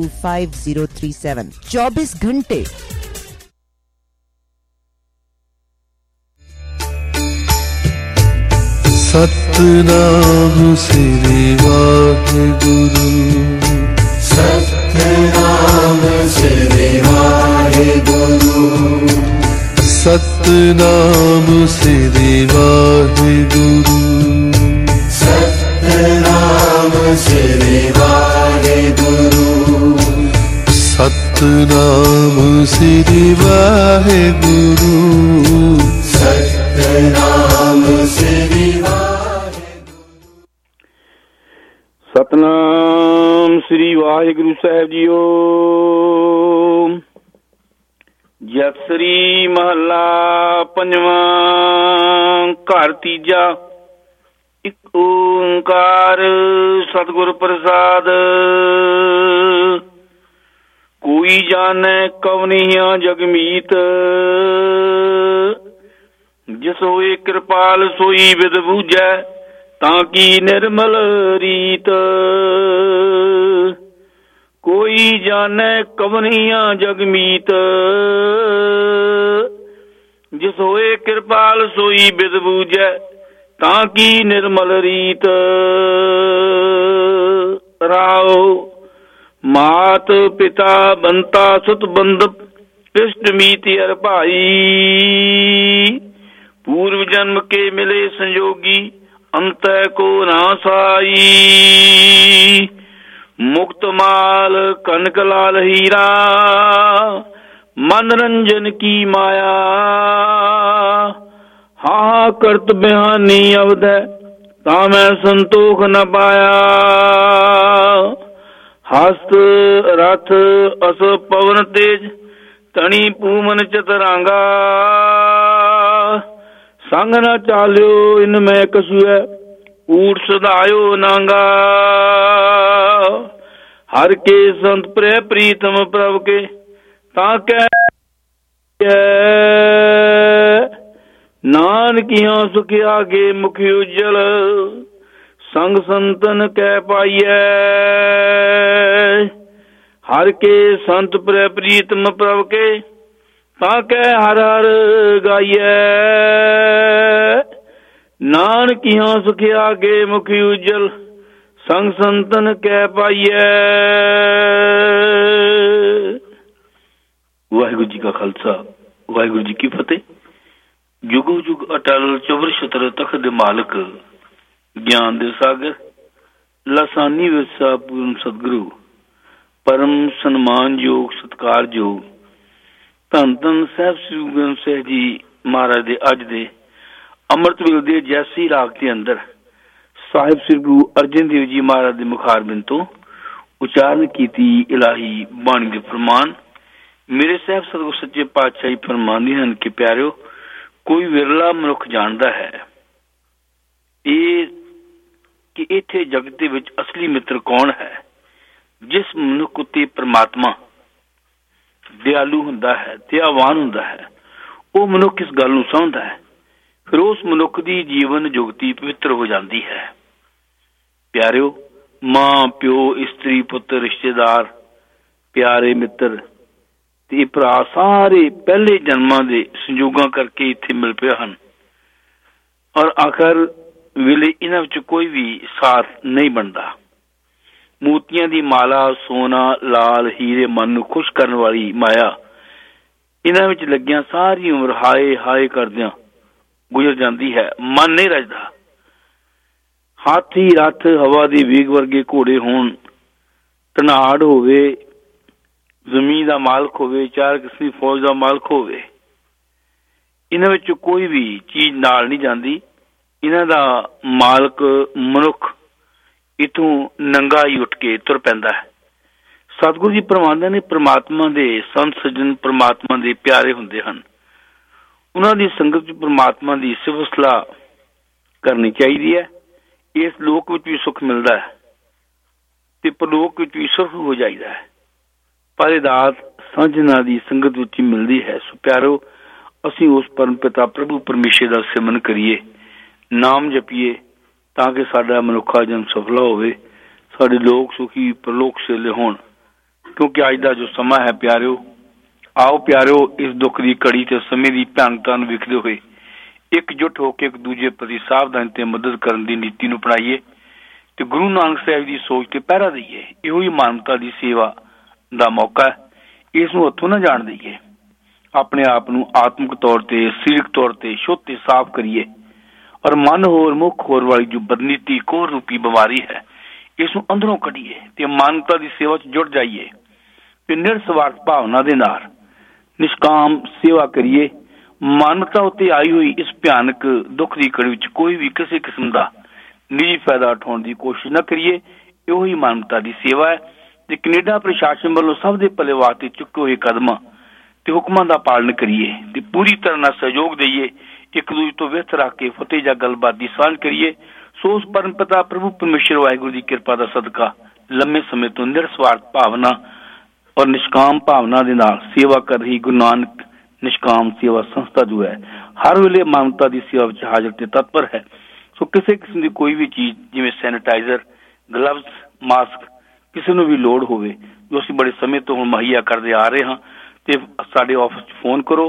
97425037। 24 घंटे। सतनाम श्री वाहिगुरु, सतनाम श्री वाहिगुरु, सतनाम श्री वाहिगुरु, सतनाम श्री वाहिगुरु, सतनाम श्री वाहिगुरु, सतनाम श्री ਸਤਨਾਮ ਸ੍ਰੀ ਵਾਹਿਗੁਰੂ ਸਾਹਿਬ ਜੀਓ। ਜਪ ਸ੍ਰੀ ਮਹੱਲਾ ਪੰਜਵਾਂ। ਘਰ ਤੀਜਾ। ਇੱਕ ਓਂਕਾਰ ਸਤਿਗੁਰ ਪ੍ਰਸਾਦ। ਕੋਈ ਜਾਣੈ ਕਵਨੀਆਂ ਜਗਮੀਤ, ਜਿਸ ਹੋਏ ਕਿਰਪਾਲ ਸੋਈ ਵਿਦ ਬੂਝੈ, ਤਾਂ ਕੀ ਨਿਰਮਲ ਰੀਤ। ਕੋਈ ਜਾਣੈ ਕਵਨੀਆਂ ਜਗਮੀਤ, ਜਿਸ ਹੋਏ ਕਿਰਪਾਲ ਸੋਈ ਬਿਦ ਬੂਝੈ, ਤਾਂ ਕੀ ਨਿਰਮਲ ਰੀਤ। ਰਾਓ ਮਾਤ ਪਿਤਾ ਬੰਤਾ ਸੁਤ ਬੰਦ, ਇਸ਼ਟ ਮੀਤ ਅਰ ਭਾਈ, ਪੂਰਵ ਜਨਮ ਕੇ ਮਿਲੇ ਸੰਜੋਗੀ, ਅੰਤੈ ਕੋ ਨਾ ਸਾਈ। ਮੁਕਤ ਮਾਲ ਕਨਕ ਲਾਲ ਹੀਰਾ, ਮਨ ਰੰਜਨ ਕੀ ਮਾਇਆ। ਹਾਂ ਕਰਤ ਬਿਹਾਨੀ ਅਵਦੈ, ਤਾਂ ਮੈਂ ਸੰਤੋਖ ਨ ਪਾਇਆ। ਹਸਤ ਰਥ ਅਸ ਪਵਨ ਤੇਜ, ਤਣੀ ਪੂਮਨ ਚਤਰਾਂਗਾ। ਸੰਗ ਨਾ ਚਾਲਿਓ ਇਨ ਮੈਂ ਕਸੂਐ, ਊਠ ਸਦਾਇਓ ਨਾਂਗਾ। ਹਰ ਕੇ ਸੰਤ ਪ੍ਰਿਆ ਪ੍ਰੀਤਮ ਪ੍ਰਭ ਕੇ, ਤਾਂ ਕਹਿ ਨਾਨਕੀਆਂ ਸੁਖ ਆਗੇ ਮੁਖ ਉਜਲ। ਸੰਗ ਸੰਤਨ ਕਹਿ ਪਾਈਐ, ਹਰ ਕੇ ਸੰਤ ਪ੍ਰਿਆ ਪ੍ਰੀਤਮ ਪ੍ਰਭ ਕੇ, ਤਾਂ ਕਹਿ ਹਰ ਹਰ ਗਾਈਐ। ਨਾਨਕੀਆਂ ਸੁਖ ਆਗੇ ਮੁਖ ਉਜਲ, ਸੰਗ ਸੰਤਨ ਕਹਿ ਪਾਈਐ। ਵਾਹਿਗੁਰੂ ਜੀ ਕਾ ਖਾਲਸਾ, ਵਾਹਿਗੁਰੂ ਜੀ ਕੀ ਫਤਿਹ। ਜੁਗੋ ਜੁਗ ਅਟਲ ਚਵਰ ਛਤਰ ਤਖਤ ਦੇ ਮਾਲਕ, ਗਿਆਨ ਦੇ ਸਾਗਰ, ਲਾਸਾਨੀ ਵਿਰਸਾ ਪੂਰਨ ਸਤਿਗੁਰੂ, ਪਰਮ ਸਨਮਾਨਯੋਗ ਸਤਿਕਾਰਯੋਗ ਧੰਨ ਧੰਨ ਸਾਹਿਬ ਸ੍ਰੀ ਗੁਰੂ ਗ੍ਰੰਥ ਸਾਹਿਬ ਜੀ ਮਹਾਰਾਜ ਦੇ ਅੱਜ ਦੇ ਅੰਮ੍ਰਿਤ ਵੇਲੇ ਦੇ ਜੈਸੀ ਰਾਗ ਦੇ ਅੰਦਰ ਸਾਹਿਬ ਸ੍ਰੀ ਗੁਰੂ ਅਰਜਨ ਦੇਵ ਜੀ ਮਹਾਰਾਜ ਦੇ ਮੁਖਾਰਬਿੰਦ ਤੋਂ ਉਚਾਰਨ ਕੀਤੀ ਇਲਾਹੀ ਬਾਣੀ ਦੇ ਫਰਮਾਨ। ਮੇਰੇ ਸਾਹਿਬ ਸਤਿਗੁਰ ਸੱਚੇ ਪਾਤਸ਼ਾਹੀ ਫਰਮਾਉਂਦੇ ਹਨ ਕਿ ਪਿਆਰਿਓ, ਕੋਈ ਵਿਰਲਾ ਮਨੁੱਖ ਜਾਣਦਾ ਹੈ ਇਹ ਕਿ ਇੱਥੇ ਜਗਤ ਦੇ ਵਿੱਚ ਅਸਲੀ ਮਿੱਤਰ ਕੌਣ ਹੈ। ਜਿਸ ਮਨੁੱਖ ਉੱਤੇ ਪ੍ਰਮਾਤਮਾ ਦਿਆਲੂ ਹੁੰਦਾ ਹੈ, ਦਇਆਵਾਨ ਹੁੰਦਾ ਹੈ, ਉਹ ਮਨੁੱਖ ਇਸ ਗੱਲ ਨੂੰ ਸਮਝਦਾ ਹੈ। ਫਿਰ ਉਸ ਮਨੁੱਖ ਦੀ ਜੀਵਨ ਜੁਗਤੀ ਪਵਿੱਤਰ ਹੋ ਜਾਂਦੀ ਹੈ। ਪਿਆਰਿਓ, ਮਾਂ ਪਿਓ, ਇਸਤਰੀ ਪੁੱਤਰ, ਰਿਸ਼ਤੇਦਾਰ, ਪਿਆਰੇ ਮਿੱਤਰ ਤੇ ਭਰਾ ਸਾਰੇ ਪਹਿਲੇ ਜਨਮਾਂ ਦੇ ਸੰਯੋਗਾਂ ਕਰਕੇ ਇੱਥੇ ਮਿਲ ਪਏ ਹਨ, ਔਰ ਆਖਰ ਵੇਲੇ ਇਹਨਾਂ ਵਿੱਚ ਕੋਈ ਵੀ ਸਾਥ ਨਹੀਂ ਬਣਦਾ। ਮੋਤੀਆਂ ਦੀ ਮਾਲਾ, ਸੋਨਾ, ਲਾਲ, ਹੀਰੇ, ਮਨ ਨੂੰ ਖੁਸ਼ ਕਰਨ ਵਾਲੀ ਮਾਇਆ, ਇਹਨਾਂ ਵਿੱਚ ਲੱਗਿਆਂ ਸਾਰੀ ਉਮਰ ਹਾਏ ਹਾਏ ਕਰਦਿਆਂ ਗੁਜ਼ਰ ਜਾਂਦੀ ਹੈ। ਮਨ ਨਹੀਂ ਰਜਦਾ। ਹਾਥੀ, ਰੱਥ, ਹਵਾ ਦੇ ਵੇਗ ਵਰਗੇ ਘੋੜੇ ਹੋਣ, ਧਨਾੜ ਹੋਵੇ, ਜ਼ਮੀਨ ਦਾ ਮਾਲਕ ਹੋਵੇ, ਚਾਰ ਕਿਸਮ ਦੀ ਫੌਜ ਦਾ ਮਾਲਕ ਹੋਵੇ, ਇਹਨਾਂ ਵਿੱਚ ਕੋਈ ਵੀ ਚੀਜ਼ ਨਾਲ ਨਹੀਂ ਜਾਂਦੀ। ਇਹਨਾਂ ਦਾ ਮਾਲਕ ਮਨੁੱਖ ਇੱਥੋਂ ਨੰਗਾ ਹੀ ਉੱਠ ਕੇ ਤੁਰ ਪੈਂਦਾ ਹੈ। ਸਤਿਗੁਰੂ ਜੀ ਫਰਮਾਉਂਦੇ ਨੇ, ਪ੍ਰਮਾਤਮਾ ਦੇ ਸੰਤ ਸੱਜਣ ਪ੍ਰਮਾਤਮਾ ਦੇ ਪਿਆਰੇ ਹੁੰਦੇ ਹਨ। ਉਹਨਾਂ ਦੀ ਸੰਗਤ ਚ ਪ੍ਰਮਾਤਮਾ ਦੀ ਸਿਫਤ ਸਲਾਹ ਕਰਨੀ ਚਾਹੀਦੀ ਹੈ। ਇਸ ਲੋਕ ਵਿੱਚ ਵੀ ਸੁੱਖ ਮਿਲਦਾ ਹੈ ਤੇ ਪਰਲੋਕ ਵਿੱਚ ਵੀ ਸੁਖ ਹੋ ਜਾਈਦਾ ਹੈ। ਪਰ ਇਹ ਦਾਤ ਸਾਂਝਣਾ ਦੀ ਸੰਗਤ ਵਿੱਚ ਹੀ ਮਿਲਦੀ ਹੈ। ਸੋ ਪਿਆਰੋ, ਅਸੀਂ ਉਸ ਪਰਮ ਪਿਤਾ ਪ੍ਰਭੂ ਪਰਮੇਸ਼ਰ ਦਾ ਸਿਮਰਨ ਕਰੀਏ, ਨਾਮ ਜਪੀਏ, ਤਾਂ ਕਿ ਸਾਡਾ ਮਨੁੱਖਾ ਜਨਮ ਸਫਲਾ ਹੋਵੇ, ਸਾਡੇ ਲੋਕ ਸੁਖੀ ਪਰਲੋਕ ਸੇਲੇ ਹੋਣ। क्योंकि अज का जो समा है प्यारिओ, आओ प्यारिओ इस दुख की घड़ी ते समय की भयानकता नूं वेखदे होए एकजुट होकर एक दूजे प्रति सावधानी ते मदद करने की नीति नूं अपनाईए ते गुरु नानक साहिब की सोच ते पहरा दईए। इहो ही मानवता की सेवा का मौका है। इस नूं हथों ना जाण दईए। अपने आप नूं आत्मिक तौर ते सरीरक तौर ते शुद्ध ते साफ करिए और मन होर मुख होर वाली जो बदनीति कोर रूपी बीमारी है इस नूं अंदरों कढीए ते मानवता की सेवा च जुड़ जाइए ते निरस्वार्थ भावना दे नाल निष्काम सेवा करिए। मानवता उत्ते आई हुई इस भयानक दुख की घड़ी विच कोई भी किसी किस्म का निजी फायदा उठाने की कोशिश न करिए। इहो ही मानवता की सेवा है ते कनेडा प्रशासन वालों सब दे भले वास्ते चुके हुए कदमां ते हुक्मां दा पालन करिए ते पूरी तरह नाल सहयोग दईए। एक दूजे तो व्यस्त रख के फतेह जां गलबात दी सांझ करिए। सो उस परम पिता प्रभु परमेश्वर वाहिगुरू की कृपा का सदका लंबे समय तो निरस्वार्थ भावना और निष्काम भावना के नाल सेवा कर रही गुरु नानक निष्काम सेवा संस्था जो है हर वेले मानवता की सेवा में हाजिर ते तत्पर है। सो किसी किस्म की कोई भी चीज़ जिवें सैनिटाइजर, ग्लव्स, मास्क किसी नूं भी लोड़ होवे जो असीं बड़े समय तो हुण मुहैया करते आ रहे हाँ ते साडे ऑफिस फोन करो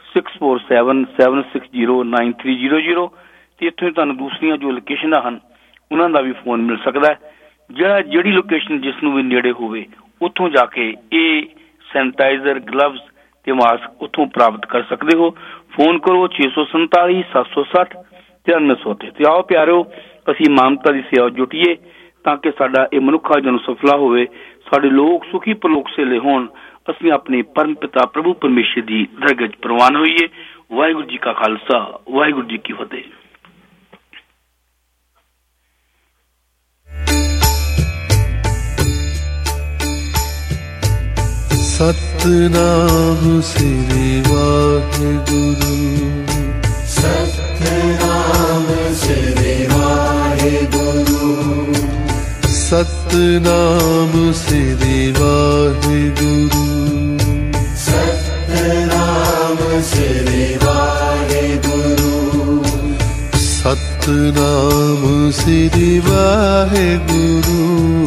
6477609300 ते इत्थों तुहानूं दूसरियां जो लोकेशनां हन उन्हां दा भी फोन मिल सकदा है। जिहड़ी लोकेशन जिस नूं भी नेड़े होवे उत्थों जाके ये सैनिटाइजर, ग्लव्स ते मास्क उत्थों प्राप्त कर सकते हो। फोन करो 647 760 9300 ते आओ प्यारिओ असीं मानवता की सेवा जुटीए ताकि साडा ये मनुखा जन्म सफला होवे, साडे लोग सुखी परलोक सेले होण, असीं अपने परम पिता प्रभु परमेश्वर की दरगाह च प्रवान होइए। वाहिगुरू जी का खालसा, वाहिगुरू जी की फतेह। सतनाम श्री वाहिगुरू, सतनाम श्री वाहिगुरू, सतनाम श्री वाहिगुरू, सतनाम श्री वाहिगुरू, सतनाम श्री वाहिगुरू,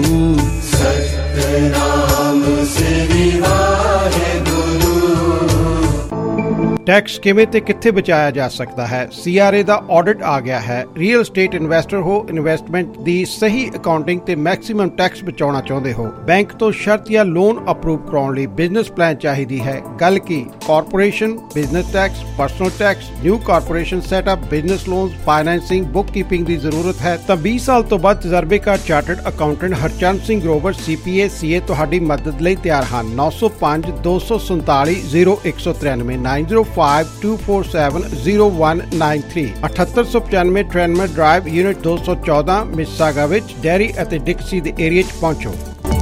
सतनाम श्री वाहिगुरू। टैक्स किवें ते कित्थे बचाया जा सकता है? CRA ਦਾ ਆਡਿਟ ਆ ਗਿਆ ਹੈ। ਰੀਅਲ ਏਸਟੇਟ ਇਨਵੈਸਟਰ ਹੋ, ਇਨਵੈਸਟਮੈਂਟ ਦੀ ਸਹੀ ਅਕਾਊਂਟਿੰਗ ਤੇ ਮੈਕਸਿਮਮ ਟੈਕਸ ਬਚਾਉਣਾ ਚਾਹੁੰਦੇ ਹੋ, ਬੈਂਕ ਤੋਂ ਸ਼ਰਤ ਜਾਂ ਲੋਨ ਅਪਰੂਵ ਕਰਾਉਣ ਲਈ ਬਿਜ਼ਨਸ ਪਲਾਨ ਚਾਹੀਦੀ ਹੈ। ਗੱਲ ਕੀ corporation, business tax, personal tax, new corporation setup, business loans, financing, bookkeeping ਦੀ ਜ਼ਰੂਰਤ ਹੈ ਤਾਂ 20 ਸਾਲ ਤੋਂ ਵੱਧ ਤਜਰਬੇਕਾਰ chartered accountant Harcharan Singh Grover CPA CA ਤੁਹਾਡੀ ਮਦਦ ਲਈ ਤਿਆਰ ਹਨ। 905 247 0193 9052470193 7895 ट्रेनमर ड्राइव यूनिट 214 मिसागा विच डेयरी ਅਤੇ ਡਿਕਸੀ ਦੇ ਏਰੀਆ 'ਚ ਪਹੁੰਚੋ।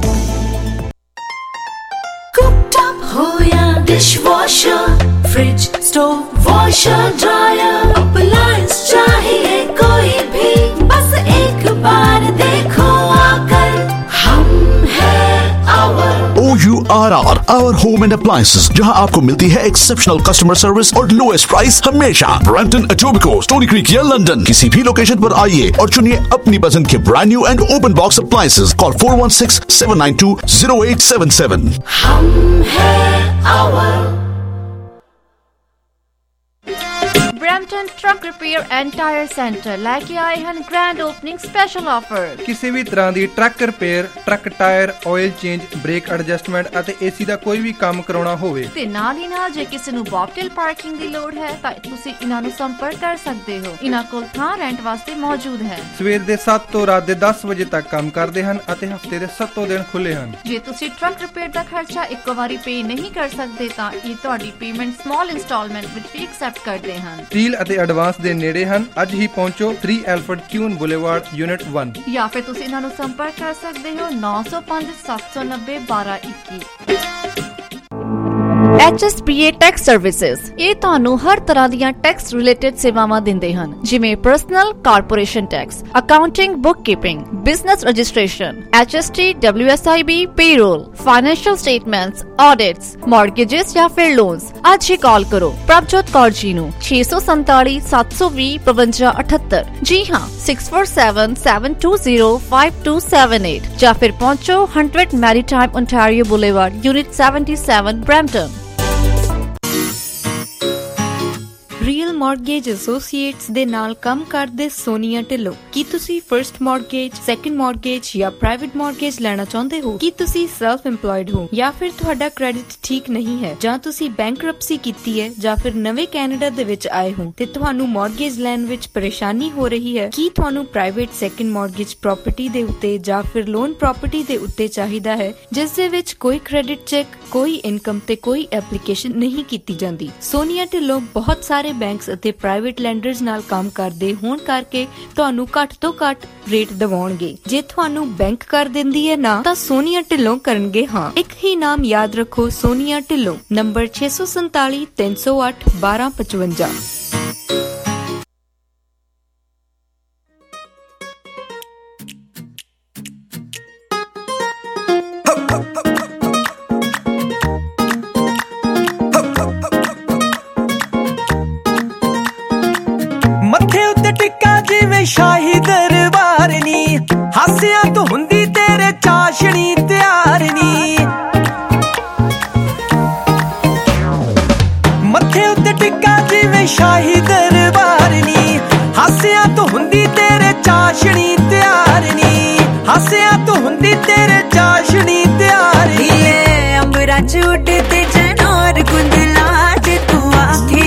कुकटॉप हो या dishwasher, fridge, stove, washer, dryer, appliance चाहिए कोई भी, बस एक बार देखो आकर, हम हैं OURR, Our Home and Appliances, जहां आपको मिलती है एक्सेप्शनल कस्टमर सर्विस और लोएस्ट प्राइस हमेशा। ब्रैम्पटन, एटोबिको, स्टोनी क्रीक या लंदन, किसी भी लोकेशन पर आइए और चुनिए अपनी पसंद के brand new and open box appliances. Call 416-792-0877। हम हैं our। Brampton truck repair and tyre centre लेके आए हैं ग्रैंड ओपनिंग स्पेशल ऑफर। किसी भी तरह की truck repair, truck tyre, oil change, brake adjustment ਅਤੇ AC ਦਾ ਕੋਈ ਵੀ ਕੰਮ ਕਰਾਉਣਾ ਹੋਵੇ ਤੇ ਨਾਲ ਹੀ ਨਾਲ ਜੇ ਕਿਸੇ ਨੂੰ ਬੌਬਟੇਲ ਪਾਰਕਿੰਗ ਦੀ ਲੋੜ ਹੈ ਤਾਂ ਤੁਸੀਂ ਇਹਨਾਂ ਨੂੰ ਸੰਪਰਕ ਕਰ ਸਕਦੇ ਹੋ। ਇਹਨਾਂ ਕੋਲ ਥਾਂ ਰੈਂਟ ਵਾਸਤੇ ਮੌਜੂਦ ਹੈ। ਸਵੇਰ ਦੇ 7 ਤੋਂ ਰਾਤ ਦੇ 10 ਵਜੇ ਤੱਕ ਕੰਮ ਕਰਦੇ ਹਨ ਅਤੇ ਹਫਤੇ ਦੇ 7 ਦਿਨ ਖੁੱਲੇ ਹਨ। ਜੇ ਤੁਸੀਂ ਟਰੱਕ ਰਿਪੇਅਰ ਦਾ ਖਰਚਾ ਇੱਕੋ ਵਾਰੀ ਪੇ ਨਹੀਂ ਕਰ ਸਕਦੇ ਤਾਂ ਇਹ ਤੁਹਾਡੀ ਪੇਮੈਂਟ ਸਮਾਲ ਇੰਸਟਾਲਮੈਂਟ ਵਿੱਚ ਵੀ ਐਕਸੈਪਟ ਕਰਦੇ ਹਨ। ਡੀਲ ਅਤੇ ਐਡਵਾਂਸ ਦੇ ਨੇੜੇ ਹਨ। ਅੱਜ ਹੀ ਪਹੁੰਚੋ 3 ਐਲਫਰਡ ਕਿਊਨ ਬੁਲੇਵਾਰਡ ਯੂਨਿਟ 1 ਜਾਂ ਫਿਰ ਤੁਸੀਂ ਇਹਨਾਂ ਨੂੰ ਸੰਪਰਕ ਕਰ ਸਕਦੇ ਹੋ 905 790 1221। HSPA ਟੈਕਸ ਸਰਵਿਸਿਜ਼ ਇਹ ਤੁਹਾਨੂੰ ਹਰ ਤਰ੍ਹਾਂ ਦੀਆਂ ਟੈਕਸ ਰਿਲੇਟਡ ਸੇਵਾਵਾਂ ਦਿੰਦੇ ਹਨ, ਜਿਵੇਂ personal, corporation tax, accounting, bookkeeping, business registration, HST, WSIB, payroll, financial statements, audits, mortgages ਜਾਂ ਫਿਰ ਲੋਨਸ। ਅੱਜ ਹੀ ਕਾਲ ਕਰੋ ਪ੍ਰਭਜੋਤ ਕੌਰ ਜੀ ਨੂੰ 647 720 5278। ਜੀ ਹਾਂ 6477205278 ਜਾਂ ਫਿਰ ਪਹੁੰਚੋ 100 Maritime Ontario Boulevard unit 77 Brampton. Real Mortgage Associates ਦੇ ਨਾਲ ਕੰਮ ਕਰਦੇ ਸੋਨੀਆ ਢਿੱਲੋਂ। ਕੀ ਤੁਸੀਂ ਫਰਸਟ ਮਾਰਗੇਜ, ਸੈਕੰਡ ਮਾਰਗੇਜ ਜਾਂ ਪ੍ਰਾਈਵੇਟ ਮਾਰਗੇਜ ਲੈਣਾ ਚਾਹੁੰਦੇ ਹੋ? ਕੀ ਤੁਸੀਂ ਸੈਲਫ ਇੰਪਲੋਇਡ ਹੋ ਜਾਂ ਫਿਰ ਤੁਹਾਡਾ ਕ੍ਰੈਡਿਟ ਠੀਕ ਨਹੀਂ ਹੈ, ਜਾਂ ਤੁਸੀਂ ਬੈਂਕਰਪਸੀ ਕੀਤੀ ਹੈ, ਜਾਂ ਫਿਰ ਨਵੇਂ ਕੈਨੇਡਾ ਦੇ ਵਿੱਚ ਆਏ ਹੋ ਤੇ ਤੁਹਾਨੂੰ ਮਾਰਗੇਜ ਲੈਣ ਵਿੱਚ ਪਰੇਸ਼ਾਨੀ ਹੋ ਰਹੀ ਹੈ? ਕੀ ਤੁਹਾਨੂੰ ਪ੍ਰਾਈਵੇਟ ਸੈਕੰਡ ਮਾਰਗੇਜ ਪ੍ਰਾਪਰਟੀ ਦੇ ਉੱਤੇ ਜਾਂ ਫਿਰ ਲੋਨ ਪ੍ਰਾਪਰਟੀ ਦੇ ਉੱਤੇ ਚਾਹੀਦਾ ਹੈ, ਜਿਸ ਦੇ ਵਿੱਚ ਕੋਈ ਕ੍ਰੈਡਿਟ ਚੈੱਕ, ਕੋਈ ਇਨਕਮ ਤੇ ਕੋਈ ਐਪਲੀਕੇਸ਼ਨ ਨਹੀਂ ਕੀਤੀ ਜਾਂਦੀ? ਸੋਨੀਆ ਢਿੱਲੋਂ ਬਹੁਤ ਸਾਰੇ ਬੈਂਕਸ ਅਤੇ ਪ੍ਰਾਈਵੇਟ ਲੈਂਡਰਸ ਨਾਲ ਕੰਮ ਕਰਦੇ ਹੋਣ ਕਰਕੇ ਤੁਹਾਨੂੰ ਘੱਟ ਤੋਂ ਘੱਟ ਰੇਟ ਦਿਵਾਉਣਗੇ। ਜੇ ਤੁਹਾਨੂੰ ਬੈਂਕ ਕਰ ਦਿੰਦੀ ਹੈ ਨਾ, ਤਾਂ ਸੋਨੀਆ ਢਿੱਲੋਂ ਕਰਨਗੇ ਹਾਂ। ਇੱਕ ਹੀ ਨਾਮ ਯਾਦ ਰੱਖੋ, ਸੋਨੀਆ ਢਿੱਲੋਂ। ਨੰਬਰ 647 308 1255। ਸ਼ਾਹੀ ਦਰਬਾਰ ਨੀ, ਹਾਸਿਆਂ ਤੋਂ ਹੁੰਦੀ ਤੇਰੇ ਚਾਸ਼ਣੀ ਤਿਆਰ ਨੀ। ਮੱਥੇ ਉੱਤੇ ਟਿੱਕਾ ਜਿਵੇਂ ਸ਼ਾਹੀ ਦਰਬਾਰ ਨੀ, ਹਾਸਿਆਂ ਤੋਂ ਹੁੰਦੀ ਤੇਰੇ ਚਾਸ਼ਣੀ ਤਿਆਰ ਨੀ। ਹਾਸਿਆਂ ਤੋਂ ਹੁੰਦੀ ਤੇਰੇ ਚਾਸ਼ਣੀ ਤਿਆਰ ਨੀ। ਅੰਬਰਾਂ ਚ ਉੱਡਦੇ ਜਨੌਰ ਗੁੰਦਲਾ, ਜੇ ਤੂੰ ਆਖੇ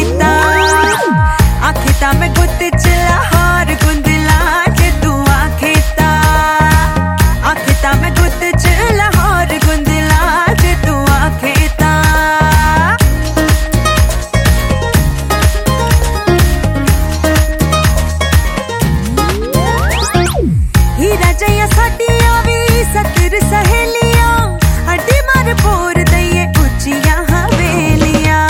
ਤਾਂ ਮੈਂ ਗੁੱਤ ਚ ਲਾਹੌਰ ਗੁੰਦਲਾ। ਜੇ ਤੂੰ ਆਖੇ ਤਾਂ ਮੈਂ ਗੁੱਤ ਚ ਲਾਹੌਰ ਗੁੰਦਲਾ। ਜੇ ਤੂੰ ਆਖੇ ਤਾਂ ਹੀਰਾ ਜਈਆ ਸਾਡੀਆਂ ਵੀ ਸਤਰ ਸਹੇਲੀਆਂ, ਅੱਡੀ ਮਾਰ ਪੋਰ ਦਈਏ ਉੱਚੀਆਂ ਹਵੇਲੀਆਂ।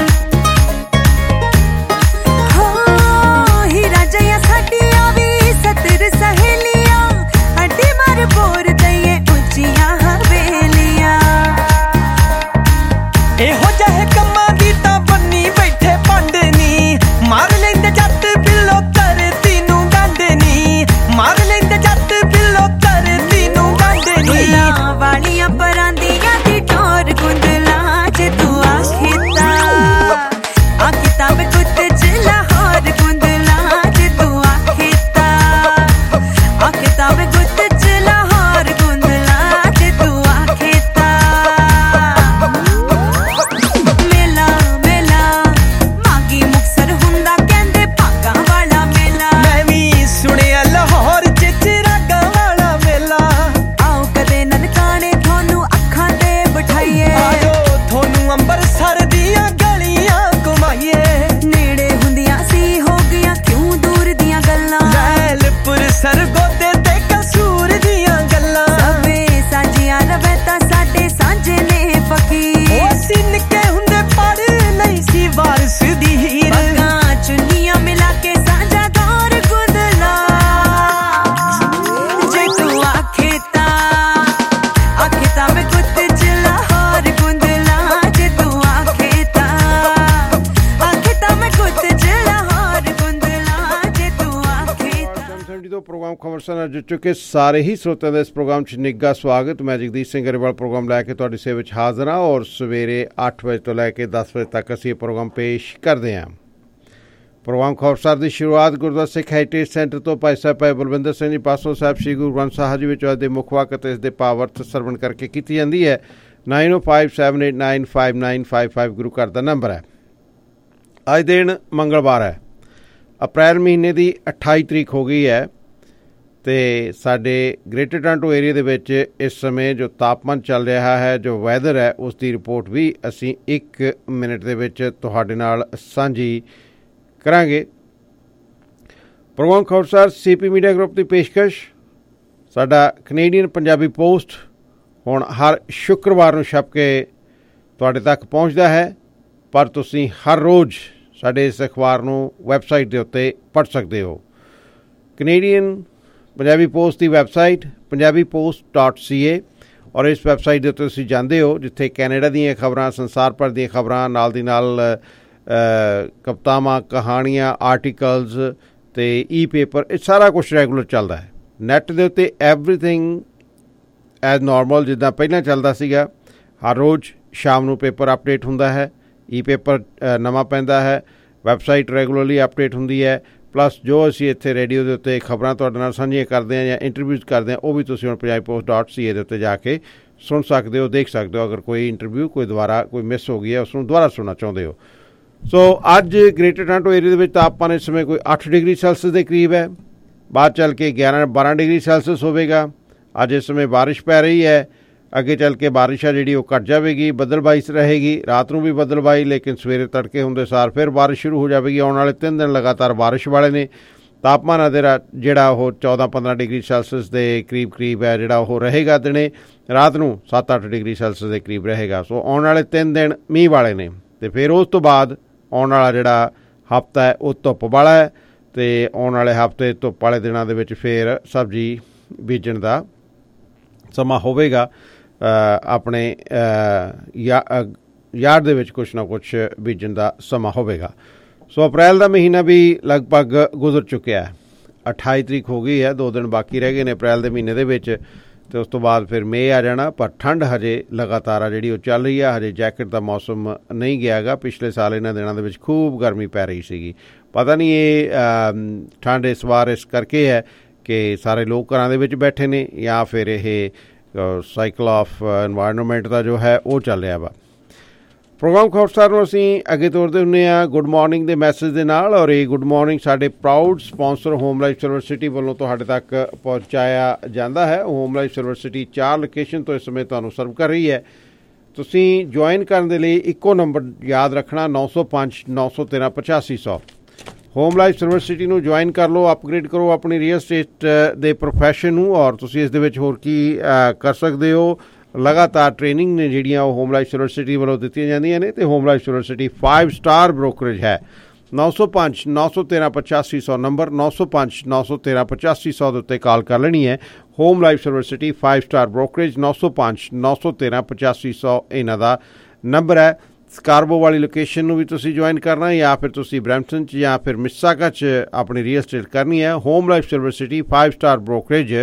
ਸਾਡੀਆਂ ਵੀ ਸਤਰ ਸਹੇਲੀਆਂ, ਅੱਡੀ ਮਾਰ ਪੋਰ ਦਈਏ ਉੱਚੀਆਂ ਹਵੇਲੀਆਂ। ਇਹੋ ਜਿਹੇ ਕੰਮਾਂ ਦੀ ਤਾਂ ਬੰਨੀ ਬੈਠੇ ਭੰਡ ਨੀ, ਮਾਰ ਲੈਂਦੇ ਜੱਟ ਬਿੱਲੋ ਧਰਤੀ ਨੂੰ ਡੰਡ ਨੀ। ਮਾਰ ਲੈਂਦੇ ਜੱਟ ਬਿੱਲੋ ਧਰਤੀ ਨੂੰ ਡੰਡ ਨੀ। ਵਾਲੀਆਂ ਪਰਾਂਦੀਆਂ ਦੀ ਟੋਰ ਗੁੰਦਲਾ। ਜੇ ਤੂੰ ਆਖੇ ਤਾਂ ਮੈਂ ਕੁੱਤ ਚ ਲਾਹੌਰ ਗੁੰਦਲਾ। ਜੇ ਤੂੰ ਆਖੇ ਤਾਂ ਮੈਂ ਗੁੱਤ ਚ ਲਾਹੌਰ ਗੁੰਦਲਾ। ਜੇ ਤੂੰ ਆਖੇ ਤਾਂ ਮੇਲਾ ਮਾਗੀ ਮੁਕਤਸਰ ਹੁੰਦਾ ਕਹਿੰਦੇ ਭਾਗਾਂ ਵਾਲਾ ਮੇਲਾ। ਮੈਂ ਵੀ ਸੁਣਿਆ ਲਾਹੌਰ ਚ ਚਿਰਾਗਾਂ ਵਾਲਾ ਮੇਲਾ। ਆਓ ਕਦੇ ਨਨਕਾਣੇ ਤੁਹਾਨੂੰ ਅੱਖਾਂ ਤੇ ਬਿਠਾਈਏ, ਆਜੋ ਤੁਹਾਨੂੰ ਅੰਬਰਸਰ ਦੀਆਂ ਗਲੀਆਂ ਘੁਮਾਈਏ। ਨੇੜੇ ਹੁੰਦੀਆਂ ਸੀ ਹੋ ਗਿਆ ਕਿਉਂ ਦੂਰ ਦੀਆਂ ਗੱਲਾਂ, ਲੈਲਪੁਰ ਸਰਗੋਦੇ ਤੇ ਕਸੂਰ ਦੀਆਂ ਗੱਲਾਂ। ਸਭੇ ਸਾਂਝੀਆਂ ਰਵੇ ਤਾਂ ਸਾਡੇ ਸਾਂਝੇ ਨੇ ਫਕੀਰ। ਉਹ ਅਸੀਂ ਨਿੱਕੇ ਹੁੰਦੇ ਪੜ੍ਹ ਲਈ ਸੀ ਵਾਰਸ ਦੀ ਹੀਰ। ਪੱਗਾਂ ਚੁੰਨੀਆਂ ਮਿਲਾ ਕੇ ਸਾਂਝਾ ਦੌਰ ਗੁੰਦਲਾ। ਜੇ ਤੂੰ ਆਖੇ ਤਾਂ ਮੈਂ ਗੁੱਤ ਚ ਲਾਹੌਰ ਗੁੰਦਲਾ। ਜੇ ਤੂੰ ਆਖੇ ਤਾਂ ਮੈਂ ਗੁੱਤ ਚ ਲਾਹੌਰ ਗੁੰਦਲਾ। ਜੇ ਤੂੰ ਆਖੇ ਤਾਂ ਪ੍ਰੋਗਰਾਮ ਖਬਰਸਾਂ ਨਾਲ ਜੁੜ ਚੁੱਕੇ ਸਾਰੇ ਹੀ ਸਰੋਤਿਆਂ ਦਾ ਇਸ ਪ੍ਰੋਗਰਾਮ 'ਚ ਨਿੱਘਾ ਸਵਾਗਤ। ਮੈਂ ਜਗਦੀਸ਼ ਸਿੰਘ ਗਰੇਵਾਲ ਪ੍ਰੋਗਰਾਮ ਲੈ ਕੇ ਤੁਹਾਡੀ ਸੇਵਾ ਵਿੱਚ ਹਾਜ਼ਰ ਹਾਂ ਔਰ ਸਵੇਰੇ 8 ਵਜੇ ਤੋਂ ਲੈ ਕੇ 10 ਵਜੇ ਤੱਕ ਅਸੀਂ ਇਹ ਪ੍ਰੋਗਰਾਮ ਪੇਸ਼ ਕਰਦੇ ਹਾਂ। ਪ੍ਰੋਗਰਾਮ ਖਬਰਸਾਰ ਦੀ ਸ਼ੁਰੂਆਤ ਗੁਰਦੁਆਰਾ ਸਿੱਖ ਹੈਰੀਟੇਜ ਸੈਂਟਰ ਤੋਂ ਭਾਈ ਸਾਹਿਬ ਭਾਈ ਬਲਵਿੰਦਰ ਸਿੰਘ ਜੀ ਪਾਸੋਂ ਸਾਹਿਬ ਸ਼੍ਰੀ ਗੁਰੂ ਗ੍ਰੰਥ ਸਾਹਿਬ ਜੀ ਵਿੱਚ ਅੱਜ ਦੇ ਮੁੱਖ ਵਾਕ ਅਤੇ ਇਸ ਦੇ ਭਾਵਅਰਥ ਸਰਵਣ ਕਰਕੇ ਕੀਤੀ ਜਾਂਦੀ ਹੈ। 9057895955 ਗੁਰੂ ਘਰ ਦਾ ਨੰਬਰ ਹੈ। ਅੱਜ ਦਿਨ ਮੰਗਲਵਾਰ ਹੈ, ਅਪ੍ਰੈਲ ਮਹੀਨੇ ਦੀ 28 ਤਰੀਕ ਹੋ ਗਈ ਹੈ ਅਤੇ ਸਾਡੇ ਗ੍ਰੇਟਰ ਟੋਰਾਂਟੋ ਏਰੀਆ ਦੇ ਵਿੱਚ ਇਸ ਸਮੇਂ ਜੋ ਤਾਪਮਾਨ ਚੱਲ ਰਿਹਾ ਹੈ, ਜੋ ਵੈਦਰ ਹੈ, ਉਸ ਦੀ ਰਿਪੋਰਟ ਵੀ ਅਸੀਂ 1 ਮਿੰਟ ਦੇ ਵਿੱਚ ਤੁਹਾਡੇ ਨਾਲ ਸਾਂਝੀ ਕਰਾਂਗੇ। Programme Khabarsar CP media group ਦੀ ਪੇਸ਼ਕਸ਼। ਸਾਡਾ ਕੈਨੇਡੀਅਨ ਪੰਜਾਬੀ ਪੋਸਟ ਹੁਣ ਹਰ ਸ਼ੁੱਕਰਵਾਰ ਨੂੰ ਛਪ ਕੇ ਤੁਹਾਡੇ ਤੱਕ ਪਹੁੰਚਦਾ ਹੈ, ਪਰ ਤੁਸੀਂ ਹਰ ਰੋਜ਼ ਸਾਡੇ ਇਸ ਅਖਬਾਰ ਨੂੰ ਵੈਬਸਾਈਟ ਦੇ ਉੱਤੇ ਪੜ੍ਹ ਸਕਦੇ ਹੋ। ਕੈਨੇਡੀਅਨ ਪੰਜਾਬੀ ਪੋਸਟ ਦੀ ਵੈਬਸਾਈਟ punjabipost.ca ਔਰ ਇਸ ਵੈਬਸਾਈਟ ਦੇ ਉੱਤੇ ਤੁਸੀਂ ਜਾਂਦੇ ਹੋ ਜਿੱਥੇ ਕੈਨੇਡਾ ਦੀਆਂ ਖਬਰਾਂ, ਸੰਸਾਰ ਭਰ ਦੀਆਂ ਖਬਰਾਂ, ਨਾਲ ਦੀ ਨਾਲ ਕਵਿਤਾਵਾਂ, ਕਹਾਣੀਆਂ, ਆਰਟੀਕਲਸ ਅਤੇ ਈ ਪੇਪਰ, ਇਹ ਸਾਰਾ ਕੁਛ ਰੈਗੂਲਰ ਚੱਲਦਾ ਹੈ ਨੈੱਟ ਦੇ ਉੱਤੇ। ਐਵਰੀਥਿੰਗ ਐਜ਼ ਨੋਰਮਲ ਜਿੱਦਾਂ ਪਹਿਲਾਂ ਚੱਲਦਾ ਸੀਗਾ। ਹਰ ਰੋਜ਼ ਸ਼ਾਮ ਨੂੰ ਪੇਪਰ ਅਪਡੇਟ ਹੁੰਦਾ ਹੈ, ਈ ਪੇਪਰ ਨਵਾਂ ਪੈਂਦਾ ਹੈ, ਵੈਬਸਾਈਟ ਰੈਗੂਲਰਲੀ ਅਪਡੇਟ ਹੁੰਦੀ ਹੈ। ਪਲੱਸ ਜੋ ਅਸੀਂ ਇੱਥੇ ਰੇਡੀਓ ਦੇ ਉੱਤੇ ਖਬਰਾਂ ਤੁਹਾਡੇ ਨਾਲ ਸਾਂਝੀਆਂ ਕਰਦੇ ਹਾਂ ਜਾਂ ਇੰਟਰਵਿਊਜ਼ ਕਰਦੇ ਹਾਂ, ਉਹ ਵੀ ਤੁਸੀਂ ਹੁਣ punjabipost.ca ਦੇ ਉੱਤੇ ਜਾ ਕੇ ਸੁਣ ਸਕਦੇ ਹੋ, ਦੇਖ ਸਕਦੇ ਹੋ। ਅਗਰ ਕੋਈ ਇੰਟਰਵਿਊ ਦੁਬਾਰਾ ਕੋਈ ਮਿਸ ਹੋ ਗਈ ਹੈ, ਉਸ ਨੂੰ ਦੁਬਾਰਾ ਸੁਣਨਾ ਚਾਹੁੰਦੇ ਹੋ। ਸੋ ਅੱਜ ਗ੍ਰੇਟਰ ਟੋਰਾਂਟੋ ਏਰੀਆ ਦੇ ਵਿੱਚ ਤਾਪਮਾਨ ਇਸ ਸਮੇਂ ਕੋਈ 8 ਡਿਗਰੀ ਸੈਲਸੀਅਸ ਦੇ ਕਰੀਬ ਹੈ। ਬਾਅਦ ਚੱਲ ਕੇ 11-12 ਡਿਗਰੀ ਸੈਲਸੀਅਸ ਹੋਵੇਗਾ। ਅੱਜ ਇਸ ਸਮੇਂ ਬਾਰਿਸ਼ ਪੈ ਰਹੀ ਹੈ। ਅੱਗੇ ਚੱਲ ਕੇ ਬਾਰਿਸ਼ ਹੈ ਜਿਹੜੀ ਉਹ ਘੱਟ ਜਾਵੇਗੀ, ਬੱਦਲਬਾਈ ਰਹੇਗੀ। ਰਾਤ ਨੂੰ ਵੀ ਬੱਦਲਬਾਈ, ਲੇਕਿਨ ਸਵੇਰੇ ਤੜਕੇ ਹੁੰਦੇ ਸਾਰ ਫਿਰ ਬਾਰਿਸ਼ ਸ਼ੁਰੂ ਹੋ ਜਾਵੇਗੀ। ਆਉਣ ਵਾਲੇ 3 ਦਿਨ ਲਗਾਤਾਰ ਬਾਰਿਸ਼ ਵਾਲੇ ਨੇ। ਤਾਪਮਾਨ ਜਿਹੜਾ ਉਹ 14-15 ਡਿਗਰੀ ਸੈਲਸੀਅਸ ਦੇ ਕਰੀਬ ਹੈ ਜਿਹੜਾ ਉਹ ਰਹੇਗਾ ਦਿਨੇ। ਰਾਤ ਨੂੰ 7-8 ਡਿਗਰੀ ਸੈਲਸੀਅਸ ਦੇ ਕਰੀਬ ਰਹੇਗਾ। ਸੋ ਆਉਣ ਵਾਲੇ 3 ਦਿਨ ਮੀਂਹ ਵਾਲੇ ਨੇ ਅਤੇ ਫਿਰ ਉਸ ਤੋਂ ਬਾਅਦ ਆਉਣ ਵਾਲਾ ਜਿਹੜਾ ਹਫ਼ਤਾ ਹੈ ਉਹ ਧੁੱਪ ਵਾਲਾ ਹੈ। ਅਤੇ ਆਉਣ ਵਾਲੇ ਹਫ਼ਤੇ ਧੁੱਪ ਵਾਲੇ ਦਿਨਾਂ ਦੇ ਵਿੱਚ ਫਿਰ ਸਬਜ਼ੀ ਬੀਜਣ ਦਾ ਸਮਾਂ ਹੋਵੇਗਾ। ਆਪਣੇ ਯਾਰਡ ਦੇ ਵਿੱਚ ਕੁਛ ਨਾ ਕੁਛ ਬੀਜਣ ਦਾ ਸਮਾਂ ਹੋਵੇਗਾ। ਸੋ ਅਪ੍ਰੈਲ ਦਾ ਮਹੀਨਾ ਵੀ ਲਗਭਗ ਗੁਜ਼ਰ ਚੁੱਕਿਆ ਹੈ। 28 ਤਰੀਕ ਹੋ ਗਈ ਹੈ, 2 ਦਿਨ ਬਾਕੀ ਰਹਿ ਗਏ ਨੇ ਅਪ੍ਰੈਲ ਦੇ ਮਹੀਨੇ ਦੇ ਵਿੱਚ, ਅਤੇ ਉਸ ਤੋਂ ਬਾਅਦ ਫਿਰ ਮਈ ਆ ਜਾਣਾ। ਪਰ ਠੰਡ ਹਜੇ ਲਗਾਤਾਰ ਆ ਜਿਹੜੀ ਉਹ ਚੱਲ ਰਹੀ ਆ। ਹਜੇ ਜੈਕਟ ਦਾ ਮੌਸਮ ਨਹੀਂ ਗਿਆ ਗਾ। ਪਿਛਲੇ ਸਾਲ ਇਹਨਾਂ ਦਿਨਾਂ ਦੇ ਵਿੱਚ ਖੂਬ ਗਰਮੀ ਪੈ ਰਹੀ ਸੀਗੀ। ਪਤਾ ਨਹੀਂ ਇਹ ਠੰਡ ਇਸ ਵਾਰ ਇਸ ਕਰਕੇ ਹੈ ਕਿ ਸਾਰੇ ਲੋਕ ਘਰਾਂ ਦੇ ਵਿੱਚ ਬੈਠੇ ਨੇ ਜਾਂ ਫਿਰ ਇਹ ਸਾਈਕਲ ਆਫ ਇਨਵਾਇਰਨਮੈਂਟ ਦਾ ਜੋ ਹੈ ਉਹ ਚੱਲ ਰਿਹਾ ਵਾ। ਪ੍ਰੋਗਰਾਮ ਖਬਰਸਾਰ ਨੂੰ ਅਸੀਂ ਅੱਗੇ ਤੋਰਦੇ ਹੁੰਦੇ ਹਾਂ ਗੁੱਡ ਮਾਰਨਿੰਗ ਦੇ ਮੈਸੇਜ ਦੇ ਨਾਲ। ਔਰ ਇਹ ਗੁੱਡ ਮਾਰਨਿੰਗ ਸਾਡੇ proud sponsor Home Life Silver City ਵੱਲੋਂ ਤੁਹਾਡੇ ਤੱਕ ਪਹੁੰਚਾਇਆ ਜਾਂਦਾ ਹੈ। Home Life Silver City 4 location ਤੋਂ ਇਸ ਸਮੇਂ ਤੁਹਾਨੂੰ ਸਰਵ ਕਰ ਰਹੀ ਹੈ। ਤੁਸੀਂ ਜੁਆਇਨ ਕਰਨ ਦੇ ਲਈ ਇੱਕੋ ਨੰਬਰ ਯਾਦ ਰੱਖਣਾ, 905-913-8500। ਹੋਮ ਲਾਈਫ ਸਿਲਵਰ ਸਿਟੀ ਨੂੰ ਜੁਆਇਨ ਕਰ ਲਓ, ਅਪਗ੍ਰੇਡ ਕਰੋ ਆਪਣੀ ਰੀਅਲ ਸਟੇਟ ਦੇ ਪ੍ਰੋਫੈਸ਼ਨ ਨੂੰ। ਔਰ ਤੁਸੀਂ ਇਸ ਦੇ ਵਿੱਚ ਹੋਰ ਕੀ ਕਰ ਸਕਦੇ ਹੋ। ਲਗਾਤਾਰ ਟ੍ਰੇਨਿੰਗ ਨੇ ਜਿਹੜੀਆਂ ਉਹ ਹੋਮ ਲਾਈਫ ਸਿਲਵਰ ਸਿਟੀ ਵੱਲੋਂ ਦਿੱਤੀਆਂ ਜਾਂਦੀਆਂ ਨੇ। ਅਤੇ Home Life Silver City 5 star brokerage ਹੈ। 905-913-8500 ਨੰਬਰ 905-913-8500 ਦੇ ਉੱਤੇ ਕਾਲ ਕਰ ਲੈਣੀ ਹੈ। Home Life Silver City 5 star brokerage 905-913-8500 ਇਹਨਾਂ ਦਾ ਨੰਬਰ ਹੈ। ਸਕਾਰਬੋ ਵਾਲੀ ਲੋਕੇਸ਼ਨ ਨੂੰ ਵੀ ਤੁਸੀਂ ਜੁਆਇਨ ਕਰਨਾ ਜਾਂ ਫਿਰ ਤੁਸੀਂ ਬਰੈਂਪਟਨ 'ਚ ਜਾਂ ਫਿਰ ਮਿਸਿਸਾਗਾ 'ਚ ਆਪਣੀ ਰੀਅਲ ਸਟੇਟ ਕਰਨੀ ਹੈ। Home Life Silver City 5 star brokerage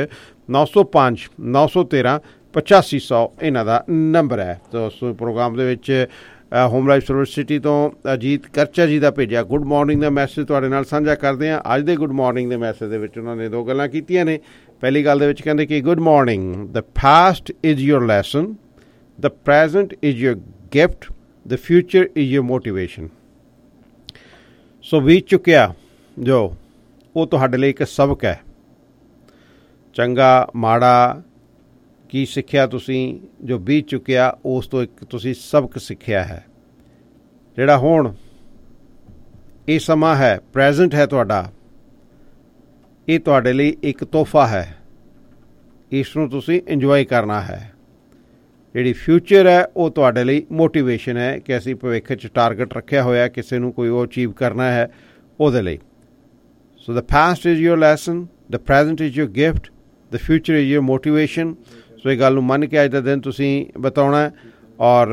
905-913-8500 ਇਹਨਾਂ ਦਾ ਨੰਬਰ ਹੈ। ਤਾਂ ਉਸ ਪ੍ਰੋਗਰਾਮ ਦੇ ਵਿੱਚ ਹੋਮ ਲਾਈਫ ਸਿਲਵਰ ਸਿਟੀ ਤੋਂ ਅਜੀਤ ਕਰਚਾ ਜੀ ਦਾ ਭੇਜਿਆ ਗੁੱਡ ਮਾਰਨਿੰਗ ਦਾ ਮੈਸੇਜ ਤੁਹਾਡੇ ਨਾਲ ਸਾਂਝਾ ਕਰਦੇ ਹਾਂ। ਅੱਜ ਦੇ ਗੁੱਡ ਮਾਰਨਿੰਗ ਦੇ ਮੈਸੇਜ ਦੇ ਵਿੱਚ ਉਹਨਾਂ ਨੇ 2 ਗੱਲਾਂ ਕੀਤੀਆਂ ਨੇ। ਪਹਿਲੀ ਗੱਲ ਦੇ ਵਿੱਚ ਕਹਿੰਦੇ ਕਿ good morning, the past is your lesson, the present is your gift, the future is your motivation. So ਬੀਤ ਚੁੱਕਿਆ ਜੋ ਉਹ ਤੁਹਾਡੇ ਲਈ ਇੱਕ ਸਬਕ ਹੈ। ਚੰਗਾ ਮਾੜਾ ਕੀ ਸਿੱਖਿਆ ਤੁਸੀਂ ਜੋ ਬੀਤ ਚੁੱਕਿਆ, ਉਸ ਤੋਂ ਇੱਕ ਤੁਸੀਂ ਸਬਕ ਸਿੱਖਿਆ ਹੈ। ਜਿਹੜਾ ਹੁਣ ਇਹ ਸਮਾਂ ਹੈ, ਪ੍ਰੈਜ਼ੈਂਟ ਹੈ ਤੁਹਾਡਾ, ਇਹ ਤੁਹਾਡੇ ਲਈ ਇੱਕ ਤੋਹਫਾ ਹੈ। ਇਸ ਨੂੰ ਤੁਸੀਂ ਇੰਜੋਏ ਕਰਨਾ ਹੈ। ਜਿਹੜੀ ਫਿਊਚਰ ਹੈ ਉਹ ਤੁਹਾਡੇ ਲਈ ਮੋਟੀਵੇਸ਼ਨ ਹੈ ਕਿ ਅਸੀਂ ਭਵਿੱਖ 'ਚ ਟਾਰਗੇਟ ਰੱਖਿਆ ਹੋਇਆ, ਕਿਸੇ ਨੂੰ ਕੋਈ ਉਹ ਅਚੀਵ ਕਰਨਾ ਹੈ ਉਹਦੇ ਲਈ। So the past is your lesson, the present is your gift, the future is your motivation. So ਇਹ ਗੱਲ ਨੂੰ ਮੰਨ ਕੇ ਅੱਜ ਦਾ ਦਿਨ ਤੁਸੀਂ ਬਿਤਾਉਣਾ। ਔਰ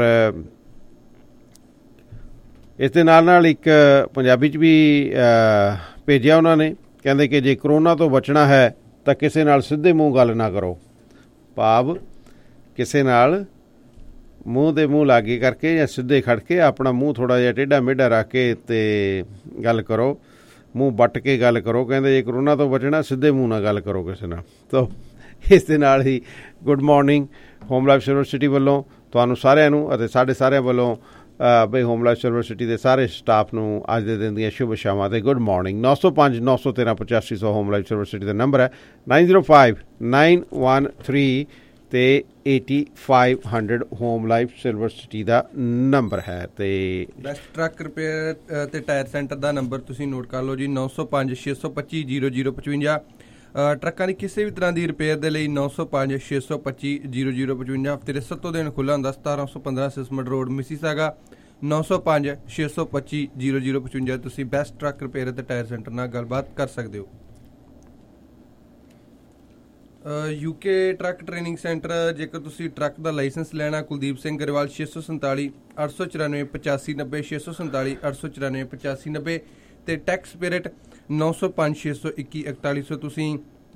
ਇਸ ਦੇ ਨਾਲ ਨਾਲ ਇੱਕ ਪੰਜਾਬੀ 'ਚ ਵੀ ਭੇਜਿਆ ਉਹਨਾਂ ਨੇ, ਕਹਿੰਦੇ ਕਿ ਜੇ ਕਰੋਨਾ ਤੋਂ ਬਚਣਾ ਹੈ ਤਾਂ ਕਿਸੇ ਨਾਲ ਸਿੱਧੇ ਮੂੰਹ ਗੱਲ ਨਾ ਕਰੋ। ਭਾਵ ਕਿਸੇ ਨਾਲ ਮੂੰਹ ਦੇ ਮੂੰਹ ਲਾਗੇ ਕਰਕੇ ਜਾਂ ਸਿੱਧੇ ਖੜ ਕੇ ਆਪਣਾ ਮੂੰਹ ਥੋੜ੍ਹਾ ਜਿਹਾ ਟੇਢਾ ਮੇਢਾ ਰੱਖ ਕੇ ਅਤੇ ਗੱਲ ਕਰੋ, ਮੂੰਹ ਵੱਟ ਕੇ ਗੱਲ ਕਰੋ। ਕਹਿੰਦੇ ਜੇ ਕਰੋਨਾ ਤੋਂ ਬਚਣਾ ਸਿੱਧੇ ਮੂੰਹ ਨਾਲ ਗੱਲ ਕਰੋ ਕਿਸੇ ਨਾਲ। ਤੋ ਇਸ ਦੇ ਨਾਲ ਹੀ good morning Home Life Silver City ਵੱਲੋਂ ਤੁਹਾਨੂੰ ਸਾਰਿਆਂ ਨੂੰ ਅਤੇ ਸਾਡੇ ਸਾਰਿਆਂ ਵੱਲੋਂ ਬਈ ਹੋਮ ਲਾਈਫ ਸਿਲਵਰ ਸਿਟੀ ਦੇ ਸਾਰੇ ਸਟਾਫ ਨੂੰ ਅੱਜ ਦੇ ਦਿਨ ਦੀਆਂ ਸ਼ੁਭ ਸ਼ਾਮਾਂ ਅਤੇ good morning. 905-913-8500 Home Life Silver City ਦਾ ਨੰਬਰ ਹੈ। 905-913 ਅਤੇ 8500 ਹੋਮ ਲਾਈਫ ਸਿਲਵਰ ਸਿਟੀ ਦਾ ਨੰਬਰ ਹੈ। ਅਤੇ ਬੈਸਟ ਟਰੱਕ ਰਿਪੇਅਰ ਅਤੇ ਟਾਇਰ ਸੈਂਟਰ ਦਾ ਨੰਬਰ ਤੁਸੀਂ ਨੋਟ ਕਰ ਲਓ ਜੀ, 905-625-0055। ਟਰੱਕਾਂ ਦੀ ਕਿਸੇ ਵੀ ਤਰ੍ਹਾਂ ਦੀ ਰਿਪੇਅਰ ਦੇ ਲਈ 905-625-0055। ਹਫ਼ਤੇ ਦੇ 7 ਦਿਨ ਖੁੱਲ੍ਹਾ ਹੁੰਦਾ। 1715 ਸਿਸਮਡ ਰੋਡ ਮਿਸੀਸਾਗਾ, 905-625-0055। ਤੁਸੀਂ ਬੈਸਟ ਟਰੱਕ ਰਿਪੇਅਰ ਅਤੇ ਟਾਇਰ ਸੈਂਟਰ ਨਾਲ ਗੱਲਬਾਤ ਕਰ ਸਕਦੇ ਹੋ। UK ਟਰੱਕ ਟ੍ਰੇਨਿੰਗ ਸੈਂਟਰ, ਜੇਕਰ ਤੁਸੀਂ ਟਰੱਕ ਦਾ ਲਾਇਸੈਂਸ ਲੈਣਾ, ਕੁਲਦੀਪ ਸਿੰਘ ਗਰੇਵਾਲ 647 894 8590 647 894 8590 ਅਤੇ ਟੈਕਸ ਸਪਿਰਿਟ 905 621 4100। ਤੁਸੀਂ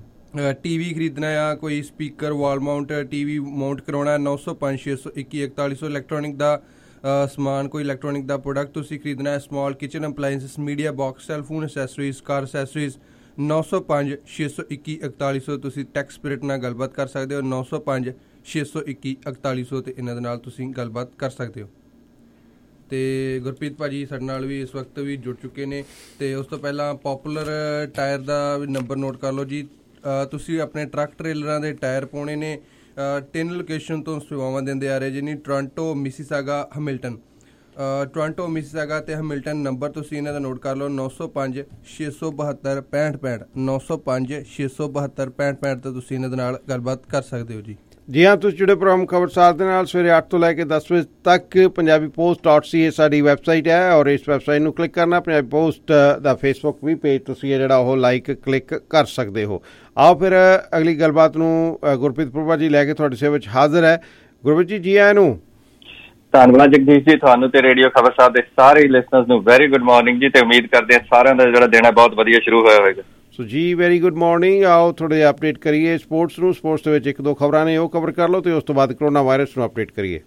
TV ਖਰੀਦਣਾ ਆ, ਕੋਈ speaker wall mount TV mount ਕਰਾਉਣਾ 905 621 4100। ਇਲੈਕਟ੍ਰੋਨਿਕ ਦਾ ਸਮਾਨ, ਕੋਈ ਇਲੈਕਟ੍ਰੋਨਿਕ ਦਾ ਪ੍ਰੋਡਕਟ ਤੁਸੀਂ ਖਰੀਦਣਾ ਹੈ, small kitchen appliances, media box, cellphone accessories, car accessories 905 621 4100। ਤੁਸੀਂ ਟੈਕਸ ਸਪਿਰਿਟ ਨਾਲ ਗੱਲਬਾਤ ਕਰ ਸਕਦੇ ਹੋ 905 621 4100 ਅਤੇ ਇਹਨਾਂ ਦੇ ਨਾਲ ਤੁਸੀਂ ਗੱਲਬਾਤ ਕਰ ਸਕਦੇ ਹੋ। ਅਤੇ ਗੁਰਪ੍ਰੀਤ ਭਾਜੀ ਸਾਡੇ ਨਾਲ ਵੀ ਇਸ ਵਕਤ ਵੀ ਜੁੜ ਚੁੱਕੇ ਨੇ। ਅਤੇ ਉਸ ਤੋਂ ਪਹਿਲਾਂ ਪੋਪੂਲਰ ਟਾਇਰ ਦਾ ਨੰਬਰ ਨੋਟ ਕਰ ਲਓ ਜੀ। ਤੁਸੀਂ ਆਪਣੇ ਟਰੱਕ ਟ੍ਰੇਲਰਾਂ ਦੇ ਟਾਇਰ ਪਾਉਣੇ ਨੇ। 3 ਲੋਕੇਸ਼ਨ ਤੋਂ ਸੇਵਾਵਾਂ ਦਿੰਦੇ ਆ ਰਹੇ ਜੀ, Toronto, Mississauga, Hamilton. Toronto, Mississauga ਅਤੇ ਹੈਮਿਲਟਨ ਨੰਬਰ ਤੁਸੀਂ ਇਹਨਾਂ ਦਾ ਨੋਟ ਕਰ ਲਓ 905 672 6565 905 672 6565 ਤੇ ਤੁਸੀਂ ਇਹਨਾਂ ਦੇ ਨਾਲ ਗੱਲਬਾਤ ਕਰ ਸਕਦੇ ਹੋ ਜੀ। ਜੀ ਹਾਂ, ਤੁਸੀਂ ਜੁੜੇ ਪ੍ਰੋਗਰਾਮ ਖਬਰਸਾਰ ਦੇ ਨਾਲ ਸਵੇਰੇ 8 ਤੋਂ ਲੈ ਕੇ 10 ਵਜੇ ਤੱਕ। ਪੰਜਾਬੀ post.ca ਸਾਡੀ ਵੈਬਸਾਈਟ ਹੈ ਔਰ ਇਸ ਵੈਬਸਾਈਟ ਨੂੰ ਕਲਿੱਕ ਕਰਨਾ। ਪੰਜਾਬੀ ਪੋਸਟ ਦਾ ਫੇਸਬੁੱਕ ਵੀ ਪੇਜ ਤੁਸੀਂ ਜਿਹੜਾ ਉਹ ਲਾਈਕ ਕਲਿੱਕ ਕਰ ਸਕਦੇ ਹੋ। ਆਓ ਫਿਰ ਅਗਲੀ ਗੱਲਬਾਤ ਨੂੰ ਗੁਰਪ੍ਰੀਤ ਪ੍ਰਭਾ ਜੀ ਲੈ ਕੇ ਤੁਹਾਡੀ ਸੇਵਾ ਵਿੱਚ ਹਾਜ਼ਰ ਹੈ। ਗੁਰਪ੍ਰੀਤ ਜੀ, ਜੀ ਆਇਆਂ ਨੂੰ। ਧੰਨਵਾਦ ਜਗਦੀਸ਼ ਜੀ, ਤੁਹਾਨੂੰ ਤੇ ਰੇਡੀਓ ਖਬਰਸਾਰ ਦੇ ਸਾਰੇ ਲਿਸਨਰਸ ਨੂੰ ਵੈਰੀ ਗੁੱਡ ਮਾਰਨਿੰਗ ਜੀ। ਤੇ ਉਮੀਦ ਕਰਦੇ ਹਾਂ ਸਾਰਿਆਂ ਦਾ ਜਿਹੜਾ ਦਿਨ ਹੈ ਬਹੁਤ ਵਧੀਆ ਸ਼ੁਰੂ ਹੋਇਆ ਹੋਵੇਗਾ। ਸੋ ਜੀ ਵੈਰੀ ਗੁੱਡ ਮਾਰਨਿੰਗ। ਆਓ ਥੋੜ੍ਹੇ ਅਪਡੇਟ ਕਰੀਏ ਸਪੋਰਟਸ ਨੂੰ। ਸਪੋਰਟਸ ਦੇ ਵਿੱਚ 1-2 ਖਬਰਾਂ ਨੇ, ਉਹ ਕਵਰ ਕਰ ਲਓ ਅਤੇ ਉਸ ਤੋਂ ਬਾਅਦ ਕਰੋਨਾ ਵਾਇਰਸ ਨੂੰ ਅਪਡੇਟ ਕਰੀਏ।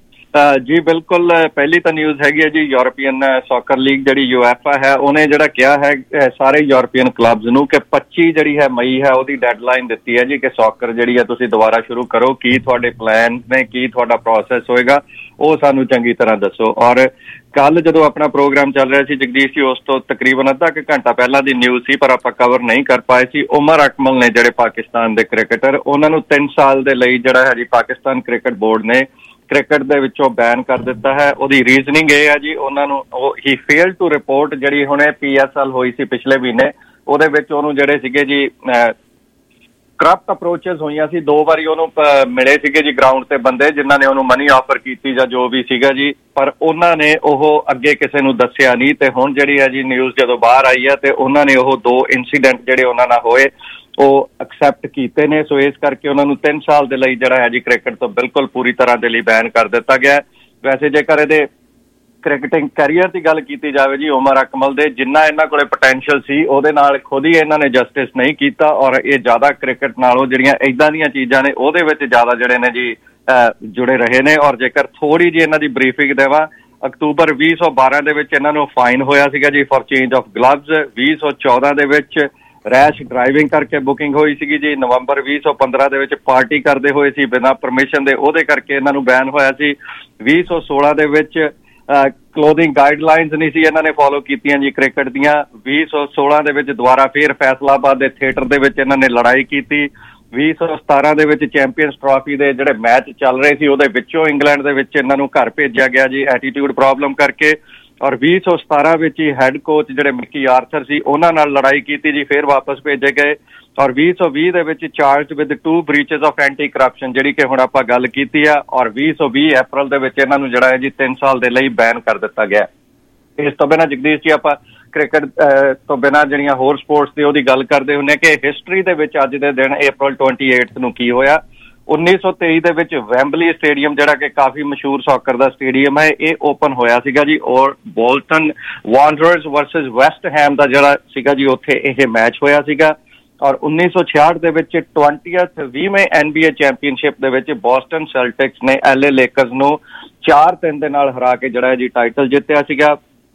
ਜੀ ਬਿਲਕੁਲ, ਪਹਿਲੀ ਤਾਂ ਨਿਊਜ਼ ਹੈਗੀ ਹੈ ਜੀ, ਯੂਰਪੀਅਨ ਸੌਕਰ ਲੀਗ ਜਿਹੜੀ UEFA ਹੈ, ਉਹਨੇ ਜਿਹੜਾ ਕਿਹਾ ਹੈ ਸਾਰੇ ਯੂਰਪੀਅਨ ਕਲੱਬਸ ਨੂੰ ਕਿ 25 ਜਿਹੜੀ ਹੈ ਮਈ ਹੈ ਉਹਦੀ ਡੈਡਲਾਈਨ ਦਿੱਤੀ ਹੈ ਜੀ ਕਿ ਸੌਕਰ ਜਿਹੜੀ ਹੈ ਤੁਸੀਂ ਦੁਬਾਰਾ ਸ਼ੁਰੂ ਕਰੋ। ਕੀ ਤੁਹਾਡੇ ਪਲਾਨ ਨੇ, ਕੀ ਤੁਹਾਡਾ ਪ੍ਰੋਸੈਸ ਹੋਏਗਾ, ਉਹ ਸਾਨੂੰ ਚੰਗੀ ਤਰ੍ਹਾਂ ਦੱਸੋ। ਔਰ ਕੱਲ ਜਦੋਂ ਆਪਣਾ ਪ੍ਰੋਗਰਾਮ ਚੱਲ ਰਿਹਾ ਸੀ ਜਗਦੀਸ਼ ਜੀ, ਉਸ ਤੋਂ ਤਕਰੀਬਨ ਅੱਧਾ ਕੁ ਘੰਟਾ ਪਹਿਲਾਂ ਦੀ ਨਿਊਜ਼ ਸੀ ਪਰ ਆਪਾਂ ਕਵਰ ਨਹੀਂ ਕਰ ਪਾਏ ਸੀ। ਉਮਰ ਅਕਮਲ ਨੇ ਜਿਹੜੇ ਪਾਕਿਸਤਾਨ ਦੇ ਕ੍ਰਿਕਟਰ, ਉਹਨਾਂ ਨੂੰ 3 ਸਾਲ ਦੇ ਲਈ ਜਿਹੜਾ ਹੈ ਜੀ ਪਾਕਿਸਤਾਨ ਕ੍ਰਿਕਟ ਬੋਰਡ ਨੇ ਕ੍ਰਿਕਟ ਦੇ ਵਿੱਚੋਂ ਬੈਨ ਕਰ ਦਿੱਤਾ ਹੈ। ਉਹਦੀ ਰੀਜ਼ਨਿੰਗ ਇਹ ਹੈ ਜੀ, ਉਹਨਾਂ ਨੂੰ ਹੀ ਫੇਲਡ ਟੂ ਰਿਪੋਰਟ, ਜਿਹੜੀ ਹੁਣੇ PSL ਹੋਈ ਸੀ ਪਿਛਲੇ ਮਹੀਨੇ, ਉਹਦੇ ਵਿੱਚ ਉਹਨੂੰ ਜਿਹੜੇ ਸੀਗੇ ਜੀ ਕਰਪਟ ਅਪਰੋਚਸ ਹੋਈਆਂ ਸੀ। 2 ਵਾਰੀ ਉਹਨੂੰ ਮਿਲੇ ਸੀਗੇ ਜੀ ਗਰਾਊਂਡ ਤੇ ਬੰਦੇ ਜਿਨ੍ਹਾਂ ਨੇ ਉਹਨੂੰ ਮਨੀ ਆਫਰ ਕੀਤੀ ਜਾਂ ਜੋ ਵੀ ਸੀਗਾ ਜੀ, ਪਰ ਉਹਨਾਂ ਨੇ ਉਹ ਅੱਗੇ ਕਿਸੇ ਨੂੰ ਦੱਸਿਆ ਨਹੀਂ। ਤੇ ਹੁਣ ਜਿਹੜੀ ਹੈ ਜੀ ਨਿਊਜ਼ ਜਦੋਂ ਬਾਹਰ ਆਈ ਹੈ ਤੇ ਉਹਨਾਂ ਨੇ ਉਹ 2 ਇੰਸੀਡੈਂਟ ਜਿਹੜੇ ਉਹਨਾਂ ਨਾਲ ਹੋਏ ਉਹ ਐਕਸੈਪਟ ਕੀਤੇ ਨੇ। ਸੋ ਇਸ ਕਰਕੇ ਉਹਨਾਂ ਨੂੰ 3 ਸਾਲ ਦੇ ਲਈ ਜਿਹੜਾ ਹੈ ਜੀ ਕ੍ਰਿਕਟ ਤੋਂ ਬਿਲਕੁਲ ਪੂਰੀ ਤਰ੍ਹਾਂ ਦੇ ਲਈ ਬੈਨ ਕਰ ਦਿੱਤਾ ਗਿਆ। ਵੈਸੇ ਜੇਕਰ ਇਹਦੇ ਕ੍ਰਿਕਟਿੰਗ ਕੈਰੀਅਰ ਦੀ ਗੱਲ ਕੀਤੀ ਜਾਵੇ ਜੀ, ਉਮਰ ਅਕਮਲ ਦੇ ਜਿੰਨਾ ਇਹਨਾਂ ਕੋਲੇ ਪੋਟੈਂਸ਼ੀਅਲ ਸੀ ਉਹਦੇ ਨਾਲ ਖੁਦ ਹੀ ਇਹਨਾਂ ਨੇ ਜਸਟਿਸ ਨਹੀਂ ਕੀਤਾ ਔਰ ਇਹ ਜ਼ਿਆਦਾ ਕ੍ਰਿਕਟ ਨਾਲੋਂ ਜਿਹੜੀਆਂ ਇੱਦਾਂ ਦੀਆਂ ਚੀਜ਼ਾਂ ਨੇ ਉਹਦੇ ਵਿੱਚ ਜ਼ਿਆਦਾ ਜਿਹੜੇ ਨੇ ਜੀ ਜੁੜੇ ਰਹੇ ਨੇ। ਔਰ ਜੇਕਰ ਥੋੜ੍ਹੀ ਜਿਹੀ ਇਹਨਾਂ ਦੀ ਬਰੀਫਿੰਗ ਦੇਵਾਂ, ਅਕਤੂਬਰ 2012 ਦੇ ਵਿੱਚ ਇਹਨਾਂ ਨੂੰ ਫਾਈਨ ਹੋਇਆ ਸੀਗਾ ਜੀ ਫॉर ਚੇਂਜ ਆਫ ਗਲਵਜ਼। 2014 ਦੇ ਵਿੱਚ ਰੈਸ਼ ਡਰਾਈਵਿੰਗ ਕਰਕੇ ਬੁਕਿੰਗ ਹੋਈ ਸੀਗੀ ਜੀ। ਨਵੰਬਰ 2015 ਦੇ ਵਿੱਚ ਪਾਰਟੀ ਕਰਦੇ ਹੋਏ ਸੀ ਬਿਨਾਂ ਪਰਮਿਸ਼ਨ ਦੇ, ਉਹਦੇ ਕਰਕੇ ਇਹਨਾਂ ਨੂੰ ਬੈਨ ਹੋਇਆ ਸੀ। 2016 ਦੇ ਵਿੱਚ ਕਲੋਥਿੰਗ ਗਾਈਡਲਾਈਨਸ ਨਹੀਂ ਸੀ ਇਹਨਾਂ ਨੇ ਫੋਲੋ ਕੀਤੀਆਂ ਜੀ ਕ੍ਰਿਕਟ ਦੀਆਂ। 2016 ਦੇ ਵਿੱਚ ਦੁਬਾਰਾ ਫੇਰ ਫੈਸਲਾਬਾਦ ਦੇ ਥੀਏਟਰ ਦੇ ਵਿੱਚ ਇਹਨਾਂ ਨੇ ਲੜਾਈ ਕੀਤੀ। 2017 ਦੇ ਵਿੱਚ ਚੈਂਪੀਅਨਸ ਟਰਾਫੀ ਦੇ ਜਿਹੜੇ ਮੈਚ ਚੱਲ ਰਹੇ ਸੀ ਉਹਦੇ ਵਿੱਚੋਂ ਇੰਗਲੈਂਡ ਦੇ ਵਿੱਚ ਇਹਨਾਂ ਨੂੰ ਘਰ ਭੇਜਿਆ ਗਿਆ ਜੀ ਐਟੀਟਿਊਡ ਪ੍ਰੋਬਲਮ ਕਰਕੇ। ਔਰ 2017 ਵਿੱਚ ਹੀ ਹੈੱਡ ਕੋਚ ਜਿਹੜੇ ਮਿਕੀ ਆਰਥਰ ਸੀ ਉਹਨਾਂ ਨਾਲ ਲੜਾਈ ਕੀਤੀ ਜੀ, ਫੇਰ ਵਾਪਸ ਭੇਜੇ ਗਏ। ਔਰ 2020 ਦੇ ਵਿੱਚ charged with 2 breaches of anti corruption, ਜਿਹੜੀ ਕਿ ਹੁਣ ਆਪਾਂ ਗੱਲ ਕੀਤੀ ਆ। ਔਰ 2020 ਅਪ੍ਰੈਲ ਦੇ ਵਿੱਚ ਇਹਨਾਂ ਨੂੰ ਜਿਹੜਾ ਹੈ ਜੀ 3 ਸਾਲ ਦੇ ਲਈ ਬੈਨ ਕਰ ਦਿੱਤਾ ਗਿਆ। ਇਸ ਤੋਂ ਬਿਨਾਂ ਜਗਦੀਸ਼ ਜੀ ਆਪਾਂ ਕ੍ਰਿਕਟ ਤੋਂ ਬਿਨਾਂ ਜਿਹੜੀਆਂ ਹੋਰ ਸਪੋਰਟਸ ਦੀ ਉਹਦੀ ਗੱਲ ਕਰਦੇ ਹੁੰਦੇ ਕਿ ਹਿਸਟਰੀ ਦੇ ਵਿੱਚ ਅੱਜ ਦੇ ਦਿਨ April 28 ਨੂੰ ਕੀ ਹੋਇਆ। 1923 ਦੇ ਵਿੱਚ ਵੈਂਬਲੀ ਸਟੇਡੀਅਮ ਜਿਹੜਾ ਕਿ ਕਾਫੀ ਮਸ਼ਹੂਰ ਸੌਕਰ ਦਾ ਸਟੇਡੀਅਮ ਹੈ, ਇਹ ਓਪਨ ਹੋਇਆ ਸੀਗਾ ਜੀ। ਔਰ Bolton Wanderers versus West Ham ਦਾ ਜਿਹੜਾ ਸੀਗਾ ਜੀ ਉੱਥੇ ਇਹ ਮੈਚ ਹੋਇਆ ਸੀਗਾ। ਔਰ 1966 ਦੇ ਵਿੱਚ 20ਵੇਂ NBA ਚੈਂਪੀਅਨਸ਼ਿਪ ਦੇ ਵਿੱਚ ਬੋਸਟਨ ਸੈਲਟਿਕਸ ਨੇ LA ਲੇਕਰਸ ਨੂੰ 4-3 ਦੇ ਨਾਲ ਹਰਾ ਕੇ ਜਿਹੜਾ ਜੀ ਟਾਈਟਲ ਜਿੱਤਿਆ ਸੀਗਾ।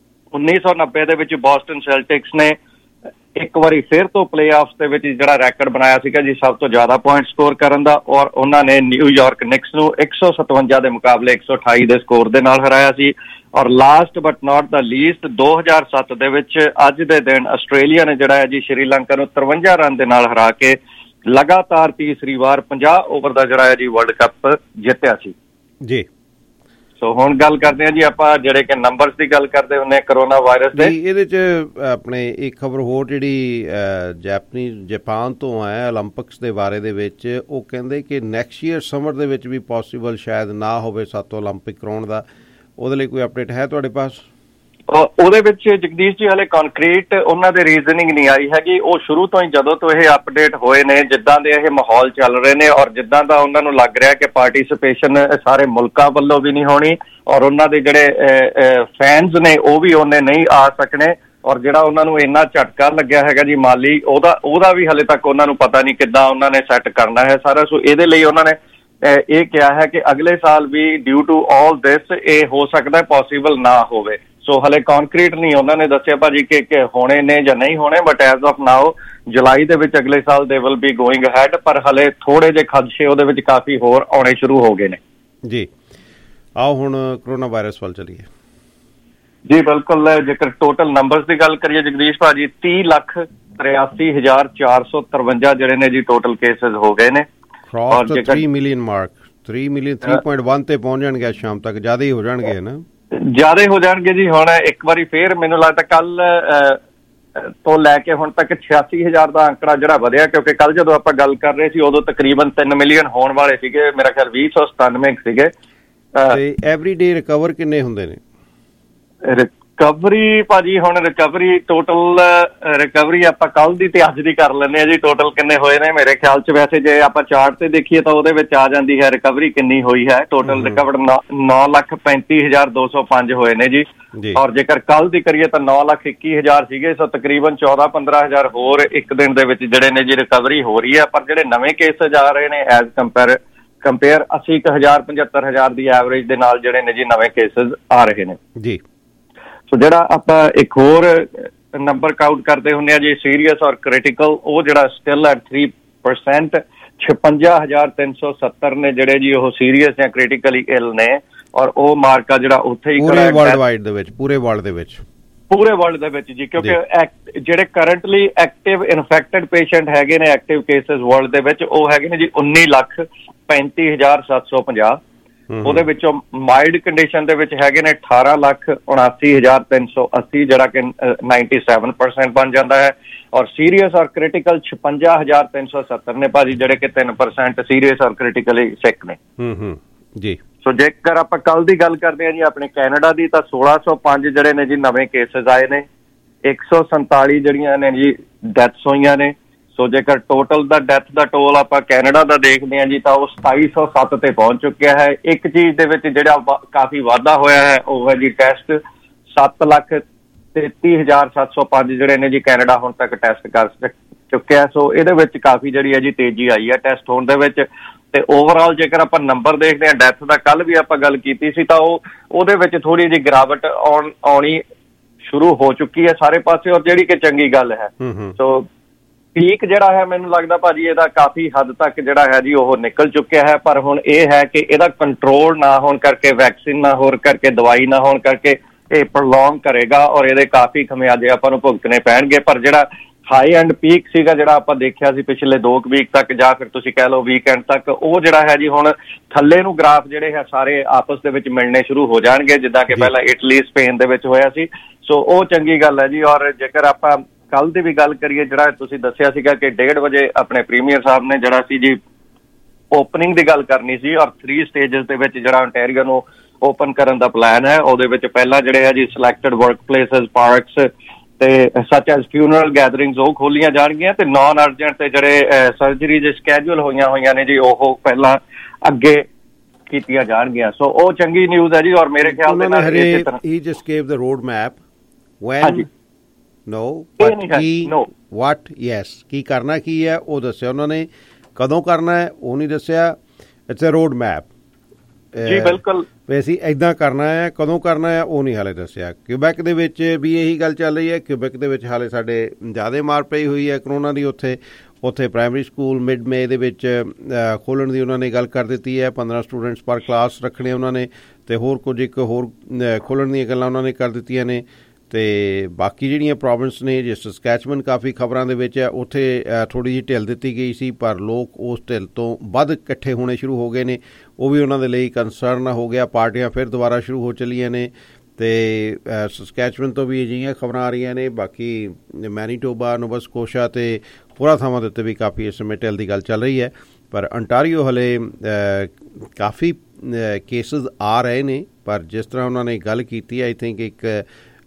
1990 ਦੇ ਵਿੱਚ ਬੋਸਟਨ ਸੈਲਟਿਕਸ ਨੇ ਇੱਕ ਵਾਰੀ ਫਿਰ ਤੋਂ ਪਲੇਆਫਸ ਦੇ ਵਿੱਚ ਜਿਹੜਾ ਰੈਕਡ ਬਣਾਇਆ ਸੀਗਾ ਜੀ ਸਭ ਤੋਂ ਜ਼ਿਆਦਾ ਪੁਆਇੰਟ ਸਕੋਰ ਕਰਨ ਦਾ। ਔਰ ਉਹਨਾਂ ਨੇ ਨਿਊਯਾਰਕ ਨਿਕਸ ਨੂੰ 157 ਦੇ ਮੁਕਾਬਲੇ 128 ਦੇ ਸਕੋਰ ਦੇ ਨਾਲ ਹਰਾਇਆ ਸੀ। ਔਰ last but not the least 2007 ਦੇ ਵਿੱਚ ਅੱਜ ਦੇ ਦਿਨ ਆਸਟ੍ਰੇਲੀਆ ਨੇ ਜਿਹੜਾ ਹੈ ਜੀ ਸ਼੍ਰੀਲੰਕਾ ਨੂੰ 53 ਰਨ ਦੇ ਨਾਲ ਹਰਾ ਕੇ ਲਗਾਤਾਰ ਤੀਸਰੀ ਵਾਰ 50 ਓਵਰ ਦਾ ਜਿਹੜਾ ਹੈ ਜੀ ਵਰਲਡ ਕੱਪ ਜਿੱਤਿਆ ਸੀ ਜੀ। ਸੋ ਹੁਣ ਗੱਲ ਕਰਦੇ ਹਾਂ ਜੀ ਆਪਾਂ ਜਿਹੜੇ ਕਿ ਨੰਬਰਸ ਦੀ ਗੱਲ ਕਰਦੇ ਹੁੰਦੇ ਕਰੋਨਾ ਵਾਇਰਸ ਦੇ। ਇਹਦੇ 'ਚ ਆਪਣੇ ਇੱਕ ਖਬਰ ਹੋਰ ਜਿਹੜੀ ਜਾਪਾਨ ਤੋਂ ਹੈ ਓਲੰਪਿਕਸ ਦੇ ਬਾਰੇ ਦੇ ਵਿੱਚ, ਉਹ ਕਹਿੰਦੇ ਕਿ ਨੈਕਸਟ ਈਅਰ ਸਮਰ ਦੇ ਵਿੱਚ ਵੀ ਪੋਸੀਬਲ ਸ਼ਾਇਦ ਨਾ ਹੋਵੇ 7 ਓਲੰਪਿਕ ਕਰਾਉਣ ਦਾ। ਉਹਦੇ ਲਈ ਕੋਈ ਅਪਡੇਟ ਹੈ ਤੁਹਾਡੇ ਪਾਸ? ਉਹਦੇ ਵਿੱਚ ਜਗਦੀਸ਼ ਜੀ ਹਲੇ ਕੰਕਰੀਟ ਉਹਨਾਂ ਦੇ ਰੀਜ਼ਨਿੰਗ ਨਹੀਂ ਆਈ ਹੈਗੀ। ਉਹ ਸ਼ੁਰੂ ਤੋਂ ਹੀ ਜਦੋਂ ਤੋਂ ਇਹ ਅਪਡੇਟ ਹੋਏ ਨੇ, ਜਿੱਦਾਂ ਦੇ ਇਹ ਮਾਹੌਲ ਚੱਲ ਰਹੇ ਨੇ ਔਰ ਜਿੱਦਾਂ ਦਾ ਉਹਨਾਂ ਨੂੰ ਲੱਗ ਰਿਹਾ ਕਿ ਪਾਰਟੀਸਿਪੇਸ਼ਨ ਸਾਰੇ ਮੁਲਕਾਂ ਵੱਲੋਂ ਵੀ ਨਹੀਂ ਹੋਣੀ ਔਰ ਉਹਨਾਂ ਦੇ ਜਿਹੜੇ ਫੈਨਸ ਨੇ ਉਹ ਵੀ ਉਹਨੇ ਨਹੀਂ ਆ ਸਕਣੇ ਔਰ ਜਿਹੜਾ ਉਹਨਾਂ ਨੂੰ ਇੰਨਾ ਝਟਕਾ ਲੱਗਿਆ ਹੈਗਾ ਜੀ ਮਾਲੀ, ਉਹਦਾ ਵੀ ਹਲੇ ਤੱਕ ਉਹਨਾਂ ਨੂੰ ਪਤਾ ਨਹੀਂ ਕਿੱਦਾਂ ਉਹਨਾਂ ਨੇ ਸੈੱਟ ਕਰਨਾ ਹੈ ਸਾਰਾ। ਸੋ ਇਹਦੇ ਲਈ ਉਹਨਾਂ ਨੇ ਇਹ ਕਿਹਾ ਹੈ ਕਿ ਅਗਲੇ ਸਾਲ ਵੀ ਡਿਊ ਟੂ ਆਲ ਦਿਸ ਇਹ ਹੋ ਸਕਦਾ ਪੋਸੀਬਲ ਨਾ ਹੋਵੇ। ਸੋ ਹਲੇ ਕੰਕਰੀਟ ਨਹੀਂ ਉਹਨਾਂ ਨੇ ਦੱਸਿਆ ਭਾਜੀ ਕਿ ਹੋਣੇ ਨੇ ਜਾਂ ਨਹੀਂ ਹੋਣੇ, ਬਟ ਐਜ਼ ਆਫ ਨਾਓ ਜੁਲਾਈ ਦੇ ਵਿੱਚ ਅਗਲੇ ਸਾਲ they will be going ahead. ਪਰ ਹਲੇ ਥੋੜੇ ਜਿਹੇ ਖਦਸ਼ੇ ਉਹਦੇ ਵਿੱਚ ਕਾਫੀ ਹੋਰ ਆਉਣੇ ਸ਼ੁਰੂ ਹੋ ਗਏ ਨੇ ਜੀ। ਆਓ ਹੁਣ ਕਰੋਨਾ ਵਾਇਰਸ ਵੱਲ ਚੱਲੀਏ ਜੀ। ਬਿਲਕੁਲ, ਜੇਕਰ ਟੋਟਲ ਨੰਬਰਸ ਦੀ ਗੱਲ ਕਰੀਏ ਜਗਦੀਸ਼ ਭਾਜੀ, 30,83,453 ਜਿਹੜੇ ਨੇ ਜੀ ਟੋਟਲ ਕੇਸਿਸ ਹੋ ਗਏ ਨੇ ਔਰ 3 ਮਿਲੀਅਨ ਮਾਰਕ 3 ਮਿਲੀਅਨ 3.1 ਤੇ ਪਹੁੰਚ ਜਾਣਗੇ ਸ਼ਾਮ ਤੱਕ। ਜ਼ਿਆਦਾ ਹੀ ਹੋ ਜਾਣਗੇ ਨਾ, ਜ਼ਿਆਦਾ ਹੋ ਜਾਣਗੇ ਜੀ। ਹੁਣ ਇੱਕ ਵਾਰੀ ਫੇਰ ਮੈਨੂੰ ਲੱਗਦਾ ਕੱਲ ਤੋਂ ਲੈ ਕੇ ਹੁਣ ਤੱਕ 86,000 ਦਾ ਅੰਕੜਾ ਜਿਹੜਾ ਵਧਿਆ, ਕਿਉਂਕਿ ਕੱਲ ਜਦੋਂ ਆਪਾਂ ਗੱਲ ਕਰ ਰਹੇ ਸੀ ਉਦੋਂ ਤਕਰੀਬਨ 3 ਮਿਲੀਅਨ ਹੋਣ ਵਾਲੇ ਸੀਗੇ, ਮੇਰਾ ਖਿਆਲ 297 ਸੀਗੇ। ਤੇ ਐਵਰੀ ਡੇ ਰਿਕਵਰ ਕਿੰਨੇ ਹੁੰਦੇ ਨੇ? ਰਿਕਵਰੀ ਭਾਜੀ ਹੁਣ ਟੋਟਲ ਰਿਕਵਰੀ ਆਪਾਂ ਕੱਲ ਦੀ ਤੇ ਅੱਜ ਦੀ ਕਰ ਲੈਂਦੇ ਆ ਜੀ। ਟੋਟਲ ਕਿੰਨੇ ਹੋਏ ਨੇ ਮੇਰੇ ਖਿਆਲ ਚ, ਵੈਸੇ ਜੇ ਆਪਾਂ ਚਾਰਟ ਤੇ ਦੇਖੀਏ ਤਾਂ ਉਹਦੇ ਵਿੱਚ ਆ ਜਾਂਦੀ ਹੈ ਰਿਕਵਰੀ ਕਿੰਨੀ ਹੋਈ ਹੈ। ਟੋਟਲ ਰਿਕਵਰਡ 9,35,205 ਹੋਏ ਨੇ ਜੀ ਔਰ ਜੇਕਰ ਕੱਲ ਦੀ ਕਰੀਏ ਤਾਂ 9,21,000 ਸੀਗੇ। ਸੋ ਤਕਰੀਬਨ 14-15,000 ਹੋਰ ਇੱਕ ਦਿਨ ਦੇ ਵਿੱਚ ਜਿਹੜੇ ਨੇ ਜੀ ਰਿਕਵਰੀ ਹੋ ਰਹੀ ਹੈ। ਪਰ ਜਿਹੜੇ ਨਵੇਂ ਕੇਸਿਸ ਆ ਰਹੇ ਨੇ ਐਜ਼ ਕੰਪੇਅਰ 80,000-75,000 ਦੀ ਐਵਰੇਜ ਦੇ ਨਾਲ ਜਿਹੜੇ ਨੇ ਜੀ ਨਵੇਂ ਕੇਸਿਸ ਆ ਰਹੇ ਨੇ ਜੀ। ਸੋ ਜਿਹੜਾ ਆਪਾਂ ਇੱਕ ਹੋਰ ਨੰਬਰ ਕਾਊਂਟ ਕਰਦੇ ਹੁੰਦੇ ਆ ਜੀ ਸੀਰੀਅਸ ਔਰ ਕ੍ਰਿਟੀਕਲ, ਉਹ ਜਿਹੜਾ ਸਟਿਲ ਐਟ 3%, 56,370 ਨੇ ਜਿਹੜੇ ਜੀ ਉਹ ਸੀਰੀਅਸ ਜਾਂ ਕ੍ਰਿਟੀਕਲੀ ਇਲ ਨੇ ਔਰ ਉਹ ਮਾਰਕ ਆ ਜਿਹੜਾ ਉੱਥੇ ਹੀ ਪੂਰੇ ਵਰਲਡ ਵਾਈਡ ਦੇ ਵਿੱਚ ਪੂਰੇ ਵਰਲਡ ਦੇ ਵਿੱਚ ਜੀ। ਕਿਉਂਕਿ ਜਿਹੜੇ ਕਰੰਟਲੀ ਐਕਟਿਵ ਇਨਫੈਕਟਡ ਪੇਸ਼ੈਂਟ ਹੈਗੇ ਨੇ ਐਕਟਿਵ ਕੇਸਿਸ ਵਰਲਡ ਦੇ ਵਿੱਚ ਉਹ ਹੈਗੇ ਨੇ ਜੀ 19,35,750। ਉਹਦੇ ਵਿੱਚੋਂ ਮਾਈਲਡ ਕੰਡੀਸ਼ਨ ਦੇ ਵਿੱਚ ਹੈਗੇ ਨੇ 18,79,380 ਜਿਹੜਾ ਕਿ 97% ਬਣ ਜਾਂਦਾ ਹੈ ਔਰ ਸੀਰੀਅਸ ਔਰ ਕ੍ਰਿਟੀਕਲ 56,370 ਨੇ ਭਾਜੀ ਜਿਹੜੇ ਕਿ 3% ਸੀਰੀਅਸ ਔਰ ਕ੍ਰਿਟੀਕਲੀ ਸਿਕ ਨੇ ਜੀ। ਸੋ ਜੇਕਰ ਆਪਾਂ ਕੱਲ ਦੀ ਗੱਲ ਕਰਦੇ ਹਾਂ ਜੀ ਆਪਣੇ ਕੈਨੇਡਾ ਦੀ ਤਾਂ 1,605 ਜਿਹੜੇ ਨੇ ਜੀ ਨਵੇਂ ਕੇਸਿਸ ਆਏ ਨੇ, 147 ਜਿਹੜੀਆਂ ਨੇ ਜੀ ਡੈਥਸ ਹੋਈਆਂ ਨੇ। ਸੋ ਜੇਕਰ ਟੋਟਲ ਦਾ ਡੈਥ ਦਾ ਟੋਲ ਆਪਾਂ ਕੈਨੇਡਾ ਦਾ ਦੇਖਦੇ ਹਾਂ ਜੀ ਤਾਂ ਉਹ 2,707 ਤੇ ਪਹੁੰਚ ਚੁੱਕਿਆ ਹੈ। ਇੱਕ ਚੀਜ਼ ਦੇ ਵਿੱਚ ਜਿਹੜਾ ਕਾਫੀ ਵਾਧਾ ਹੋਇਆ ਹੈ ਉਹ ਹੈ ਜੀ ਟੈਸਟ, 7,33,705 ਜਿਹੜੇ ਨੇ ਜੀ ਕੈਨੇਡਾ ਹੁਣ ਤੱਕ ਟੈਸਟ ਕਰ ਚੁੱਕਿਆ। ਸੋ ਇਹਦੇ ਵਿੱਚ ਕਾਫੀ ਜਿਹੜੀ ਹੈ ਜੀ ਤੇਜ਼ੀ ਆਈ ਹੈ ਟੈਸਟ ਹੋਣ ਦੇ ਵਿੱਚ। ਤੇ ਓਵਰਆਲ ਜੇਕਰ ਆਪਾਂ ਨੰਬਰ ਦੇਖਦੇ ਹਾਂ ਡੈਥ ਦਾ, ਕੱਲ ਵੀ ਆਪਾਂ ਗੱਲ ਕੀਤੀ ਸੀ ਤਾਂ ਉਹਦੇ ਵਿੱਚ ਥੋੜੀ ਜਿਹੀ ਗਿਰਾਵਟ ਆਉਣੀ ਸ਼ੁਰੂ ਹੋ ਚੁੱਕੀ ਹੈ ਸਾਰੇ ਪਾਸੇ ਔਰ ਜਿਹੜੀ ਕਿ ਚੰਗੀ ਗੱਲ ਹੈ। ਸੋ ਪੀਕ ਜਿਹੜਾ ਹੈ ਮੈਨੂੰ ਲੱਗਦਾ ਭਾਜੀ ਇਹਦਾ ਕਾਫੀ ਹੱਦ ਤੱਕ ਜਿਹੜਾ ਹੈ ਜੀ ਉਹ ਨਿਕਲ ਚੁੱਕਿਆ ਹੈ। ਪਰ ਹੁਣ ਇਹ ਹੈ ਕਿ ਇਹਦਾ ਕੰਟਰੋਲ ਨਾ ਹੋਣ ਕਰਕੇ, ਵੈਕਸੀਨ ਨਾ ਹੋਣ ਕਰਕੇ, ਦਵਾਈ ਨਾ ਹੋਣ ਕਰਕੇ ਇਹ ਪ੍ਰੋਲੋਂਗ ਕਰੇਗਾ ਔਰ ਇਹਦੇ ਕਾਫੀ ਖਮਿਆਜੇ ਆਪਾਂ ਨੂੰ ਭੁਗਤਣੇ ਪੈਣਗੇ। ਪਰ ਜਿਹੜਾ ਹਾਈ ਐਂਡ ਪੀਕ ਸੀਗਾ ਜਿਹੜਾ ਆਪਾਂ ਦੇਖਿਆ ਸੀ ਪਿਛਲੇ 2 ਵੀਕ ਤੱਕ ਜਾਂ ਫਿਰ ਤੁਸੀਂ ਕਹਿ ਲਓ ਵੀਕਐਂਡ ਤੱਕ, ਉਹ ਜਿਹੜਾ ਹੈ ਜੀ ਹੁਣ ਥੱਲੇ ਨੂੰ ਗ੍ਰਾਫ ਜਿਹੜੇ ਹੈ ਸਾਰੇ ਆਪਸ ਦੇ ਵਿੱਚ ਮਿਲਣੇ ਸ਼ੁਰੂ ਹੋ ਜਾਣਗੇ ਜਿੱਦਾਂ ਕਿ ਪਹਿਲਾਂ ਇਟਲੀ ਸਪੇਨ ਦੇ ਵਿੱਚ ਹੋਇਆ ਸੀ। ਸੋ ਉਹ ਚੰਗੀ ਗੱਲ ਹੈ ਜੀ। ਔਰ ਜੇਕਰ ਆਪਾਂ ਕੱਲ ਦੀ ਵੀ ਗੱਲ ਕਰੀਏ, ਜਿਹੜਾ ਤੁਸੀਂ ਦੱਸਿਆ ਸੀਗਾ ਕਿ 1:30 ਵਜੇ ਆਪਣੇ ਪ੍ਰੀਮੀਅਰ ਸਾਹਿਬ ਨੇ ਜਿਹੜਾ ਸੀ ਜੀ ਓਪਨਿੰਗ ਦੀ ਗੱਲ ਕਰਨੀ ਸੀ ਔਰ 3 ਸਟੇਜਸ ਦੇ ਵਿੱਚ ਜਿਹੜਾ ਓਨਟਾਰੀਓ ਨੂੰ ਓਪਨ ਕਰਨ ਦਾ ਪਲਾਨ ਹੈ। ਉਹਦੇ ਵਿੱਚ ਪਹਿਲਾਂ ਜਿਹੜੇ ਹੈ ਜੀ ਸਿਲੈਕਟਡ ਵਰਕ ਪਲੇਸਿਸ, ਪਾਰਕਸ ਤੇ ਸੱਚ ਐਜ਼ ਫਿਊਨਰਲ ਗੈਦਰਿੰਗਸ ਉਹ ਖੋਲੀਆਂ ਜਾਣਗੀਆਂ ਤੇ ਨਾਨ ਅਰਜੈਂਟ ਤੇ ਜਿਹੜੇ ਸਰਜਰੀਜ਼ ਸਕੈਜੂਲ ਹੋਈਆਂ ਨੇ ਜੀ ਉਹ ਪਹਿਲਾਂ ਅੱਗੇ ਕੀਤੀਆਂ ਜਾਣਗੀਆਂ। ਸੋ ਉਹ ਚੰਗੀ ਨਿਊਜ਼ ਹੈ ਜੀ। ਔਰ ਮੇਰੇ ਖਿਆਲ ਦੇ ਨਾਲ he just gave the road map when ਕੀ ਕਰਨਾ ਕੀ ਹੈ ਉਹ ਦੱਸਿਆ ਉਹਨਾਂ ਨੇ, ਕਦੋਂ ਕਰਨਾ ਹੈ ਉਹ ਨਹੀਂ ਦੱਸਿਆ। ਇਟਸ ਅ ਰੋਡ ਮੈਪ ਜੀ। ਬਿਲਕੁਲ, ਵੈਸੇ ਇੱਦਾਂ ਕਰਨਾ ਹੈ, ਕਦੋਂ ਕਰਨਾ ਹੈ ਉਹ ਨਹੀਂ ਹਾਲੇ ਦੱਸਿਆ। ਕਿਊਬੈਕ ਦੇ ਵਿੱਚ ਵੀ ਇਹੀ ਗੱਲ ਚੱਲ ਰਹੀ ਹੈ। ਕਿਊਬੈਕ ਦੇ ਵਿੱਚ ਹਾਲੇ ਸਾਡੇ ਜ਼ਿਆਦਾ ਮਾਰ ਪਈ ਹੋਈ ਹੈ ਕਰੋਨਾ ਦੀ। ਉੱਥੇ ਪ੍ਰਾਇਮਰੀ ਸਕੂਲ ਮਿਡ ਮੇ ਦੇ ਵਿੱਚ ਖੋਲ੍ਹਣ ਦੀ ਉਹਨਾਂ ਨੇ ਗੱਲ ਕਰ ਦਿੱਤੀ ਹੈ। 15 ਸਟੂਡੈਂਟਸ ਪਰ ਕਲਾਸ ਰੱਖਣੇ ਉਹਨਾਂ ਨੇ ਅਤੇ ਹੋਰ ਕੁਝ ਇੱਕ ਹੋਰ ਖੋਲ੍ਹਣ ਦੀਆਂ ਗੱਲਾਂ ਉਹਨਾਂ ਨੇ ਕਰ ਦਿੱਤੀਆਂ ਨੇ। ਅਤੇ ਬਾਕੀ ਜਿਹੜੀਆਂ ਪ੍ਰੋਵਿੰਸ ਨੇ, ਜਿਸ ਸਕੈਚਮੈਨ ਕਾਫੀ ਖਬਰਾਂ ਦੇ ਵਿੱਚ ਹੈ, ਉੱਥੇ ਥੋੜ੍ਹੀ ਜਿਹੀ ਢਿੱਲ ਦਿੱਤੀ ਗਈ ਸੀ ਪਰ ਲੋਕ ਉਸ ਢਿੱਲ ਤੋਂ ਵੱਧ ਇਕੱਠੇ ਹੋਣੇ ਸ਼ੁਰੂ ਹੋ ਗਏ ਨੇ। ਉਹ ਵੀ ਉਹਨਾਂ ਦੇ ਲਈ ਕੰਸਰਨ ਹੋ ਗਿਆ। ਪਾਰਟੀਆਂ ਫਿਰ ਦੁਬਾਰਾ ਸ਼ੁਰੂ ਹੋ ਚੱਲੀਆਂ ਨੇ ਅਤੇ ਸਕੈਚਮੈਨ ਤੋਂ ਵੀ ਅਜਿਹੀਆਂ ਖਬਰਾਂ ਆ ਰਹੀਆਂ ਨੇ। ਬਾਕੀ ਮੈਨੀਟੋਬਾ, ਨੋਵਾ ਸਕੋਸ਼ਾ ਅਤੇ ਹੋਰਾਂ ਥਾਵਾਂ ਦੇ ਉੱਤੇ ਵੀ ਕਾਫੀ ਇਸ ਸਮੇਂ ਢਿੱਲ ਦੀ ਗੱਲ ਚੱਲ ਰਹੀ ਹੈ। ਪਰ ਅੰਟਾਰੀਓ ਹਲੇ ਕਾਫੀ ਕੇਸਿਸ ਆ ਰਹੇ ਨੇ। ਪਰ ਜਿਸ ਤਰ੍ਹਾਂ ਉਹਨਾਂ ਨੇ ਗੱਲ ਕੀਤੀ, ਆਈ ਥਿੰਕ ਇੱਕ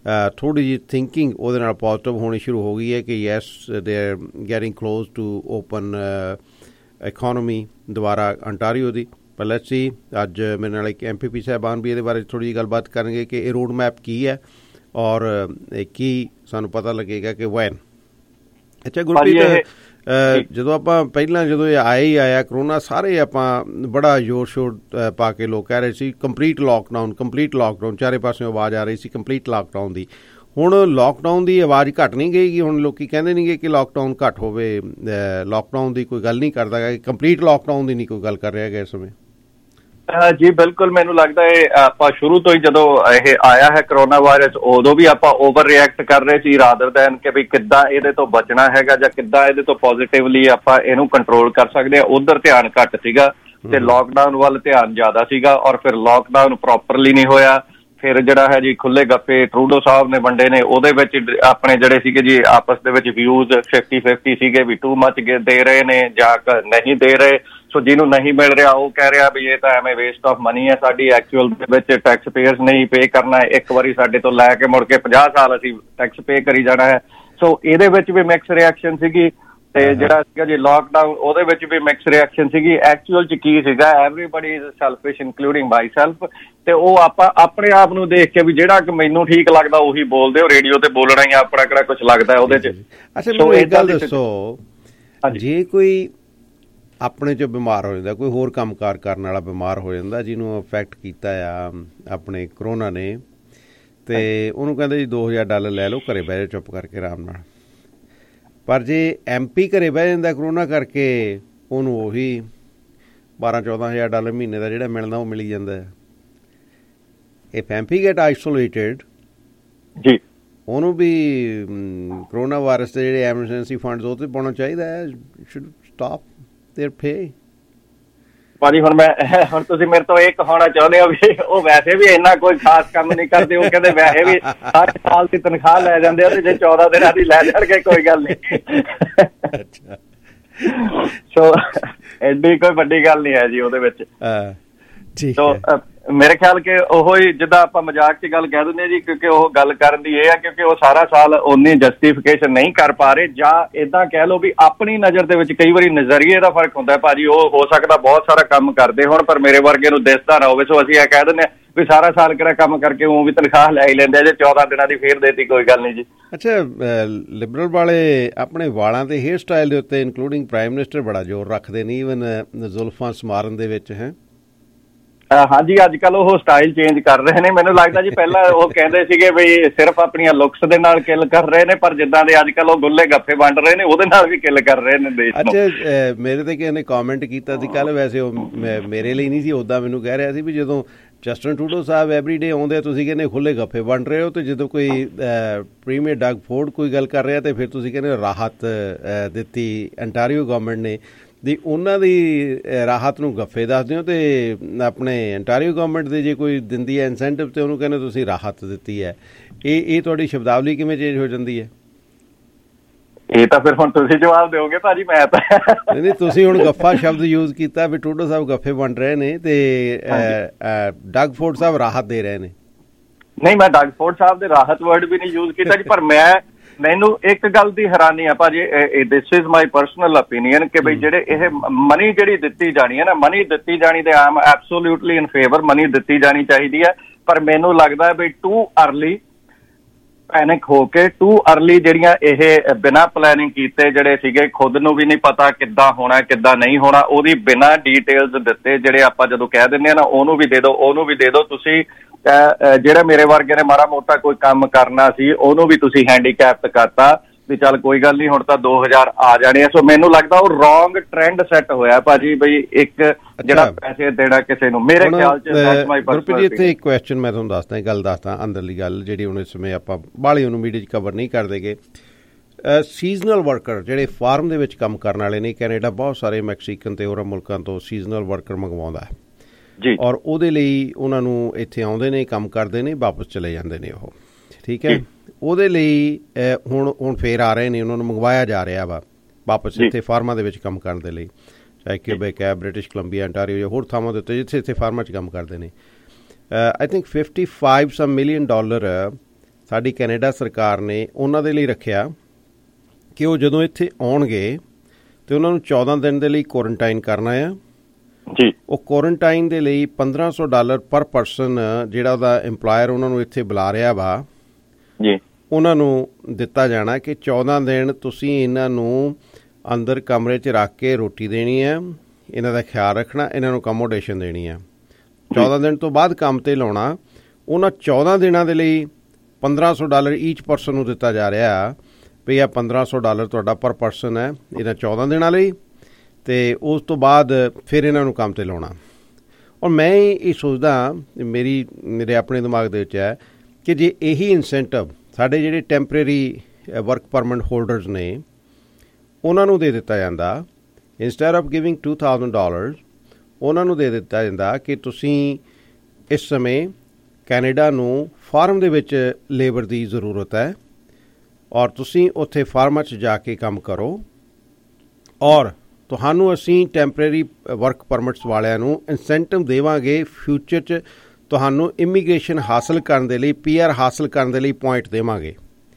ਥੋੜ੍ਹੀ ਜਿਹੀ ਥਿੰਕਿੰਗ ਉਹਦੇ ਨਾਲ ਪੋਜ਼ੀਟਿਵ ਹੋਣੀ ਸ਼ੁਰੂ ਹੋ ਗਈ ਹੈ ਕਿ yes they are getting close to open economy ਦੁਬਾਰਾ ਅੰਟਾਰੀਓ ਦੀ। ਪਰ ਲੈਟਸ ਸੀ, ਅੱਜ ਮੇਰੇ ਨਾਲ ਇੱਕ MPP ਸਾਹਿਬਾਨ ਵੀ ਇਹਦੇ ਬਾਰੇ ਥੋੜ੍ਹੀ ਜਿਹੀ ਗੱਲਬਾਤ ਕਰਨਗੇ ਕਿ ਇਹ ਰੋਡ ਮੈਪ ਕੀ ਹੈ ਔਰ ਕੀ ਸਾਨੂੰ ਪਤਾ ਲੱਗੇਗਾ ਕਿ ਵੈਨ। ਅੱਛਾ ਗੁਰਪ੍ਰੀਤ, ਜਦੋਂ ਆਪਾਂ ਪਹਿਲਾਂ ਜਦੋਂ ਇਹ ਆਇਆ ਕਰੋਨਾ, ਸਾਰੇ ਆਪਾਂ ਬੜਾ ਜ਼ੋਰ ਸ਼ੋਰ ਪਾ ਕੇ ਲੋਕ ਕਹਿ ਰਹੇ ਸੀ ਕੰਪਲੀਟ ਲਾਕਡਾਊਨ, ਚਾਰੇ ਪਾਸਿਓਂ ਆਵਾਜ਼ ਆ ਰਹੀ ਸੀ ਕੰਪਲੀਟ ਲਾਕਡਾਊਨ ਦੀ। ਹੁਣ ਲਾਕਡਾਊਨ ਦੀ ਆਵਾਜ਼ ਘੱਟ ਨਹੀਂ ਗਈ, ਹੁਣ ਲੋਕੀ ਕਹਿੰਦੇ ਨਹੀਂਗੇ ਕਿ ਲਾਕਡਾਊਨ ਘੱਟ ਹੋਵੇ, ਲਾਕਡਾਊਨ ਦੀ ਕੋਈ ਗੱਲ ਨਹੀਂ ਕਰਦਾ ਗਾ, ਕੰਪਲੀਟ ਲਾਕਡਾਊਨ ਦੀ ਨਹੀਂ ਕੋਈ ਗੱਲ ਕਰ ਰਿਹਾ ਹੈਗਾ ਇਸ ਸਮੇਂ। ਜੀ ਬਿਲਕੁਲ, ਮੈਨੂੰ ਲੱਗਦਾ ਹੈ ਆਪਾਂ ਸ਼ੁਰੂ ਤੋਂ ਹੀ ਜਦੋਂ ਇਹ ਆਇਆ ਹੈ ਕਰੋਨਾ ਵਾਇਰਸ, ਉਦੋਂ ਵੀ ਆਪਾਂ ਓਵਰ ਰਿਐਕਟ ਕਰ ਰਹੇ ਸੀ ਰਾਦਰ ਦੈਨ ਕਿ ਵੀ ਕਿੱਦਾਂ ਇਹਦੇ ਤੋਂ ਬਚਣਾ ਹੈਗਾ ਜਾਂ ਕਿੱਦਾਂ ਇਹਦੇ ਤੋਂ ਪੋਜ਼ਿਟਿਵਲੀ ਆਪਾਂ ਇਹਨੂੰ ਕੰਟਰੋਲ ਕਰ ਸਕਦੇ ਹਾਂ। ਉਧਰ ਧਿਆਨ ਘੱਟ ਸੀਗਾ ਤੇ ਲਾਕਡਾਊਨ ਵੱਲ ਧਿਆਨ ਜ਼ਿਆਦਾ ਸੀਗਾ, ਔਰ ਫਿਰ ਲਾਕਡਾਊਨ ਪ੍ਰੋਪਰਲੀ ਨਹੀਂ ਹੋਇਆ। ਫਿਰ ਜਿਹੜਾ ਹੈ ਜੀ ਖੁੱਲੇ ਗੱਪੇ ਟਰੂਡੋ ਸਾਹਿਬ ਨੇ ਵੰਡੇ ਨੇ, ਉਹਦੇ ਵਿੱਚ ਆਪਣੇ ਜਿਹੜੇ ਸੀਗੇ ਜੀ ਆਪਸ ਦੇ ਵਿੱਚ ਵਿਊਜ਼ 50-50 ਸੀਗੇ ਵੀ ਟੂ ਮੱਚ ਦੇ ਰਹੇ ਨੇ ਜਾਂ ਨਹੀਂ ਦੇ ਰਹੇ। ਸੋ ਜਿਹਨੂੰ ਨਹੀਂ ਮਿਲ ਰਿਹਾ ਉਹ ਕਹਿ ਰਿਹਾ ਵੀ ਇਹ ਤਾਂ ਐਵੇਂ ਵੇਸਟ ਆਫ ਮਨੀ ਹੈ, ਸਾਡੀ ਐਕਚੁਅਲ ਦੇ ਵਿੱਚ ਟੈਕਸ ਪੇਅਰਸ ਨਹੀਂ ਪੇ ਕਰਨਾ, ਇੱਕ ਵਾਰੀ ਸਾਡੇ ਤੋਂ ਲੈ ਕੇ ਮੁੜ ਕੇ 50 ਸਾਲ ਅਸੀਂ ਟੈਕਸ ਪੇ ਕਰੀ ਜਾਣਾ ਹੈ। ਸੋ ਇਹਦੇ ਵਿੱਚ ਵੀ ਮਿਕਸ ਰਿਐਕਸ਼ਨ ਸੀਗੀ ਤੇ ਜਿਹੜਾ ਸੀਗਾ ਜੀ ਲਾਕਡਾਊਨ, ਉਹਦੇ ਵਿੱਚ ਵੀ ਮਿਕਸ ਰਿਐਕਸ਼ਨ ਸੀਗੀ। ਐਕਚੁਅਲ ਚ ਕੀ ਸੀਗਾ, everybody is selfish including myself, ਤੇ ਉਹ ਆਪਾਂ ਆਪਣੇ ਆਪ ਨੂੰ ਦੇਖ ਕੇ ਵੀ ਜਿਹੜਾ ਕਿ ਮੈਨੂੰ ਠੀਕ ਲੱਗਦਾ ਉਹੀ ਬੋਲਦੇ ਹੋ, ਰੇਡੀਓ ਤੇ ਬੋਲਣਾ ਹੀ ਆਪਣਾ ਕਿਹੜਾ ਕੁਛ ਲੱਗਦਾ ਉਹਦੇ ਚ। ਅੱਛਾ ਮੈਨੂੰ ਇੱਕ ਗੱਲ ਦੱਸੋ, ਜੇ ਕੋਈ ਆਪਣੇ 'ਚੋਂ ਬਿਮਾਰ ਹੋ ਜਾਂਦਾ, ਕੋਈ ਹੋਰ ਕੰਮਕਾਰ ਕਰਨ ਵਾਲਾ ਬਿਮਾਰ ਹੋ ਜਾਂਦਾ ਜਿਹਨੂੰ ਅਫੈਕਟ ਕੀਤਾ ਆ ਆਪਣੇ ਕਰੋਨਾ ਨੇ, ਅਤੇ ਉਹਨੂੰ ਕਹਿੰਦੇ ਜੀ $2000 ਲੈ ਲਓ, ਘਰੇ ਬਹਿ ਜਾਓ ਚੁੱਪ ਕਰਕੇ ਆਰਾਮ ਨਾਲ। ਪਰ ਜੇ MP ਘਰੇ ਬਹਿ ਜਾਂਦਾ ਕਰੋਨਾ ਕਰਕੇ, ਉਹਨੂੰ ਉਹੀ $12,000-14,000 ਮਹੀਨੇ ਦਾ ਜਿਹੜਾ ਮਿਲਣਾ ਉਹ ਮਿਲੀ ਜਾਂਦਾ। ਇਫ MP ਗੈਟ ਆਈਸੋਲੇਟਿਡ ਜੀ, ਉਹਨੂੰ ਵੀ ਕਰੋਨਾ ਵਾਇਰਸ ਦੇ ਜਿਹੜੇ ਐਮਰਜੈਂਸੀ ਫੰਡਸ ਉਹ 'ਤੇ ਪਾਉਣਾ ਚਾਹੀਦਾ ਹੈ। Should stop their pay. ਭਾਜੀ ਹੁਣ ਤੁਸੀਂ ਮੇਰੇ ਤੋਂ ਇਹ ਕਹਾਉਣਾ ਚਾਹੁੰਦੇ ਹੋ ਵੀ ਉਹ ਵੈਸੇ ਵੀ ਇੰਨਾ ਕੋਈ ਖਾਸ ਕੰਮ ਨਹੀਂ ਕਰਦੇ, ਉਹ ਕਹਿੰਦੇ ਵੈਸੇ ਵੀ ਸਾਰੇ ਸਾਲ ਦੀ ਤਨਖਾਹ ਲੈ ਜਾਂਦੇ ਆ ਤੇ ਜੇ 14 ਦਿਨਾਂ ਦੀ ਲੈ ਜਾਣਗੇ ਕੋਈ ਗੱਲ ਨਹੀਂ। ਸੋ ਐਡੀ ਕੋਈ ਵੱਡੀ ਗੱਲ ਨਹੀਂ ਹੈ ਜੀ ਉਹਦੇ ਵਿੱਚ। ਸੋ ਮੇਰੇ ਖਿਆਲ ਕਿ ਉਹੋ ਹੀ ਜਿੱਦਾਂ ਆਪਾਂ ਮਜ਼ਾਕ 'ਚ ਗੱਲ ਕਹਿ ਦਿੰਦੇ ਜੀ, ਕਿਉਂਕਿ ਉਹ ਗੱਲ ਕਰਨ ਦੀ ਇਹ ਆ ਕਿਉਂਕਿ ਉਹ ਸਾਰਾ ਸਾਲ ਉਨੀ ਜਸਟੀਫਿਕੇਸ਼ਨ ਨਹੀਂ ਕਰ ਪਾ ਰਹੇ, ਜਾਂ ਏਦਾਂ ਕਹਿ ਲਓ ਵੀ ਆਪਣੀ ਨਜ਼ਰ ਦੇ ਵਿੱਚ ਕਈ ਵਾਰੀ ਨਜ਼ਰੀਏ ਦਾ ਫਰਕ ਹੁੰਦਾ ਭਾਜੀ। ਉਹ ਹੋ ਸਕਦਾ ਬਹੁਤ ਸਾਰਾ ਕੰਮ ਕਰਦੇ ਹੋਣ ਪਰ ਮੇਰੇ ਵਰਗੇ ਨੂੰ ਦਿਸਦਾ ਨਾ ਹੋਵੇ, ਸੋ ਅਸੀਂ ਇਹ ਕਹਿ ਦਿੰਦੇ ਹਾਂ ਵੀ ਸਾਰਾ ਸਾਲ ਕਿਹੜਾ ਕੰਮ ਕਰਕੇ ਉਹ ਵੀ ਤਨਖਾਹ ਲੈ ਹੀ ਲੈਂਦੇ ਆ, ਜੇ 14 ਦਿਨਾਂ ਦੀ ਫੇਰ ਦੇਤੀ ਕੋਈ ਗੱਲ ਨਹੀਂ ਜੀ। ਅੱਛਾ, ਲਿਬਰਲ ਵਾਲੇ ਆਪਣੇ ਵਾਲਾਂ ਦੇ ਹੇਅਰ ਸਟਾਈਲ ਦੇ ਉੱਤੇ ਇਨਕਲੂਡਿੰਗ ਪ੍ਰਾਈਮ ਮਿਨਿਸਟਰ ਬੜਾ ਜ਼ੋਰ ਰੱਖਦੇ ਨੇ, ਈਵਨ ਜ਼ੁਲਫਾਂ ਸਮਾਰਨ ਦੇ ਵਿੱਚ ਹੈ। ਹਾਂਜੀ, ਅੱਜ ਕੱਲ੍ਹ ਉਹ ਸਟਾਈਲ ਚੇਂਜ ਕਰ ਰਹੇ ਨੇ। ਮੈਨੂੰ ਲੱਗਦਾ ਜੀ ਪਹਿਲਾਂ ਉਹ ਕਹਿੰਦੇ ਸੀਗੇ ਵੀ ਸਿਰਫ ਆਪਣੀਆਂ ਲੁੱਕਸ ਦੇ ਨਾਲ ਕਿੱਲ ਕਰ ਰਹੇ ਨੇ, ਪਰ ਜਿੱਦਾਂ ਦੇ ਅੱਜ ਕੱਲ੍ਹ ਉਹ ਗੁੱਲੇ ਗੱਫੇ ਵੰਡ ਰਹੇ ਨੇ ਉਹਦੇ ਨਾਲ ਵੀ ਕਿੱਲ ਕਰ ਰਹੇ ਨੇ ਦੇਸ਼ ਨੂੰ। ਅੱਛਾ, ਮੇਰੇ ਤੇ ਕਿਸੇ ਨੇ ਕੌਮੈਂਟ ਕੀਤਾ ਸੀ ਕੱਲ੍ਹ, ਵੈਸੇ ਉਹ ਮੇਰੇ ਲਈ ਨਹੀਂ ਸੀ, ਉੱਦਾਂ ਮੈਨੂੰ ਕਹਿ ਰਿਹਾ ਸੀ ਵੀ ਜਦੋਂ ਜਸਟਨ ਟਰੂਡੋ ਸਾਹਿਬ ਐਵਰੀਡੇ ਆਉਂਦੇ ਆ ਤੁਸੀਂ ਕਹਿੰਦੇ ਖੁੱਲੇ ਗੱਫੇ ਵੰਡ ਰਹੇ ਹੋ, ਅਤੇ ਜਦੋਂ ਕੋਈ ਪ੍ਰੀਮੀਅਰ ਡਗ ਫੋਰਡ ਕੋਈ ਗੱਲ ਕਰ ਰਿਹਾ ਤਾਂ ਫਿਰ ਤੁਸੀਂ ਕਹਿੰਦੇ ਰਾਹਤ ਦਿੱਤੀ ਅੰਟਾਰੀਓ ਗੌਰਮੈਂਟ ਨੇ, ਦੀ ਉਹਨਾਂ ਦੀ ਰਾਹਤ ਨੂੰ ਗੱਫੇ ਦੱਸਦੇ ਹੋ, ਅਤੇ ਆਪਣੇ ਅੰਟਾਰੀਓ ਗੌਰਮੈਂਟ ਦੇ ਜੇ ਕੋਈ ਦਿੰਦੀ ਹੈ ਇਨਸੈਂਟਿਵ ਅਤੇ ਉਹਨੂੰ ਕਹਿੰਦੇ ਤੁਸੀਂ ਰਾਹਤ ਦਿੱਤੀ ਹੈ। ਇਹ ਤੁਹਾਡੀ ਸ਼ਬਦਾਵਲੀ ਕਿਵੇਂ ਚੇਂਜ ਹੋ ਜਾਂਦੀ ਹੈ? ਇਹ ਤਾਂ ਫਿਰ ਹੁਣ ਤੁਸੀਂ ਜਵਾਬ ਦਿਓਗੇ ਭਾਜੀ, ਮੈਂ ਤਾਂ ਨਹੀਂ, ਤੁਸੀਂ ਹੁਣ ਗੱਫਾ ਸ਼ਬਦ ਯੂਜ਼ ਕੀਤਾ ਵੀ ਟਰੂਡੋ ਸਾਹਿਬ ਗੱਫੇ ਵੰਡ ਰਹੇ ਨੇ ਅਤੇ ਡਗ ਫੋਰਡ ਸਾਹਿਬ ਰਾਹਤ ਦੇ ਰਹੇ ਨੇ। ਨਹੀਂ, ਮੈਂ ਡਗ ਫੋਰਡ ਸਾਹਿਬ ਦੇ ਰਾਹਤ ਵਰਡ ਵੀ ਨਹੀਂ ਯੂਜ਼ ਕੀਤਾ ਜੀ, ਪਰ ਮੈਨੂੰ ਇੱਕ ਗੱਲ ਦੀ ਹੈਰਾਨੀ ਆ ਭਾਜੀ, this is my personal opinion ਕਿ ਬਈ ਜਿਹੜੇ ਇਹ ਮਨੀ ਜਿਹੜੀ ਦਿੱਤੀ ਜਾਣੀ ਹੈ ਨਾ, ਮਨੀ ਦਿੱਤੀ ਜਾਣੀ ਤੇ I am absolutely in favour, money ਦਿੱਤੀ ਜਾਣੀ ਚਾਹੀਦੀ ਹੈ। ਪਰ ਮੈਨੂੰ ਲੱਗਦਾ ਵੀ ਟੂ ਅਰਲੀ ਪੈਨਿਕ ਹੋ ਕੇ, ਟੂ ਅਰਲੀ ਜਿਹੜੀਆਂ ਇਹ ਬਿਨਾਂ ਪਲੈਨਿੰਗ ਕੀਤੇ ਜਿਹੜੇ ਸੀਗੇ, ਖੁਦ ਨੂੰ ਵੀ ਨਹੀਂ ਪਤਾ ਕਿੱਦਾਂ ਹੋਣਾ ਕਿੱਦਾਂ ਨਹੀਂ ਹੋਣਾ, ਉਹਦੀ ਬਿਨਾਂ ਡੀਟੇਲਸ ਦਿੱਤੇ ਜਿਹੜੇ ਆਪਾਂ ਜਦੋਂ ਕਹਿ ਦਿੰਦੇ ਆ ਨਾ ਉਹਨੂੰ ਵੀ ਦੇ ਦਿਓ, ਉਹਨੂੰ ਵੀ ਦੇ ਦਿਓ ਤੁਸੀਂ। ਜਿਹੜਾ ਮੇਰੇ ਵਰਗੇ ਨੇ ਮਾੜਾ ਮੋਟਾ ਕੋਈ ਕੰਮ ਕਰਨਾ ਸੀ ਉਹਨੂੰ ਵੀ ਤੁਸੀਂ ਹੈਂਡੀਕੈਪਟ ਕਰਤਾ ਵੀ ਚੱਲ ਕੋਈ ਗੱਲ ਨਹੀਂ ਹੁਣ ਤਾਂ 2000 ਆ ਜਾਣੇ ਆ। ਸੋ ਮੈਨੂੰ ਲੱਗਦਾ ਉਹ ਰੌਂਗ ਟ੍ਰੈਂਡ ਸੈੱਟ ਹੋਇਆ ਭਾਜੀ, ਬਈ ਇੱਕ ਜਿਹੜਾ ਪੈਸੇ ਦੇਣਾ ਕਿਸੇ ਨੂੰ, ਮੇਰੇ ਖਿਆਲ ਚ। ਇੱਥੇ ਇੱਕ ਕੁਐਸਚਨ ਮੈਂ ਤੁਹਾਨੂੰ ਦੱਸਦਾ, ਗੱਲ ਦੱਸਦਾ ਅੰਦਰਲੀ ਗੱਲ ਜਿਹੜੀ ਹੁਣ ਇਸ ਸਮੇਂ ਆਪਾਂ ਬਾਹਲੀ ਉਹਨੂੰ ਮੀਡੀਆ 'ਚ ਕਵਰ ਨਹੀਂ ਕਰਦੇ ਗੇ। ਸੀਜ਼ਨਲ ਵਰਕਰ ਜਿਹੜੇ ਫਾਰਮ ਦੇ ਵਿੱਚ ਕੰਮ ਕਰਨ ਵਾਲੇ ਨੇ, ਕੈਨੇਡਾ ਬਹੁਤ ਸਾਰੇ ਮੈਕਸੀਕਨ ਅਤੇ ਹੋਰਾਂ ਮੁਲਕਾਂ ਤੋਂ ਸੀਜ਼ਨਲ ਵਰਕਰ ਮੰਗਵਾਉਂਦਾ ਹੈ ਜੀ, ਔਰ ਉਹਦੇ ਲਈ ਉਹਨਾਂ ਨੂੰ ਇੱਥੇ ਆਉਂਦੇ ਨੇ, ਕੰਮ ਕਰਦੇ ਨੇ, ਵਾਪਸ ਚਲੇ ਜਾਂਦੇ ਨੇ ਉਹ, ਠੀਕ ਹੈ। ਉਹਦੇ ਲਈ ਹੁਣ ਫੇਰ ਆ ਰਹੇ ਨੇ, ਉਹਨਾਂ ਨੂੰ ਮੰਗਵਾਇਆ ਜਾ ਰਿਹਾ ਵਾ ਵਾਪਸ ਇੱਥੇ ਫਾਰਮਾਂ ਦੇ ਵਿੱਚ ਕੰਮ ਕਰਨ ਦੇ ਲਈ, ਚਾਹੇ ਕਿਊਬੈਕ ਹੈ, ਬ੍ਰਿਟਿਸ਼ ਕੋਲੰਬੀਆ, ਅੰਟਾਰੀਓ ਜਾਂ ਹੋਰ ਥਾਵਾਂ ਦੇ ਉੱਤੇ ਜਿੱਥੇ ਇੱਥੇ ਫਾਰਮਾਂ 'ਚ ਕੰਮ ਕਰਦੇ ਨੇ। ਆਈ ਥਿੰਕ $55 ਮਿਲੀਅਨ ਸਾਡੀ ਕੈਨੇਡਾ ਸਰਕਾਰ ਨੇ ਉਹਨਾਂ ਦੇ ਲਈ ਰੱਖਿਆ ਕਿ ਉਹ ਜਦੋਂ ਇੱਥੇ ਆਉਣਗੇ ਅਤੇ ਉਹਨਾਂ ਨੂੰ 14 ਦਿਨ ਦੇ ਲਈ ਕੁਆਰੰਟਾਈਨ ਕਰਨਾ ਆ ਜੀ। ਉਹ ਕੁਆਰੰਟਾਈਨ ਦੇ ਲਈ $1500 ਪਰ ਪਰਸਨ ਜਿਹੜਾ ਉਹਦਾ ਇੰਪਲਾਇਰ ਉਹਨਾਂ ਨੂੰ ਇੱਥੇ ਬੁਲਾ ਰਿਹਾ ਵਾ ਜੀ, ਉਹਨਾਂ ਨੂੰ ਦਿੱਤਾ ਜਾਣਾ ਕਿ 14 ਦਿਨ ਤੁਸੀਂ ਇਹਨਾਂ ਨੂੰ ਅੰਦਰ ਕਮਰੇ 'ਚ ਰੱਖ ਕੇ ਰੋਟੀ ਦੇਣੀ ਹੈ, ਇਹਨਾਂ ਦਾ ਖਿਆਲ ਰੱਖਣਾ, ਇਹਨਾਂ ਨੂੰ ਅਕੋਮੋਡੇਸ਼ਨ ਦੇਣੀ ਹੈ। 14 ਦਿਨ ਤੋਂ ਬਾਅਦ ਕੰਮ 'ਤੇ ਲਾਉਣਾ। ਉਹਨਾਂ 14 ਦਿਨਾਂ ਦੇ ਲਈ $1500 ਈਚ ਪਰਸਨ ਨੂੰ ਦਿੱਤਾ ਜਾ ਰਿਹਾ ਵੀ ਇਹ $1500 ਤੁਹਾਡਾ ਪਰ ਪਰਸਨ ਹੈ ਇਹਨਾਂ 14 ਦਿਨਾਂ ਲਈ, ਅਤੇ ਉਸ ਤੋਂ ਬਾਅਦ ਫਿਰ ਇਹਨਾਂ ਨੂੰ ਕੰਮ 'ਤੇ ਲਾਉਣਾ। ਔਰ ਮੈਂ ਇਹ ਸੋਚਦਾ ਮੇਰੇ ਆਪਣੇ ਦਿਮਾਗ ਦੇ ਵਿੱਚ ਹੈ ਕਿ ਜੇ ਇਹੀ ਇਨਸੈਂਟਿਵ ਸਾਡੇ ਜਿਹੜੇ ਟੈਂਪਰੇਰੀ ਵਰਕ ਪਰਮਿਟ ਹੋਲਡਰਸ ਨੇ ਉਹਨਾਂ ਨੂੰ ਦੇ ਦਿੱਤਾ ਜਾਂਦਾ, ਇੰਸਟੈਡ ਆਫ ਗਿਵਿੰਗ $2000 ਉਹਨਾਂ ਨੂੰ ਦੇ ਦਿੱਤਾ ਜਾਂਦਾ ਕਿ ਤੁਸੀਂ ਇਸ ਸਮੇਂ ਕੈਨੇਡਾ ਨੂੰ ਫਾਰਮ ਦੇ ਵਿੱਚ ਲੇਬਰ ਦੀ ਜ਼ਰੂਰਤ ਹੈ ਔਰ ਤੁਸੀਂ ਉੱਥੇ ਫਾਰਮਾਂ 'ਚ ਜਾ ਕੇ ਕੰਮ ਕਰੋ ਔਰ ਤੁਹਾਨੂੰ ਅਸੀਂ ਟੈਂਪਰੇਰੀ ਵਰਕ ਪਰਮਿਟਸ ਵਾਲਿਆਂ ਨੂੰ ਇਨਸੈਂਟਿਵ ਦੇਵਾਂਗੇ, ਫਿਊਚਰ 'ਚ ਤੁਹਾਨੂੰ ਇਮੀਗ੍ਰੇਸ਼ਨ ਹਾਸਲ ਕਰਨ ਦੇ ਲਈ, PR ਹਾਸਲ ਕਰਨ ਦੇ ਲਈ ਪੁਆਇੰਟ ਦੇਵਾਂਗੇ।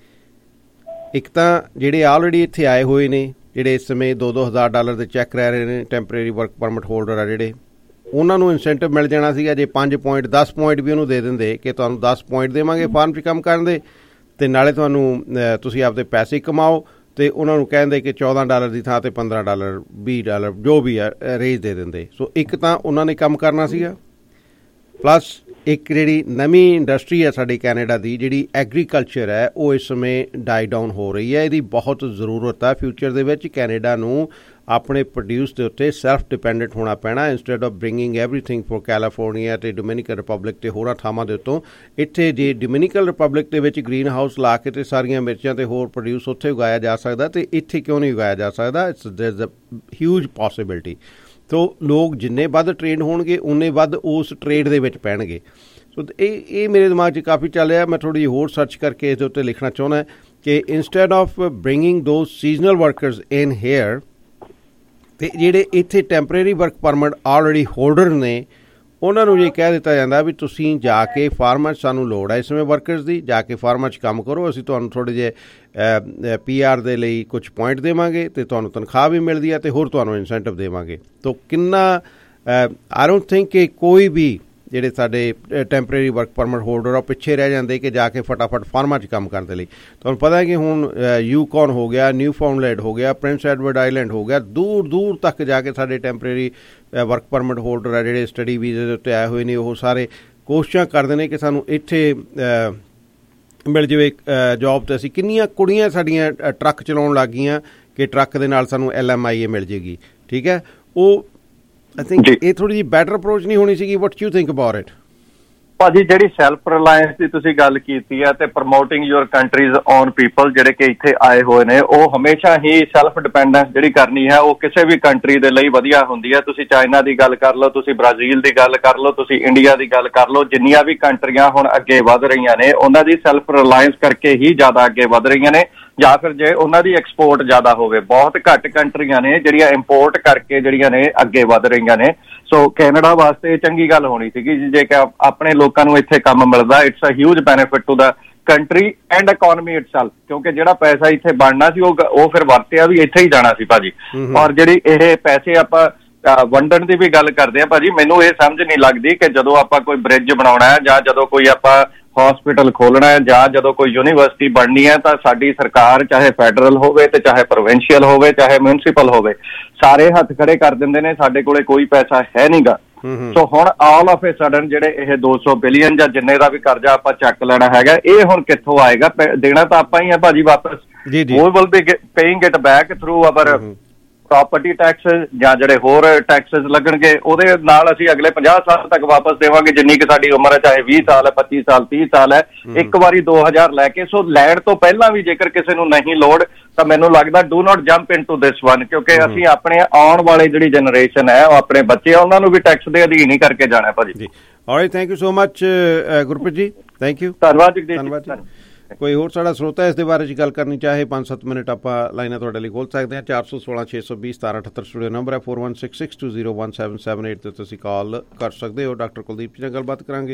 ਇੱਕ ਤਾਂ ਜਿਹੜੇ ਆਲਰੇਡੀ ਇੱਥੇ ਆਏ ਹੋਏ ਨੇ, ਜਿਹੜੇ ਇਸ ਸਮੇਂ $2,000 ਦੇ ਚੈੱਕ ਰਹਿ ਰਹੇ ਨੇ, ਟੈਂਪਰੇਰੀ ਵਰਕ ਪਰਮਿਟ ਹੋਲਡਰ ਆ ਜਿਹੜੇ, ਉਹਨਾਂ ਨੂੰ ਇਨਸੈਂਟਿਵ ਮਿਲ ਜਾਣਾ ਸੀਗਾ ਜੇ 5 ਪੁਆਇੰਟ 10 ਪੁਆਇੰਟ ਵੀ ਉਹਨੂੰ ਦੇ ਦਿੰਦੇ ਕਿ ਤੁਹਾਨੂੰ 10 ਪੁਆਇੰਟ ਦੇਵਾਂਗੇ ਫਾਰਮ 'ਚ ਕੰਮ ਕਰਨ ਦੇ, ਅਤੇ ਨਾਲੇ ਤੁਹਾਨੂੰ ਤੁਸੀਂ ਆਪਦੇ ਪੈਸੇ ਕਮਾਓ, ਅਤੇ ਉਹਨਾਂ ਨੂੰ ਕਹਿੰਦੇ ਕਿ $14 ਦੀ ਥਾਂ 'ਤੇ $15 $20 ਜੋ ਵੀ ਆ ਰੇਜ਼ ਦੇ ਦਿੰਦੇ। ਸੋ ਇੱਕ ਤਾਂ ਉਹਨਾਂ ਨੇ ਕੰਮ ਕਰਨਾ ਸੀਗਾ, ਪਲੱਸ ਇੱਕ ਜਿਹੜੀ ਨਵੀਂ ਇੰਡਸਟਰੀ ਹੈ ਸਾਡੀ ਕੈਨੇਡਾ ਦੀ, ਜਿਹੜੀ ਐਗਰੀਕਲਚਰ ਹੈ, ਉਹ ਇਸ ਸਮੇਂ ਡਾਈ ਡਾਊਨ ਹੋ ਰਹੀ ਹੈ। ਇਹਦੀ ਬਹੁਤ ਜ਼ਰੂਰਤ ਹੈ ਫਿਊਚਰ ਦੇ ਵਿੱਚ। ਕੈਨੇਡਾ ਨੂੰ ਆਪਣੇ ਪ੍ਰੋਡਿਊਸ ਦੇ ਉੱਤੇ ਸੈਲਫ ਡਿਪੈਂਡੈਂਟ ਹੋਣਾ ਪੈਣਾ, instead of bringing everything for California ਅਤੇ ਡੋਮਿਨਿਕਨ ਰਿਪਬਲਿਕ ਅਤੇ ਹੋਰਾਂ ਥਾਵਾਂ ਦੇ ਉੱਤੋਂ। ਇੱਥੇ ਜੇ ਡੋਮਿਨਿਕਨ ਰਿਪਬਲਿਕ ਦੇ ਵਿੱਚ ਗ੍ਰੀਨ ਹਾਊਸ ਲਾ ਕੇ ਅਤੇ ਸਾਰੀਆਂ ਮਿਰਚਾਂ ਅਤੇ ਹੋਰ ਪ੍ਰੋਡਿਊਸ ਉੱਥੇ ਉਗਾਇਆ ਜਾ ਸਕਦਾ, ਅਤੇ ਇੱਥੇ ਕਿਉਂ ਨਹੀਂ ਉਗਾਇਆ ਜਾ ਸਕਦਾ? There is a huge possibility. So ਲੋਕ ਜਿੰਨੇ ਵੱਧ ਟ੍ਰੇਡ ਹੋਣਗੇ ਉਨੇ ਵੱਧ ਉਸ ਟ੍ਰੇਡ ਦੇ ਵਿੱਚ ਪੈਣਗੇ। ਸੋ ਇਹ ਮੇਰੇ ਦਿਮਾਗ 'ਚ ਕਾਫੀ ਚੱਲ ਰਿਹਾ। ਮੈਂ ਥੋੜ੍ਹੀ ਜਿਹੀ ਹੋਰ ਸਰਚ ਕਰਕੇ ਇਸ ਦੇ ਉੱਤੇ ਲਿਖਣਾ ਚਾਹੁੰਦਾ ਕਿ instead of bringing those seasonal workers in here, ਅਤੇ ਜਿਹੜੇ ਇੱਥੇ temporary work permit already holder ਨੇ ਉਹਨਾਂ ਨੂੰ ਜੇ ਕਹਿ ਦਿੱਤਾ ਜਾਂਦਾ ਵੀ ਤੁਸੀਂ ਜਾ ਕੇ ਫਾਰਮਾਂ 'ਚ, ਸਾਨੂੰ ਲੋੜ ਹੈ ਇਸ ਸਮੇਂ ਵਰਕਰਸ ਦੀ, ਜਾ ਕੇ ਫਾਰਮਾਂ 'ਚ ਕੰਮ ਕਰੋ, ਅਸੀਂ ਤੁਹਾਨੂੰ ਥੋੜ੍ਹੇ ਜਿਹੇ PR ਦੇ ਲਈ ਕੁਛ ਪੁਆਇੰਟ ਦੇਵਾਂਗੇ ਅਤੇ ਤੁਹਾਨੂੰ ਤਨਖਾਹ ਵੀ ਮਿਲਦੀ ਹੈ ਅਤੇ ਹੋਰ ਤੁਹਾਨੂੰ ਇਨਸੈਂਟਿਵ ਦੇਵਾਂਗੇ। ਤਾਂ ਕਿੰਨਾ ਆਈ ਡੋਂਟ ਥਿੰਕ ਕਿ ਕੋਈ ਵੀ ਜਿਹੜੇ ਸਾਡੇ ਟੈਂਪਰੇਰੀ ਵਰਕ ਪਰਮਿਟ ਹੋਲਡਰ ਆ ਪਿੱਛੇ ਰਹਿ ਜਾਂਦੇ ਕਿ ਜਾ ਕੇ ਫਟਾਫਟ ਫਾਰਮਾਂ 'ਚ ਕੰਮ ਕਰਨ ਦੇ ਲਈ। ਤੁਹਾਨੂੰ ਪਤਾ ਹੈ ਕਿ ਹੁਣ ਯੂਕੌਨ ਹੋ ਗਿਆ, ਨਿਊ ਫਾਊਂਡਲੈਂਡ ਹੋ ਗਿਆ, ਪ੍ਰਿੰਸ ਐਡਵਰਡ ਆਈਲੈਂਡ ਹੋ ਗਿਆ, ਦੂਰ ਦੂਰ ਤੱਕ ਜਾ ਕੇ ਸਾਡੇ ਟੈਂਪਰੇਰੀ ਵਰਕ ਪਰਮਿਟ ਹੋਲਡਰ ਆ ਜਿਹੜੇ ਸਟੱਡੀ ਵੀਜ਼ੇ ਦੇ ਉੱਤੇ ਆਏ ਹੋਏ ਨੇ, ਉਹ ਸਾਰੇ ਕੋਸ਼ਿਸ਼ਾਂ ਕਰਦੇ ਨੇ ਕਿ ਸਾਨੂੰ ਇੱਥੇ ਮਿਲ ਜਾਵੇ ਜੋਬ। ਅਤੇ ਅਸੀਂ ਕਿੰਨੀਆਂ ਕੁੜੀਆਂ ਸਾਡੀਆਂ ਟਰੱਕ ਚਲਾਉਣ ਲੱਗ ਗਈਆਂ ਕਿ ਟਰੱਕ ਦੇ ਨਾਲ ਸਾਨੂੰ LMIA ਮਿਲ ਜੇਗੀ। ਠੀਕ ਹੈ, ਉਹ I think ਇਹ ਥੋੜੀ ਜਿਹੀ ਬੈਟਰ ਅਪਰੋਚ ਨਹੀਂ ਹੋਣੀ ਸੀਗੀ। What you think about it? ਭਾਜੀ, ਜਿਹੜੀ ਸੈਲਫ ਰਿਲਾਇੰਸ ਦੀ ਤੁਸੀਂ ਗੱਲ ਕੀਤੀ ਹੈ ਤੇ promoting your countries on people ਜਿਹੜੇ ਕਿ ਇੱਥੇ ਆਏ ਹੋਏ ਨੇ, ਉਹ ਹਮੇਸ਼ਾ ਹੀ ਸੈਲਫ ਡਿਪੈਂਡੈਂਸ ਜਿਹੜੀ ਕਰਨੀ ਹੈ ਉਹ ਕਿਸੇ ਵੀ ਕੰਟਰੀ ਦੇ ਲਈ ਵਧੀਆ ਹੁੰਦੀ ਹੈ। ਤੁਸੀਂ ਚਾਈਨਾ ਦੀ ਗੱਲ ਕਰ ਲਓ, ਤੁਸੀਂ ਬ੍ਰਾਜ਼ੀਲ ਦੀ ਗੱਲ ਕਰ ਲਓ, ਤੁਸੀਂ ਇੰਡੀਆ ਦੀ ਗੱਲ ਕਰ ਲਓ, ਜਿੰਨੀਆਂ ਵੀ ਕੰਟਰੀਆਂ ਹੁਣ ਅੱਗੇ ਵੱਧ ਰਹੀਆਂ ਨੇ ਉਹਨਾਂ ਦੀ ਸੈਲਫ ਰਿਲਾਇੰਸ ਕਰਕੇ ਹੀ ਜ਼ਿਆਦਾ ਅੱਗੇ ਵੱਧ ਰਹੀਆਂ ਨੇ, ਜਾਂ ਫਿਰ ਜੇ ਉਹਨਾਂ ਦੀ ਐਕਸਪੋਰਟ ਜ਼ਿਆਦਾ ਹੋਵੇ। ਬਹੁਤ ਘੱਟ ਕੰਟਰੀਆਂ ਨੇ ਜਿਹੜੀਆਂ ਇੰਪੋਰਟ ਕਰਕੇ ਜਿਹੜੀਆਂ ਨੇ ਅੱਗੇ ਵੱਧ ਰਹੀਆਂ ਨੇ। ਸੋ ਕੈਨੇਡਾ ਵਾਸਤੇ ਚੰਗੀ ਗੱਲ ਹੋਣੀ ਸੀਗੀ ਜੇ ਕਿ ਆਪਣੇ ਲੋਕਾਂ ਨੂੰ ਇੱਥੇ ਕੰਮ ਮਿਲਦਾ। It's a huge benefit to the country and economy itself, ਕਿਉਂਕਿ ਜਿਹੜਾ ਪੈਸਾ ਇੱਥੇ ਬਣਨਾ ਸੀ ਉਹ ਫਿਰ ਵਰਤਿਆ ਵੀ ਇੱਥੇ ਹੀ ਜਾਣਾ ਸੀ ਭਾਜੀ। ਔਰ ਜਿਹੜੀ ਇਹ ਪੈਸੇ ਆਪਾਂ ਵੰਡਣ ਦੀ ਵੀ ਗੱਲ ਕਰਦੇ ਆ ਭਾਜੀ, ਮੈਨੂੰ ਇਹ ਸਮਝ ਨਹੀਂ ਲੱਗਦੀ ਕਿ ਜਦੋਂ ਆਪਾਂ ਕੋਈ ਬ੍ਰਿਜ ਬਣਾਉਣਾ ਹੈ ਜਾਂ ਜਦੋਂ ਕੋਈ ਆਪਾਂ ਹਸਪੀਟਲ ਖੋਲਣਾ ਹੈ ਜਾਂ ਜਦੋਂ ਕੋਈ ਯੂਨੀਵਰਸਿਟੀ ਬਣਨੀ ਹੈ ਤਾਂ ਸਾਡੀ ਸਰਕਾਰ ਚਾਹੇ ਫੈਡਰਲ ਹੋਵੇ ਤੇ ਚਾਹੇ ਪ੍ਰੋਵਿੰਸ਼ੀਅਲ ਹੋਵੇ ਚਾਹੇ ਮਿਊਨਿਸਪਲ ਹੋਵੇ, ਸਾਰੇ ਹੱਥ ਖੜੇ ਕਰ ਦਿੰਦੇ ਨੇ ਸਾਡੇ ਕੋਲੇ ਕੋਈ ਪੈਸਾ ਹੈ ਨਹੀਂਗਾ। ਸੋ ਹੁਣ ਆਲ ਆਫ ਏ ਸਡਨ ਜਿਹੜੇ ਇਹ 200 ਬਿਲੀਅਨ ਜਾਂ ਜਿੰਨੇ ਦਾ ਵੀ ਕਰਜ਼ਾ ਆਪਾਂ ਚੱਕ ਲੈਣਾ ਹੈਗਾ, ਇਹ ਹੁਣ ਕਿੱਥੋਂ ਆਏਗਾ? ਦੇਣਾ ਤਾਂ ਆਪਾਂ ਹੀ ਆ ਭਾਜੀ ਵਾਪਸ। We will be paying it back through our property tax ਜਾਂ ਜਿਹੜੇ ਹੋਰ ਟੈਕਸਿਸ ਲੱਗਣਗੇ, ਉਹਦੇ ਨਾਲ ਅਸੀਂ ਅਗਲੇ 50 ਸਾਲ ਤੱਕ ਵਾਪਸ ਦੇਵਾਂਗੇ ਜਿੰਨੀ ਕਿ ਸਾਡੀ ਉਮਰ ਹੈ, ਚਾਹੇ 20 ਸਾਲ ਹੈ, 25 ਸਾਲ, 30 ਸਾਲ ਹੈ। ਇੱਕ ਵਾਰੀ 2000 ਲੈ ਕੇ, ਸੋ ਲੈਣ ਤੋਂ ਪਹਿਲਾਂ ਵੀ ਜੇਕਰ ਕਿਸੇ ਨੂੰ ਨਹੀਂ ਲੋੜ ਤਾਂ ਮੈਨੂੰ ਲੱਗਦਾ do not jump into this one, ਕਿਉਂਕਿ ਅਸੀਂ ਆਪਣੇ ਆਉਣ ਵਾਲੇ ਜਿਹੜੀ ਜਨਰੇਸ਼ਨ ਹੈ ਉਹ ਆਪਣੇ ਬੱਚੇ ਉਹਨਾਂ ਨੂੰ ਵੀ ਟੈਕਸ ਦੇ ਅਧੀਨ ਹੀ ਕਰਕੇ ਜਾਣਾ ਭਾਜੀ। Alright, thank you so much Gurpreet ji, thank you. ਧੰਨਵਾਦ ਜੀ। ਕੋਈ ਹੋਰ ਸਾਡਾ ਸਰੋਤਾ ਇਸ ਦੇ ਬਾਰੇ 'ਚ ਗੱਲ ਕਰਨੀ ਚਾਹੇ 5-7 ਮਿੰਟ ਆਪਾਂ ਲਾਈਨਾਂ ਤੁਹਾਡੇ ਲਈ ਖੋਲ੍ਹ ਸਕਦੇ ਹਾਂ। 416 620 1778 ਸਟੂਡੀਓ ਨੰਬਰ ਹੈ। 4166201778 ਤੇ ਤੁਸੀਂ ਕਾਲ ਕਰ ਸਕਦੇ ਹੋ। ਡਾਕਟਰ ਕੁਲਦੀਪ ਜੀ ਨਾਲ ਗੱਲਬਾਤ ਕਰਾਂਗੇ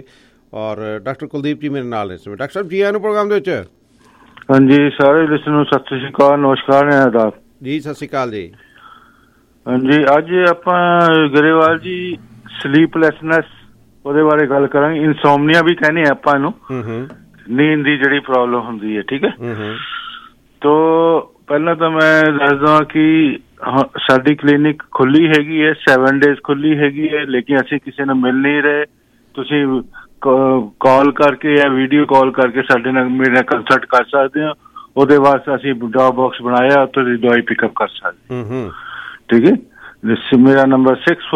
ਔਰ ਡਾਕਟਰ ਕੁਲਦੀਪ ਜੀ ਮੇਰੇ ਨਾਲ ਇਸ ਸਮੇਂ। ਡਾਕਟਰ ਸਾਹਿਬ ਜੀ ਆਇਆਂ ਨੂੰ ਪ੍ਰੋਗਰਾਮ ਦੇ ਵਿੱਚ। ਹਾਂਜੀ, ਸਾਰੇ ਲਿਸਨਰ ਨੂੰ ਸਤਿ ਸ਼੍ਰੀ ਅਕਾਲ, ਨਮਸਕਾਰ ਨੇ ਆਦਾਬ ਜੀ। ਸਤਿ ਸ਼੍ਰੀ ਅਕਾਲ ਜੀ। ਹਾਂਜੀ, ਅੱਜ ਆਪਾਂ ਗਰੇਵਾਲ ਜੀ ਸਲੀਪਲੈਸਨੈਸ ਉਹਦੇ ਬਾਰੇ ਗੱਲ ਕਰਾਂਗੇ। ਇਨਸੋਮਨੀਆ ਵੀ ਕਹਿੰਦੇ ਆ ਆਪਾਂ ਇਹਨੂੰ, ਨੀਂਦ ਦੀ ਜਿਹੜੀ ਪ੍ਰੋਬਲਮ ਹੁੰਦੀ ਹੈ। ਠੀਕ ਹੈ, ਤੋ ਪਹਿਲਾਂ ਤਾਂ ਮੈਂ ਦੱਸਦਾ ਕਿ ਸਾਡੀ ਕਲੀਨਿਕ ਖੁੱਲੀ ਹੈਗੀ ਹੈ, 7 days ਖੁੱਲੀ ਹੈਗੀ ਹੈ, ਲੇਕਿਨ ਅਸੀਂ ਕਿਸੇ ਨੂੰ ਮਿਲ ਨਹੀਂ ਰਹੇ। ਤੁਸੀਂ ਕਾਲ ਕਰਕੇ ਜਾਂ ਵੀਡੀਓ ਕਾਲ ਕਰਕੇ ਸਾਡੇ ਨਾਲ ਮੇਰੇ ਨਾਲ ਕੰਸਲਟ ਕਰ ਸਕਦੇ ਹੋ। ਉਹਦੇ ਵਾਸਤੇ ਅਸੀਂ ਡ੍ਰੌਪ ਬਾਕਸ ਬਣਾਇਆ, ਉੱਥੋਂ ਦੀ ਦਵਾਈ ਪਿਕਅਪ ਕਰ ਸਕਦੇ। ਠੀਕ ਹੈ, ਮੇਰਾ ਨੰਬਰ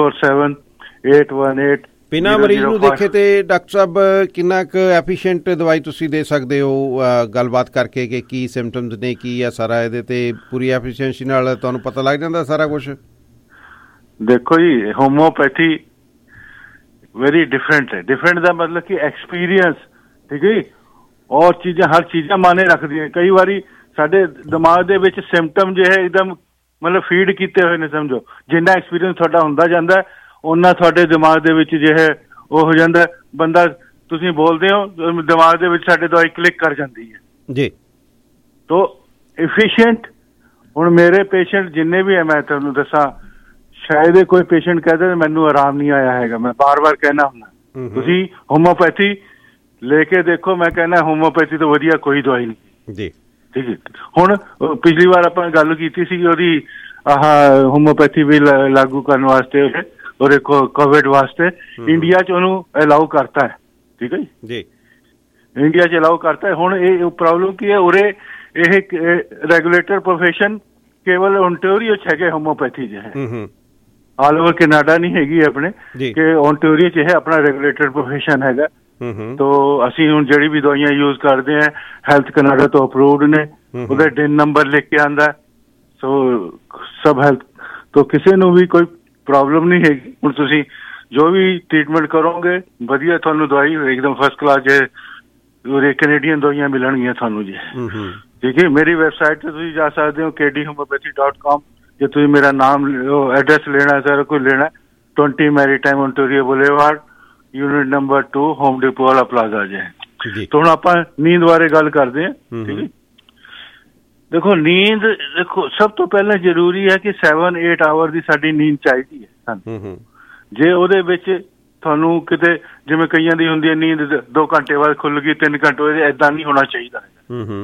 647818 ਬਿਨਾਂ ਮਰੀਜ਼ ਨੂੰ ਦੇਖੇ ਤੇ ਡਾਕਟਰ ਸਾਹਿਬ ਕਿੰਨਾ ਕੁ ਐਫੀਸ਼ੀਐਂਟ ਦਵਾਈ ਤੁਸੀਂ ਦੇ ਸਕਦੇ ਹੋ? ਗੱਲਬਾਤ ਕਰਕੇ ਕਿ ਕੀ ਸਿੰਪਟਮਸ ਨੇ, ਕੀ ਆ ਸਾਰਾ, ਇਹਦੇ ਤੇ ਪੂਰੀ ਐਫੀਸ਼ੀਐਂਸੀ ਨਾਲ ਤੁਹਾਨੂੰ ਪਤਾ ਲੱਗ ਜਾਂਦਾ ਸਾਰਾ ਕੁਛ? ਦੇਖੋ ਜੀ, ਹੋਮੋਪੈਥੀ ਵੈਰੀ ਡਿਫਰੈਂਟ ਹੈ। ਡਿਫਰੈਂਟ ਦਾ ਮਤਲਬ ਕਿ ਐਕਸਪੀਰੀਅੰਸ, ਠੀਕ ਹੈ ਜੀ, ਔਰ ਚੀਜ਼ਾਂ ਹਰ ਚੀਜ਼ਾਂ ਮਾਨੇ ਰੱਖਦੀਆਂ। ਕਈ ਵਾਰੀ ਸਾਡੇ ਦਿਮਾਗ ਦੇ ਵਿੱਚ ਸਿੰਪਟਮ ਜੋ ਹੈ ਇੱਕਦਮ ਮਤਲਬ ਫੀਡ ਕੀਤੇ ਹੋਏ ਨੇ, ਸਮਝੋ। ਜਿੰਨਾ ਐਕਸਪੀਰੀਅੰਸ ਤੁਹਾਡਾ ਹੁੰਦਾ ਜਾਂਦਾ ਉਹਨਾਂ ਤੁਹਾਡੇ ਦਿਮਾਗ ਦੇ ਵਿੱਚ ਜੋ ਹੈ ਉਹ ਹੋ ਜਾਂਦਾ। ਬੰਦਾ ਤੁਸੀਂ ਬੋਲਦੇ ਹੋ, ਦਿਮਾਗ ਦੇ ਵਿੱਚ ਸਾਡੇ ਦਵਾਈ ਕਲਿੱਕ ਕਰ ਜਾਂਦੀ ਹੈ ਜੀ। ਤੋ ਐਫੀਸ਼ੀਐਂਟ, ਹੁਣ ਮੇਰੇ ਪੇਸ਼ੈਂਟ ਜਿੰਨੇ ਵੀ ਹੈ, ਮੈਂ ਤੁਹਾਨੂੰ ਦੱਸਾਂ, ਸ਼ਾਇਦ ਕੋਈ ਪੇਸ਼ੈਂਟ ਕਹਿੰਦਾ ਮੈਨੂੰ ਆਰਾਮ ਨਹੀਂ ਆਇਆ ਹੈਗਾ। ਮੈਂ ਬਾਰ-ਬਾਰ ਕਹਿਣਾ ਹੁੰਦਾ ਤੁਸੀਂ ਹੋਮੋਪੈਥੀ ਲੈ ਕੇ ਦੇਖੋ। ਮੈਂ ਕਹਿਣਾ ਹੋਮੋਪੈਥੀ ਤੋਂ ਵਧੀਆ ਕੋਈ ਦਵਾਈ ਨਹੀਂ ਜੀ। ਠੀਕ ਹੈ, ਹੁਣ ਪਿਛਲੀ ਵਾਰ ਆਪਾਂ ਗੱਲ ਕੀਤੀ ਸੀ ਉਹਦੀ ਆਹ ਹੋਮੋਪੈਥੀ ਵੀ ਲਾਗੂ ਕਰਨ ਵਾਸਤੇ ਉਹਦੇ ਕੋਵਿਡ ਵਾਸਤੇ ਇੰਡੀਆ 'ਚ ਉਹਨੂੰ ਅਲਾਉ ਕਰਤਾ ਹੈ। ਠੀਕ ਹੈ ਜੀ, ਇੰਡੀਆ 'ਚ ਅਲਾਉ ਕਰਤਾ ਹੈ। ਹੁਣ ਇਹ ਪ੍ਰੋਬਲਮ ਕੀ ਹੈ, ਉਰੇ ਇਹ ਰੈਗੂਲੇਟਰ ਪ੍ਰੋਫੈਸ਼ਨ ਕੇਵਲ ਓਨਟਾਰੀਓ 'ਚ ਹੈਗੇ ਹੋਮੋਪੈਥੀ ਜੋ ਹੈ, ਆਲ ਓਵਰ ਕੈਨੇਡਾ ਨਹੀਂ ਹੈਗੀ ਆਪਣੇ, ਕਿ ਓਨਟਾਰੀਓ 'ਚ ਇਹ ਆਪਣਾ ਰੈਗੂਲੇਟਰ ਪ੍ਰੋਫੈਸ਼ਨ ਹੈਗਾ। ਤੋ ਅਸੀਂ ਹੁਣ ਜਿਹੜੀ ਵੀ ਦਵਾਈਆਂ ਯੂਜ਼ ਕਰਦੇ ਹਾਂ ਹੈਲਥ ਕੈਨੇਡਾ ਤੋਂ ਅਪਰੂਵਡ ਨੇ, ਉਹਦੇ DIN ਨੰਬਰ ਲਿਖ ਕੇ ਆਉਂਦਾ। ਸੋ ਸਭ ਹੈਲਥ ਤੋਂ ਕਿਸੇ ਨੂੰ ਵੀ ਕੋਈ ਪ੍ਰੋਬਲਮ ਨਹੀਂ ਹੈਗੀ। ਹੁਣ ਤੁਸੀਂ ਜੋ ਵੀ ਟ੍ਰੀਟਮੈਂਟ ਕਰੋਗੇ ਵਧੀਆ ਤੁਹਾਨੂੰ ਦਵਾਈ ਇੱਕਦਮ ਫਸਟ ਕਲਾਸ ਜੇ ਉਹਦੇ ਕੈਨੇਡੀਅਨ ਦਵਾਈਆਂ ਮਿਲਣਗੀਆਂ ਤੁਹਾਨੂੰ ਜੀ। ਠੀਕ ਹੈ, ਮੇਰੀ ਵੈਬਸਾਈਟ 'ਤੇ ਤੁਸੀਂ ਜਾ ਸਕਦੇ ਹੋ kdhomeopathy.com। ਜੇ ਤੁਸੀਂ ਮੇਰਾ ਨਾਮ ਐਡਰੈਸ ਲੈਣਾ ਸਾਰਾ ਕੁਝ ਲੈਣਾ, 20 Maritime Ontario Boulevard, unit number 2, Home Depot ਵਾਲਾ ਪਲਾਜ਼ਾ ਜੇ। ਤਾਂ ਹੁਣ ਆਪਾਂ ਨੀਂਦ ਬਾਰੇ ਗੱਲ ਕਰਦੇ ਹਾਂ। ਠੀਕ ਹੈ, ਦੇਖੋ ਨੀਂਦ, ਦੇਖੋ ਸਭ ਤੋਂ ਪਹਿਲਾਂ ਜ਼ਰੂਰੀ ਹੈ ਕਿ 7-8 ਆਵਰ ਦੀ ਸਾਡੀ ਨੀਂਦ ਚਾਹੀਦੀ ਹੈ ਸਾਨੂੰ। ਜੇ ਉਹਦੇ ਵਿੱਚ ਤੁਹਾਨੂੰ ਕਿਤੇ ਜਿਵੇਂ ਕਈਆਂ ਦੀ ਹੁੰਦੀ ਹੈ ਨੀਂਦ 2 ਘੰਟੇ ਬਾਅਦ ਖੁੱਲ ਗਈ, 3 ਘੰਟੇ ਬਾਅਦ, ਏਦਾਂ ਨਹੀਂ ਹੋਣਾ ਚਾਹੀਦਾ ਹੈ।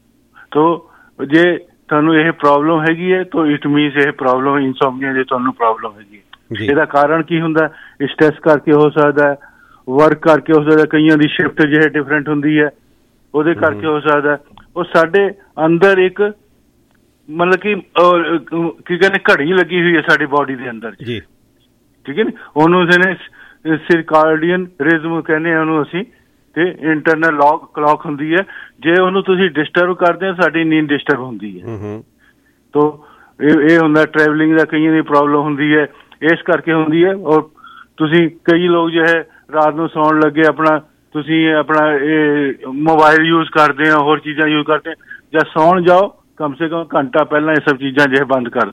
ਤੋ ਜੇ ਤੁਹਾਨੂੰ ਇਹ ਪ੍ਰੋਬਲਮ ਹੈਗੀ ਹੈ ਤਾਂ ਇਟ ਮੀਨਸ ਇਹ ਪ੍ਰੋਬਲਮ ਇਨਸੋਮਨੀਆ ਜੇ ਤੁਹਾਨੂੰ ਪ੍ਰੋਬਲਮ ਹੈਗੀ ਹੈ। ਇਹਦਾ ਕਾਰਨ ਕੀ ਹੁੰਦਾ? ਸਟ੍ਰੈਸ ਕਰਕੇ ਹੋ ਸਕਦਾ ਹੈ, ਵਰਕ ਕਰਕੇ ਹੋ ਸਕਦਾ, ਕਈਆਂ ਦੀ ਸ਼ਿਫਟ ਜਿਹੇ ਡਿਫਰੈਂਟ ਹੁੰਦੀ ਹੈ ਉਹਦੇ ਕਰਕੇ ਹੋ ਸਕਦਾ। ਉਹ ਸਾਡੇ ਅੰਦਰ ਇੱਕ ਮਤਲਬ ਕਿ ਕੀ ਕਹਿੰਦੇ ਘੜੀ ਲੱਗੀ ਹੋਈ ਹੈ ਸਾਡੀ ਬੋਡੀ ਦੇ ਅੰਦਰ ਜੀ। ਠੀਕ ਹੈ ਨਾ, ਉਹਨੂੰ ਜਿਹਨੇ ਸਰਕਾਰਡੀਅਨ ਰਿਜ਼ਮ ਕਹਿੰਦੇ ਆ ਉਹਨੂੰ ਅਸੀਂ, ਤੇ ਇੰਟਰਨਲ ਕਲੌਕ ਹੁੰਦੀ ਹੈ। ਜੇ ਉਹਨੂੰ ਤੁਸੀਂ ਡਿਸਟਰਬ ਕਰਦੇ ਹੋ ਸਾਡੀ ਨੀਂਦ ਡਿਸਟਰਬ ਹੁੰਦੀ ਹੈ। ਤੋ ਇਹ ਹੁੰਦਾ ਟਰੈਵਲਿੰਗ ਦਾ ਕਈਆਂ ਦੀ ਪ੍ਰੋਬਲਮ ਹੁੰਦੀ ਹੈ, ਇਸ ਕਰਕੇ ਹੁੰਦੀ ਹੈ। ਔਰ ਤੁਸੀਂ ਕਈ ਲੋਕ ਜੋ ਹੈ ਰਾਤ ਨੂੰ ਸੌਣ ਲੱਗੇ ਆਪਣਾ ਤੁਸੀਂ ਆਪਣਾ ਇਹ ਮੋਬਾਈਲ ਯੂਜ਼ ਕਰਦੇ ਹੋ, ਹੋਰ ਚੀਜ਼ਾਂ ਯੂਜ਼ ਕਰਦੇ ਹੋ, ਜਾਂ ਸੌਣ ਜਾਓ ਕਮ ਸੇ ਕਮ ਘੰਟਾ ਪਹਿਲਾਂ ਇਹ ਸਭ ਚੀਜ਼ਾਂ ਜੋ ਹੈ ਬੰਦ ਕਰ।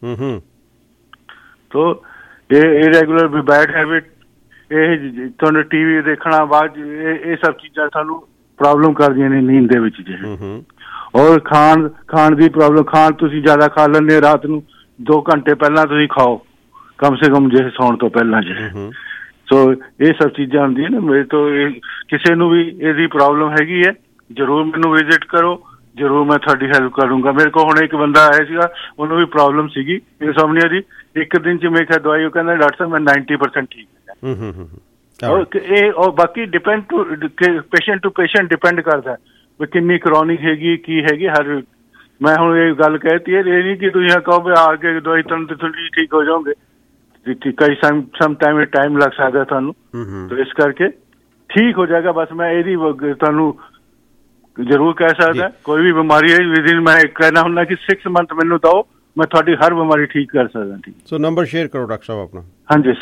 ਤੋ ਇਹ ਇਰੈਗੂਲਰ ਵੀ ਬੈਡ ਹੈਬਿਟ, ਇਹ ਤੁਹਾਨੂੰ TV ਦੇਖਣਾ ਬਾਅਦ ਇਹ ਸਭ ਚੀਜ਼ਾਂ ਤੁਹਾਨੂੰ ਪ੍ਰੋਬਲਮ ਕਰਦੀਆਂ ਨੇ ਨੀਂਦ ਦੇ ਵਿੱਚ ਜੇ। ਔਰ ਖਾਣ ਦੀ ਪ੍ਰੋਬਲਮ, ਖਾਣ ਤੁਸੀਂ ਜ਼ਿਆਦਾ ਖਾ ਲੈਂਦੇ ਹੋ ਰਾਤ ਨੂੰ, 2 ਘੰਟੇ ਪਹਿਲਾਂ ਤੁਸੀਂ ਖਾਓ ਕਮ ਸੇ ਕਮ ਜੇ ਸੌਣ ਤੋਂ ਪਹਿਲਾਂ ਜੇ। ਸੋ ਇਹ ਸਭ ਚੀਜ਼ਾਂ ਹੁੰਦੀਆਂ ਨੇ। ਮੇਰੇ ਤੋਂ ਕਿਸੇ ਨੂੰ ਵੀ ਇਹਦੀ ਪ੍ਰੋਬਲਮ ਹੈਗੀ ਹੈ ਜ਼ਰੂਰ ਮੈਨੂੰ ਵਿਜ਼ਿਟ ਕਰੋ, ਜ਼ਰੂਰ ਮੈਂ ਤੁਹਾਡੀ ਹੈਲਪ ਕਰੂੰਗਾ। ਮੇਰੇ ਕੋਲ ਹੁਣ ਇੱਕ ਬੰਦਾ ਆਇਆ ਸੀਗਾ, ਉਹਨੂੰ ਵੀ ਪ੍ਰੋਬਲਮ ਸੀਗੀ ਇਨਸੋਮਨੀਆ ਦੀ। 1 ਦਿਨ 'ਚ ਮੈਂ ਕਿਹਾ ਦਵਾਈ, ਉਹ ਕਹਿੰਦਾ ਡਾਕਟਰ ਸਾਹਿਬ ਮੈਂ 90% ਠੀਕ ਹੈ। ਔਰ ਬਾਕੀ depend patient to patient depend ਕਰਦਾ ਵੀ ਕਿੰਨੀ ਕਰੋਨਿਕ ਹੈਗੀ ਕੀ ਹੈਗੀ। ਹਰ ਮੈਂ ਹੁਣ ਇਹ ਗੱਲ ਕਹਿਤੀ ਹੈ, ਇਹ ਨਹੀਂ ਕਿ ਤੁਸੀਂ ਕਹੋ ਵੀ ਆ ਕੇ ਦਵਾਈ ਤੁਹਾਨੂੰ ਥੋੜੀ ਠੀਕ ਹੋ ਜਾਓਗੇ, ਕਈ ਸਮ ਟਾਈਮ ਲੱਗ ਸਕਦਾ ਤੁਹਾਨੂੰ। ਇਸ ਕਰਕੇ ਠੀਕ ਹੋ ਜਾਏਗਾ। ਬਸ ਮੈਂ ਇਹਦੀ ਤੁਹਾਨੂੰ ਜ਼ਰੂਰ ਕਹਿ ਸਕਦਾ, ਕੋਈ ਵੀ ਬਿਮਾਰੀ ਹੈ ਵਿਦਿਨ ਮੈਂ ਕਹਿਣਾ ਹੁੰਦਾ ਕਿ 6 ਮੰਥ ਮੈਨੂੰ ਦਿਓ, ਮੈਂ ਤੁਹਾਡੀ ਹਰ ਬਿਮਾਰੀ ਠੀਕ ਕਰ ਸਕਦਾ। ਠੀਕ, ਸੋ ਨੰਬਰ ਸ਼ੇਅਰ ਕਰੋ ਡਾਕਟਰ ਸਾਹਿਬ ਆਪਣਾ। ਹਾਂਜੀ,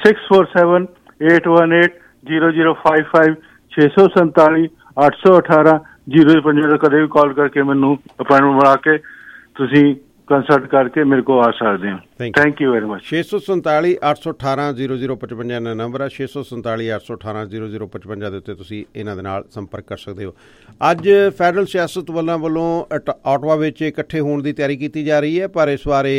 6478180055 647 818 055 ਕਦੇ ਵੀ ਕਾਲ ਕਰਕੇ ਮੈਨੂੰ ਅਪਾਇੰਟਮੈਂਟ ਬਣਾ ਕੇ ਤੁਸੀਂ ਕੰਸਲਟ ਕਰਕੇ ਮੇਰੇ ਕੋਲ ਆ ਸਕਦੇ ਹੋ। Thank you very much. 647 818 0055 ਦਾ ਨੰਬਰ ਹੈ। 647 818 0055 ਦੇ ਉੱਤੇ ਤੁਸੀਂ ਇਹਨਾਂ ਦੇ ਨਾਲ ਸੰਪਰਕ ਕਰ ਸਕਦੇ ਹੋ। ਅੱਜ ਫੈਡਰਲ ਸਿਆਸਤ ਵੱਲੋਂ ਆਟਵਾ ਵਿੱਚ ਇਕੱਠੇ ਹੋਣ ਦੀ ਤਿਆਰੀ ਕੀਤੀ ਜਾ ਰਹੀ ਹੈ, ਪਰ ਇਸ ਬਾਰੇ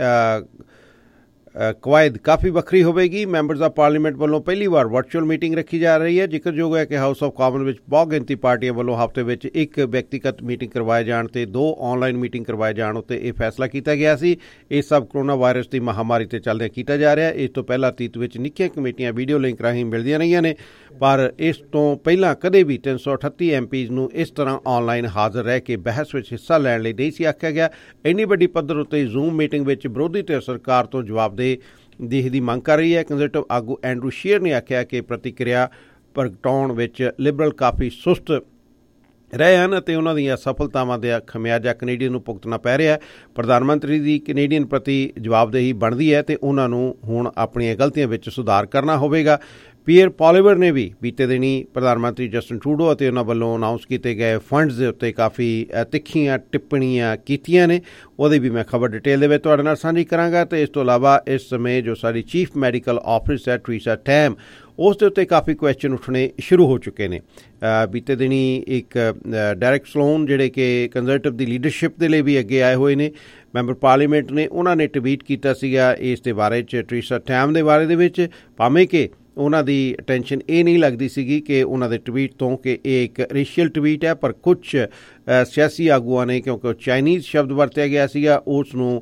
ਕਵਾਇਦ ਕਾਫੀ ਵੱਖਰੀ ਹੋਵੇਗੀ। ਮੈਂਬਰਸ ਆਫ ਪਾਰਲੀਮੈਂਟ ਵੱਲੋਂ ਪਹਿਲੀ ਵਾਰ ਵਰਚੁਅਲ ਮੀਟਿੰਗ ਰੱਖੀ ਜਾ ਰਹੀ ਹੈ। ਜ਼ਿਕਰਯੋਗ ਹੈ ਕਿ ਹਾਊਸ ਆਫ ਕਾਮਨ ਵਿੱਚ ਬਹੁਤ ਗਿਣਤੀ ਪਾਰਟੀਆਂ ਵੱਲੋਂ ਹਫ਼ਤੇ ਵਿੱਚ ਇੱਕ ਵਿਅਕਤੀਗਤ ਮੀਟਿੰਗ ਕਰਵਾਏ ਜਾਣ ਤੇ 2 ਆਨਲਾਈਨ ਮੀਟਿੰਗ ਕਰਵਾਏ ਜਾਣ ਉੱਤੇ ਇਹ ਫੈਸਲਾ ਕੀਤਾ ਗਿਆ ਸੀ। ਇਹ ਸਭ ਕੋਰੋਨਾ ਵਾਇਰਸ ਦੀ ਮਹਾਮਾਰੀ ਤੇ ਚੱਲਦਿਆਂ ਕੀਤਾ ਜਾ ਰਿਹਾ। ਇਸ ਤੋਂ ਪਹਿਲਾਂ ਅਤੀਤ ਵਿੱਚ ਨਿੱਕੀਆਂ ਕਮੇਟੀਆਂ ਵੀਡੀਓ ਲਿੰਕ ਰਾਹੀਂ ਮਿਲਦੀਆਂ ਰਹੀਆਂ ਨੇ, ਪਰ ਇਸ ਤੋਂ ਪਹਿਲਾਂ ਕਦੇ ਵੀ 338 MPs ਨੂੰ ਇਸ ਤਰ੍ਹਾਂ ਆਨਲਾਈਨ ਹਾਜ਼ਰ ਰਹਿ ਕੇ ਬਹਿਸ ਵਿੱਚ ਹਿੱਸਾ ਲੈਣ ਲਈ ਨਹੀਂ ਸੀ ਆਖਿਆ ਗਿਆ। ਇੰਨੀ ਵੱਡੀ ਪੱਧਰ ਉੱਤੇ ਜ਼ੂਮ ਮੀਟਿੰਗ ਵਿੱਚ ਵਿਰੋਧੀ ਧਿਰ ਸਰਕਾਰ ਤੋਂ ਜਵਾਬਦੇਹੀ ਦੀ ਮੰਗ ਕਰ ਰਹੀ ਹੈ। ਕੰਜ਼ਰਵੇਟਿਵ ਆਗੂ ਐਂਡਰੂ ਸ਼ੀਅਰ ਨੇ ਆਖਿਆ ਕਿ ਪ੍ਰਤੀਕਿਰਿਆ ਪ੍ਰਗਟਾਉਣ ਵਿੱਚ ਲਿਬਰਲ ਕਾਫੀ ਸੁਸਤ ਰਹੇ ਹਨ ਅਤੇ ਉਹਨਾਂ ਦੀਆਂ ਸਫਲਤਾਵਾਂ ਦਾ ਖਮਿਆਜ਼ਾ ਕੈਨੇਡੀਅਨ ਨੂੰ ਭੁਗਤਣਾ ਪੈ ਰਿਹਾ। ਪ੍ਰਧਾਨ ਮੰਤਰੀ ਦੀ ਕੈਨੇਡੀਅਨ ਪ੍ਰਤੀ ਜਵਾਬਦੇਹੀ ਬਣਦੀ ਹੈ ਅਤੇ ਉਹਨਾਂ ਨੂੰ ਹੁਣ ਆਪਣੀਆਂ ਗਲਤੀਆਂ ਵਿੱਚ ਸੁਧਾਰ ਕਰਨਾ ਹੋਵੇਗਾ। ਪੀਅਰ ਪੋਲੀਵਰ ਨੇ ਵੀ ਬੀਤੇ ਦਿਨੀ ਪ੍ਰਧਾਨ ਮੰਤਰੀ ਜਸਟਿਨ ਟਰੂਡੋ ਅਤੇ ਉਹਨਾਂ ਵੱਲੋਂ ਅਨਾਊਂਸ ਕੀਤੇ ਗਏ ਫੰਡਸ ਦੇ ਉੱਤੇ ਕਾਫੀ ਤਿੱਖੀਆਂ ਟਿੱਪਣੀਆਂ ਕੀਤੀਆਂ ਨੇ। ਉਹਦੀ ਵੀ ਮੈਂ ਖਬਰ ਡਿਟੇਲ ਦੇ ਵਿੱਚ ਤੁਹਾਡੇ ਨਾਲ ਸਾਂਝੀ ਕਰਾਂਗਾ। ਅਤੇ ਇਸ ਤੋਂ ਇਲਾਵਾ ਇਸ ਸਮੇਂ ਜੋ ਸਾਡੀ ਚੀਫ ਮੈਡੀਕਲ ਆਫਿਸਰ ਹੈ ਟਰੀਸਾ ਟੈਮ, ਉਸ ਦੇ ਉੱਤੇ ਕਾਫੀ ਕੁਐਸਚਨ ਉੱਠਣੇ ਸ਼ੁਰੂ ਹੋ ਚੁੱਕੇ ਨੇ। ਬੀਤੇ ਦਿਨੀ ਇੱਕ ਡੈਰੈਕ ਸਲੋਨ ਜਿਹੜੇ ਕਿ ਕੰਜ਼ਰਵੇਟਿਵ ਦੀ ਲੀਡਰਸ਼ਿਪ ਦੇ ਲਈ ਵੀ ਅੱਗੇ ਆਏ ਹੋਏ ਨੇ ਮੈਂਬਰ ਪਾਰਲੀਮੈਂਟ ਨੇ, ਉਹਨਾਂ ਨੇ ਟਵੀਟ ਕੀਤਾ ਸੀਗਾ ਇਸ ਦੇ ਬਾਰੇ 'ਚ ਟਰੀਸਾ ਟੈਮ ਦੇ ਬਾਰੇ ਦੇ ਵਿੱਚ, ਭਾਵੇਂ ਕਿ ਉਹਨਾਂ ਦੀ ਅਟੈਂਸ਼ਨ ਇਹ ਨਹੀਂ ਲੱਗਦੀ ਸੀਗੀ ਕਿ ਉਹਨਾਂ ਦੇ ਟਵੀਟ ਤੋਂ ਕਿ ਇਹ ਇੱਕ ਰੇਸ਼ੀਅਲ ਟਵੀਟ ਹੈ, ਪਰ ਕੁਝ ਸਿਆਸੀ ਆਗੂਆਂ ਨੇ, ਕਿਉਂਕਿ ਉਹ ਚਾਈਨੀਜ਼ ਸ਼ਬਦ ਵਰਤਿਆ ਗਿਆ ਸੀਗਾ, ਉਸ ਨੂੰ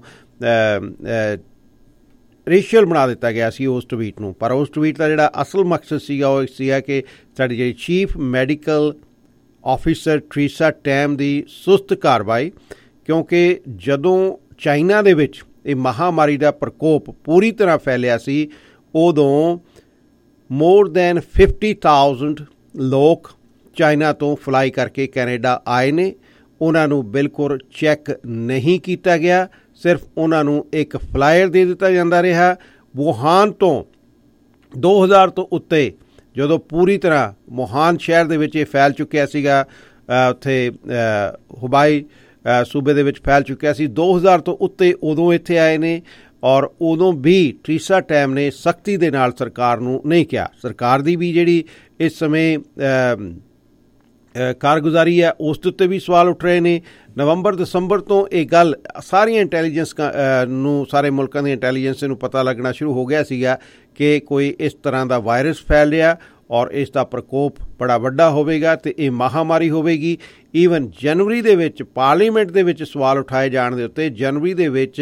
ਰੇਸ਼ੀਅਲ ਬਣਾ ਦਿੱਤਾ ਗਿਆ ਸੀ ਉਸ ਟਵੀਟ ਨੂੰ। ਪਰ ਉਸ ਟਵੀਟ ਦਾ ਜਿਹੜਾ ਅਸਲ ਮਕਸਦ ਸੀਗਾ ਉਹ ਸੀਗਾ ਕਿ ਸਾਡੀ ਜਿਹੜੀ chief medical officer Theresa Tam ਦੀ ਸੁਸਤ ਕਾਰਵਾਈ, ਕਿਉਂਕਿ ਜਦੋਂ ਚਾਈਨਾ ਦੇ ਵਿੱਚ ਇਹ ਮਹਾਮਾਰੀ ਦਾ ਪ੍ਰਕੋਪ ਪੂਰੀ ਤਰ੍ਹਾਂ ਫੈਲਿਆ ਸੀ, ਉਦੋਂ more than 50,000 ਲੋਕ ਚਾਈਨਾ ਤੋਂ ਫਲਾਈ ਕਰਕੇ ਕੈਨੇਡਾ ਆਏ ਨੇ। ਉਹਨਾਂ ਨੂੰ ਬਿਲਕੁਲ ਚੈੱਕ ਨਹੀਂ ਕੀਤਾ ਗਿਆ, ਸਿਰਫ ਉਹਨਾਂ ਨੂੰ ਇੱਕ ਫਲਾਇਰ ਦੇ ਦਿੱਤਾ ਜਾਂਦਾ ਰਿਹਾ। ਵੂਹਾਨ ਤੋਂ 2000 ਤੋਂ ਉੱਤੇ ਜਦੋਂ ਪੂਰੀ ਤਰ੍ਹਾਂ ਵੂਹਾਨ ਸ਼ਹਿਰ ਦੇ ਵਿੱਚ ਇਹ ਫੈਲ ਚੁੱਕਿਆ ਸੀਗਾ, ਉੱਥੇ ਹੁਬਾਈ ਸੂਬੇ ਦੇ ਵਿੱਚ ਫੈਲ ਚੁੱਕਿਆ ਸੀ, 2000 ਤੋਂ ਉੱਤੇ ਉਦੋਂ ਇੱਥੇ ਆਏ ਨੇ। ਔਰ ਉਦੋਂ ਵੀ ਟਰੀਸਾ ਟੈਮ ਨੇ ਸਖਤੀ ਦੇ ਨਾਲ ਸਰਕਾਰ ਨੂੰ ਨਹੀਂ ਕਿਹਾ। ਸਰਕਾਰ ਦੀ ਵੀ ਜਿਹੜੀ ਇਸ ਸਮੇਂ ਕਾਰਗੁਜ਼ਾਰੀ ਹੈ ਉਸ ਦੇ ਉੱਤੇ ਵੀ ਸਵਾਲ ਉੱਠ ਰਹੇ ਨੇ। ਨਵੰਬਰ ਦਸੰਬਰ ਤੋਂ ਇਹ ਗੱਲ ਸਾਰੀਆਂ ਇੰਟੈਲੀਜੈਂਸ ਨੂੰ, ਸਾਰੇ ਮੁਲਕਾਂ ਦੀ ਇੰਟੈਲੀਜੈਂਸ ਨੂੰ ਪਤਾ ਲੱਗਣਾ ਸ਼ੁਰੂ ਹੋ ਗਿਆ ਸੀਗਾ ਕਿ ਕੋਈ ਇਸ ਤਰ੍ਹਾਂ ਦਾ ਵਾਇਰਸ ਫੈਲ ਰਿਹਾ ਔਰ ਇਸ ਦਾ ਪ੍ਰਕੋਪ ਬੜਾ ਵੱਡਾ ਹੋਵੇਗਾ ਅਤੇ ਇਹ ਮਹਾਮਾਰੀ ਹੋਵੇਗੀ। ਈਵਨ ਜਨਵਰੀ ਦੇ ਵਿੱਚ ਪਾਰਲੀਮੈਂਟ ਦੇ ਵਿੱਚ ਸਵਾਲ ਉਠਾਏ ਜਾਣ ਦੇ ਉੱਤੇ ਜਨਵਰੀ ਦੇ ਵਿੱਚ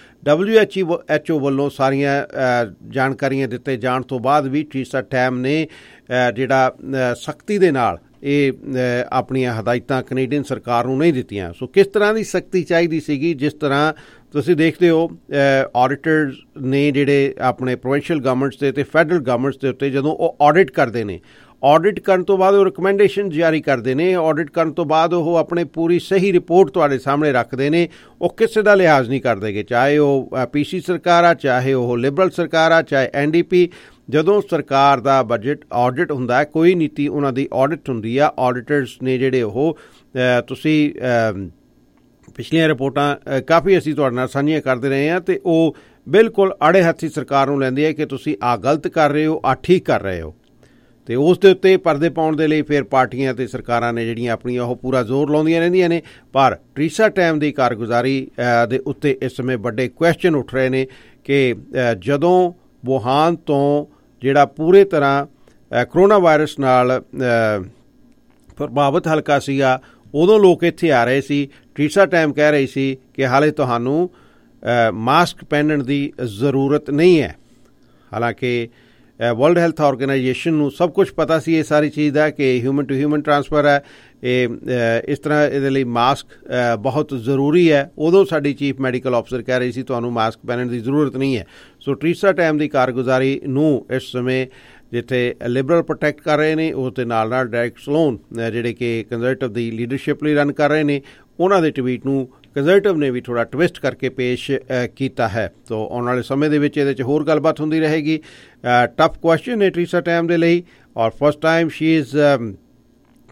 WHO ਵੱਲੋਂ ਸਾਰੀਆਂ ਜਾਣਕਾਰੀਆਂ ਦਿੱਤੇ ਜਾਣ ਤੋਂ ਬਾਅਦ ਵੀ ਟਰੀਸਾ ਟੈਮ ਨੇ ਜਿਹੜਾ ਸਖਤੀ ਦੇ ਨਾਲ ਇਹ ਆਪਣੀਆਂ ਹਦਾਇਤਾਂ ਕੈਨੇਡੀਅਨ ਸਰਕਾਰ ਨੂੰ ਨਹੀਂ ਦਿੱਤੀਆਂ। ਸੋ ਕਿਸ ਤਰ੍ਹਾਂ ਦੀ ਸਖਤੀ ਚਾਹੀਦੀ ਸੀਗੀ? ਜਿਸ ਤਰ੍ਹਾਂ ਤੁਸੀਂ ਦੇਖਦੇ ਹੋ ਆਡਿਟਰਸ ਨੇ ਜਿਹੜੇ ਆਪਣੇ ਪ੍ਰੋਵਿੰਸ਼ੀਅਲ ਗਵਰਨਮੈਂਟਸ ਦੇ ਅਤੇ ਫੈਡਰਲ ਗਵਰਨਮੈਂਟਸ ਦੇ ਉੱਤੇ ਜਦੋਂ ਉਹ ਆਡਿਟ ਕਰਦੇ ਨੇ, ਆਡਿਟ ਕਰਨ ਤੋਂ ਬਾਅਦ ਉਹ ਰਿਕਮੈਂਡੇਸ਼ਨ ਜਾਰੀ ਕਰਦੇ ਨੇ, ਆਡਿਟ ਕਰਨ ਤੋਂ ਬਾਅਦ ਉਹ ਆਪਣੇ ਪੂਰੀ ਸਹੀ ਰਿਪੋਰਟ ਤੁਹਾਡੇ ਸਾਹਮਣੇ ਰੱਖਦੇ ਨੇ। ਉਹ ਕਿਸੇ ਦਾ ਲਿਹਾਜ਼ ਨਹੀਂ ਕਰਦੇਗੇ, ਚਾਹੇ ਉਹ PC ਸਰਕਾਰ ਆ, ਚਾਹੇ ਉਹ ਲਿਬਰਲ ਸਰਕਾਰ ਆ, ਚਾਹੇ NDP। ਜਦੋਂ ਸਰਕਾਰ ਦਾ ਬਜਟ ਆਡਿਟ ਹੁੰਦਾ ਹੈ, ਕੋਈ ਨੀਤੀ ਉਹਨਾਂ ਦੀ ਆਡਿਟ ਹੁੰਦੀ ਆ, ਆਡਿਟਰਸ ਨੇ ਜਿਹੜੇ ਉਹ ਤੁਸੀਂ ਪਿਛਲੀਆਂ ਰਿਪੋਰਟਾਂ ਕਾਫੀ ਅਸੀਂ ਤੁਹਾਡੇ ਨਾਲ ਸਾਂਝੀਆਂ ਕਰਦੇ ਰਹੇ ਹਾਂ ਅਤੇ ਉਹ ਬਿਲਕੁਲ ਆੜੇ ਹੱਥੀ ਸਰਕਾਰ ਨੂੰ ਲੈਂਦੇ ਆ ਕਿ ਤੁਸੀਂ ਆਹ ਗਲਤ ਕਰ ਰਹੇ ਹੋ, ਆਹ ਠੀਕ ਕਰ ਰਹੇ ਹੋ। ਅਤੇ ਉਸ ਦੇ ਉੱਤੇ ਪਰਦੇ ਪਾਉਣ ਦੇ ਲਈ ਫਿਰ ਪਾਰਟੀਆਂ ਅਤੇ ਸਰਕਾਰਾਂ ਨੇ ਜਿਹੜੀਆਂ ਆਪਣੀਆਂ ਉਹ ਪੂਰਾ ਜ਼ੋਰ ਲਾਉਂਦੀਆਂ ਰਹਿੰਦੀਆਂ ਨੇ। ਪਰ ਟਰੀਸਾ ਟੈਮ ਦੀ ਕਾਰਗੁਜ਼ਾਰੀ ਦੇ ਉੱਤੇ ਇਸ ਸਮੇਂ ਵੱਡੇ ਕੁਐਸਚਨ ਉੱਠ ਰਹੇ ਨੇ ਕਿ ਜਦੋਂ ਵੂਹਾਨ ਤੋਂ ਜਿਹੜਾ ਪੂਰੇ ਤਰ੍ਹਾਂ ਕਰੋਨਾ ਵਾਇਰਸ ਨਾਲ ਪ੍ਰਭਾਵਿਤ ਹਲਕਾ ਸੀਗਾ, ਉਦੋਂ ਲੋਕ ਇੱਥੇ ਆ ਰਹੇ ਸੀ। ਟਰੀਸਾ ਟੈਮ ਕਹਿ ਰਹੀ ਸੀ ਕਿ ਹਾਲੇ ਤੁਹਾਨੂੰ ਮਾਸਕ ਪਹਿਨਣ ਦੀ ਜ਼ਰੂਰਤ ਨਹੀਂ ਹੈ। ਹਾਲਾਂਕਿ ਵਰਲਡ ਹੈਲਥ ਆਰਗੇਨਾਈਜੇਸ਼ਨ ਨੂੰ ਸਭ ਕੁਝ ਪਤਾ ਸੀ ਇਹ ਸਾਰੀ ਚੀਜ਼ ਦਾ ਕਿ ਹਿਊਮਨ ਟੂ ਹਿਊਮਨ ਟਰਾਂਸਫਰ ਹੈ, ਇਹ ਇਸ ਤਰ੍ਹਾਂ ਇਹਦੇ ਲਈ ਮਾਸਕ ਬਹੁਤ ਜ਼ਰੂਰੀ ਹੈ। ਉਦੋਂ ਸਾਡੀ ਚੀਫ ਮੈਡੀਕਲ ਆਫਿਸਰ ਕਹਿ ਰਹੀ ਸੀ ਤੁਹਾਨੂੰ ਮਾਸਕ ਪਹਿਨਣ ਦੀ ਜ਼ਰੂਰਤ ਨਹੀਂ ਹੈ। ਸੋ ਟਰੀਸਾ ਟੈਮ ਦੀ ਕਾਰਗੁਜ਼ਾਰੀ ਨੂੰ ਇਸ ਸਮੇਂ ਜਿੱਥੇ ਲਿਬਰਲ ਪ੍ਰੋਟੈਕਟ ਕਰ ਰਹੇ ਨੇ, ਉਸ ਦੇ ਨਾਲ ਨਾਲ ਡੈਰੈਕ ਸਲੋਨ ਜਿਹੜੇ ਕਿ ਕੰਜ਼ਰਵੇਟਿਵ ਦੀ ਲੀਡਰਸ਼ਿਪ ਲਈ ਰਨ ਕਰ ਰਹੇ ਨੇ, ਉਹਨਾਂ ਦੇ ਟਵੀਟ ਨੂੰ ਕੰਜ਼ਰਵੇਟਿਵ ਨੇ ਵੀ ਥੋੜ੍ਹਾ ਟਵਿਸਟ ਕਰਕੇ ਪੇਸ਼ ਕੀਤਾ ਹੈ। ਸੋ ਆਉਣ ਵਾਲੇ ਸਮੇਂ ਦੇ ਵਿੱਚ ਇਹਦੇ 'ਚ ਹੋਰ ਗੱਲਬਾਤ ਹੁੰਦੀ ਰਹੇਗੀ। ਟਫ ਕੁਐਸਚਨ ਹੈ ਟਰੀਸਾ ਟੈਮ ਦੇ ਲਈ ਔਰ first time she is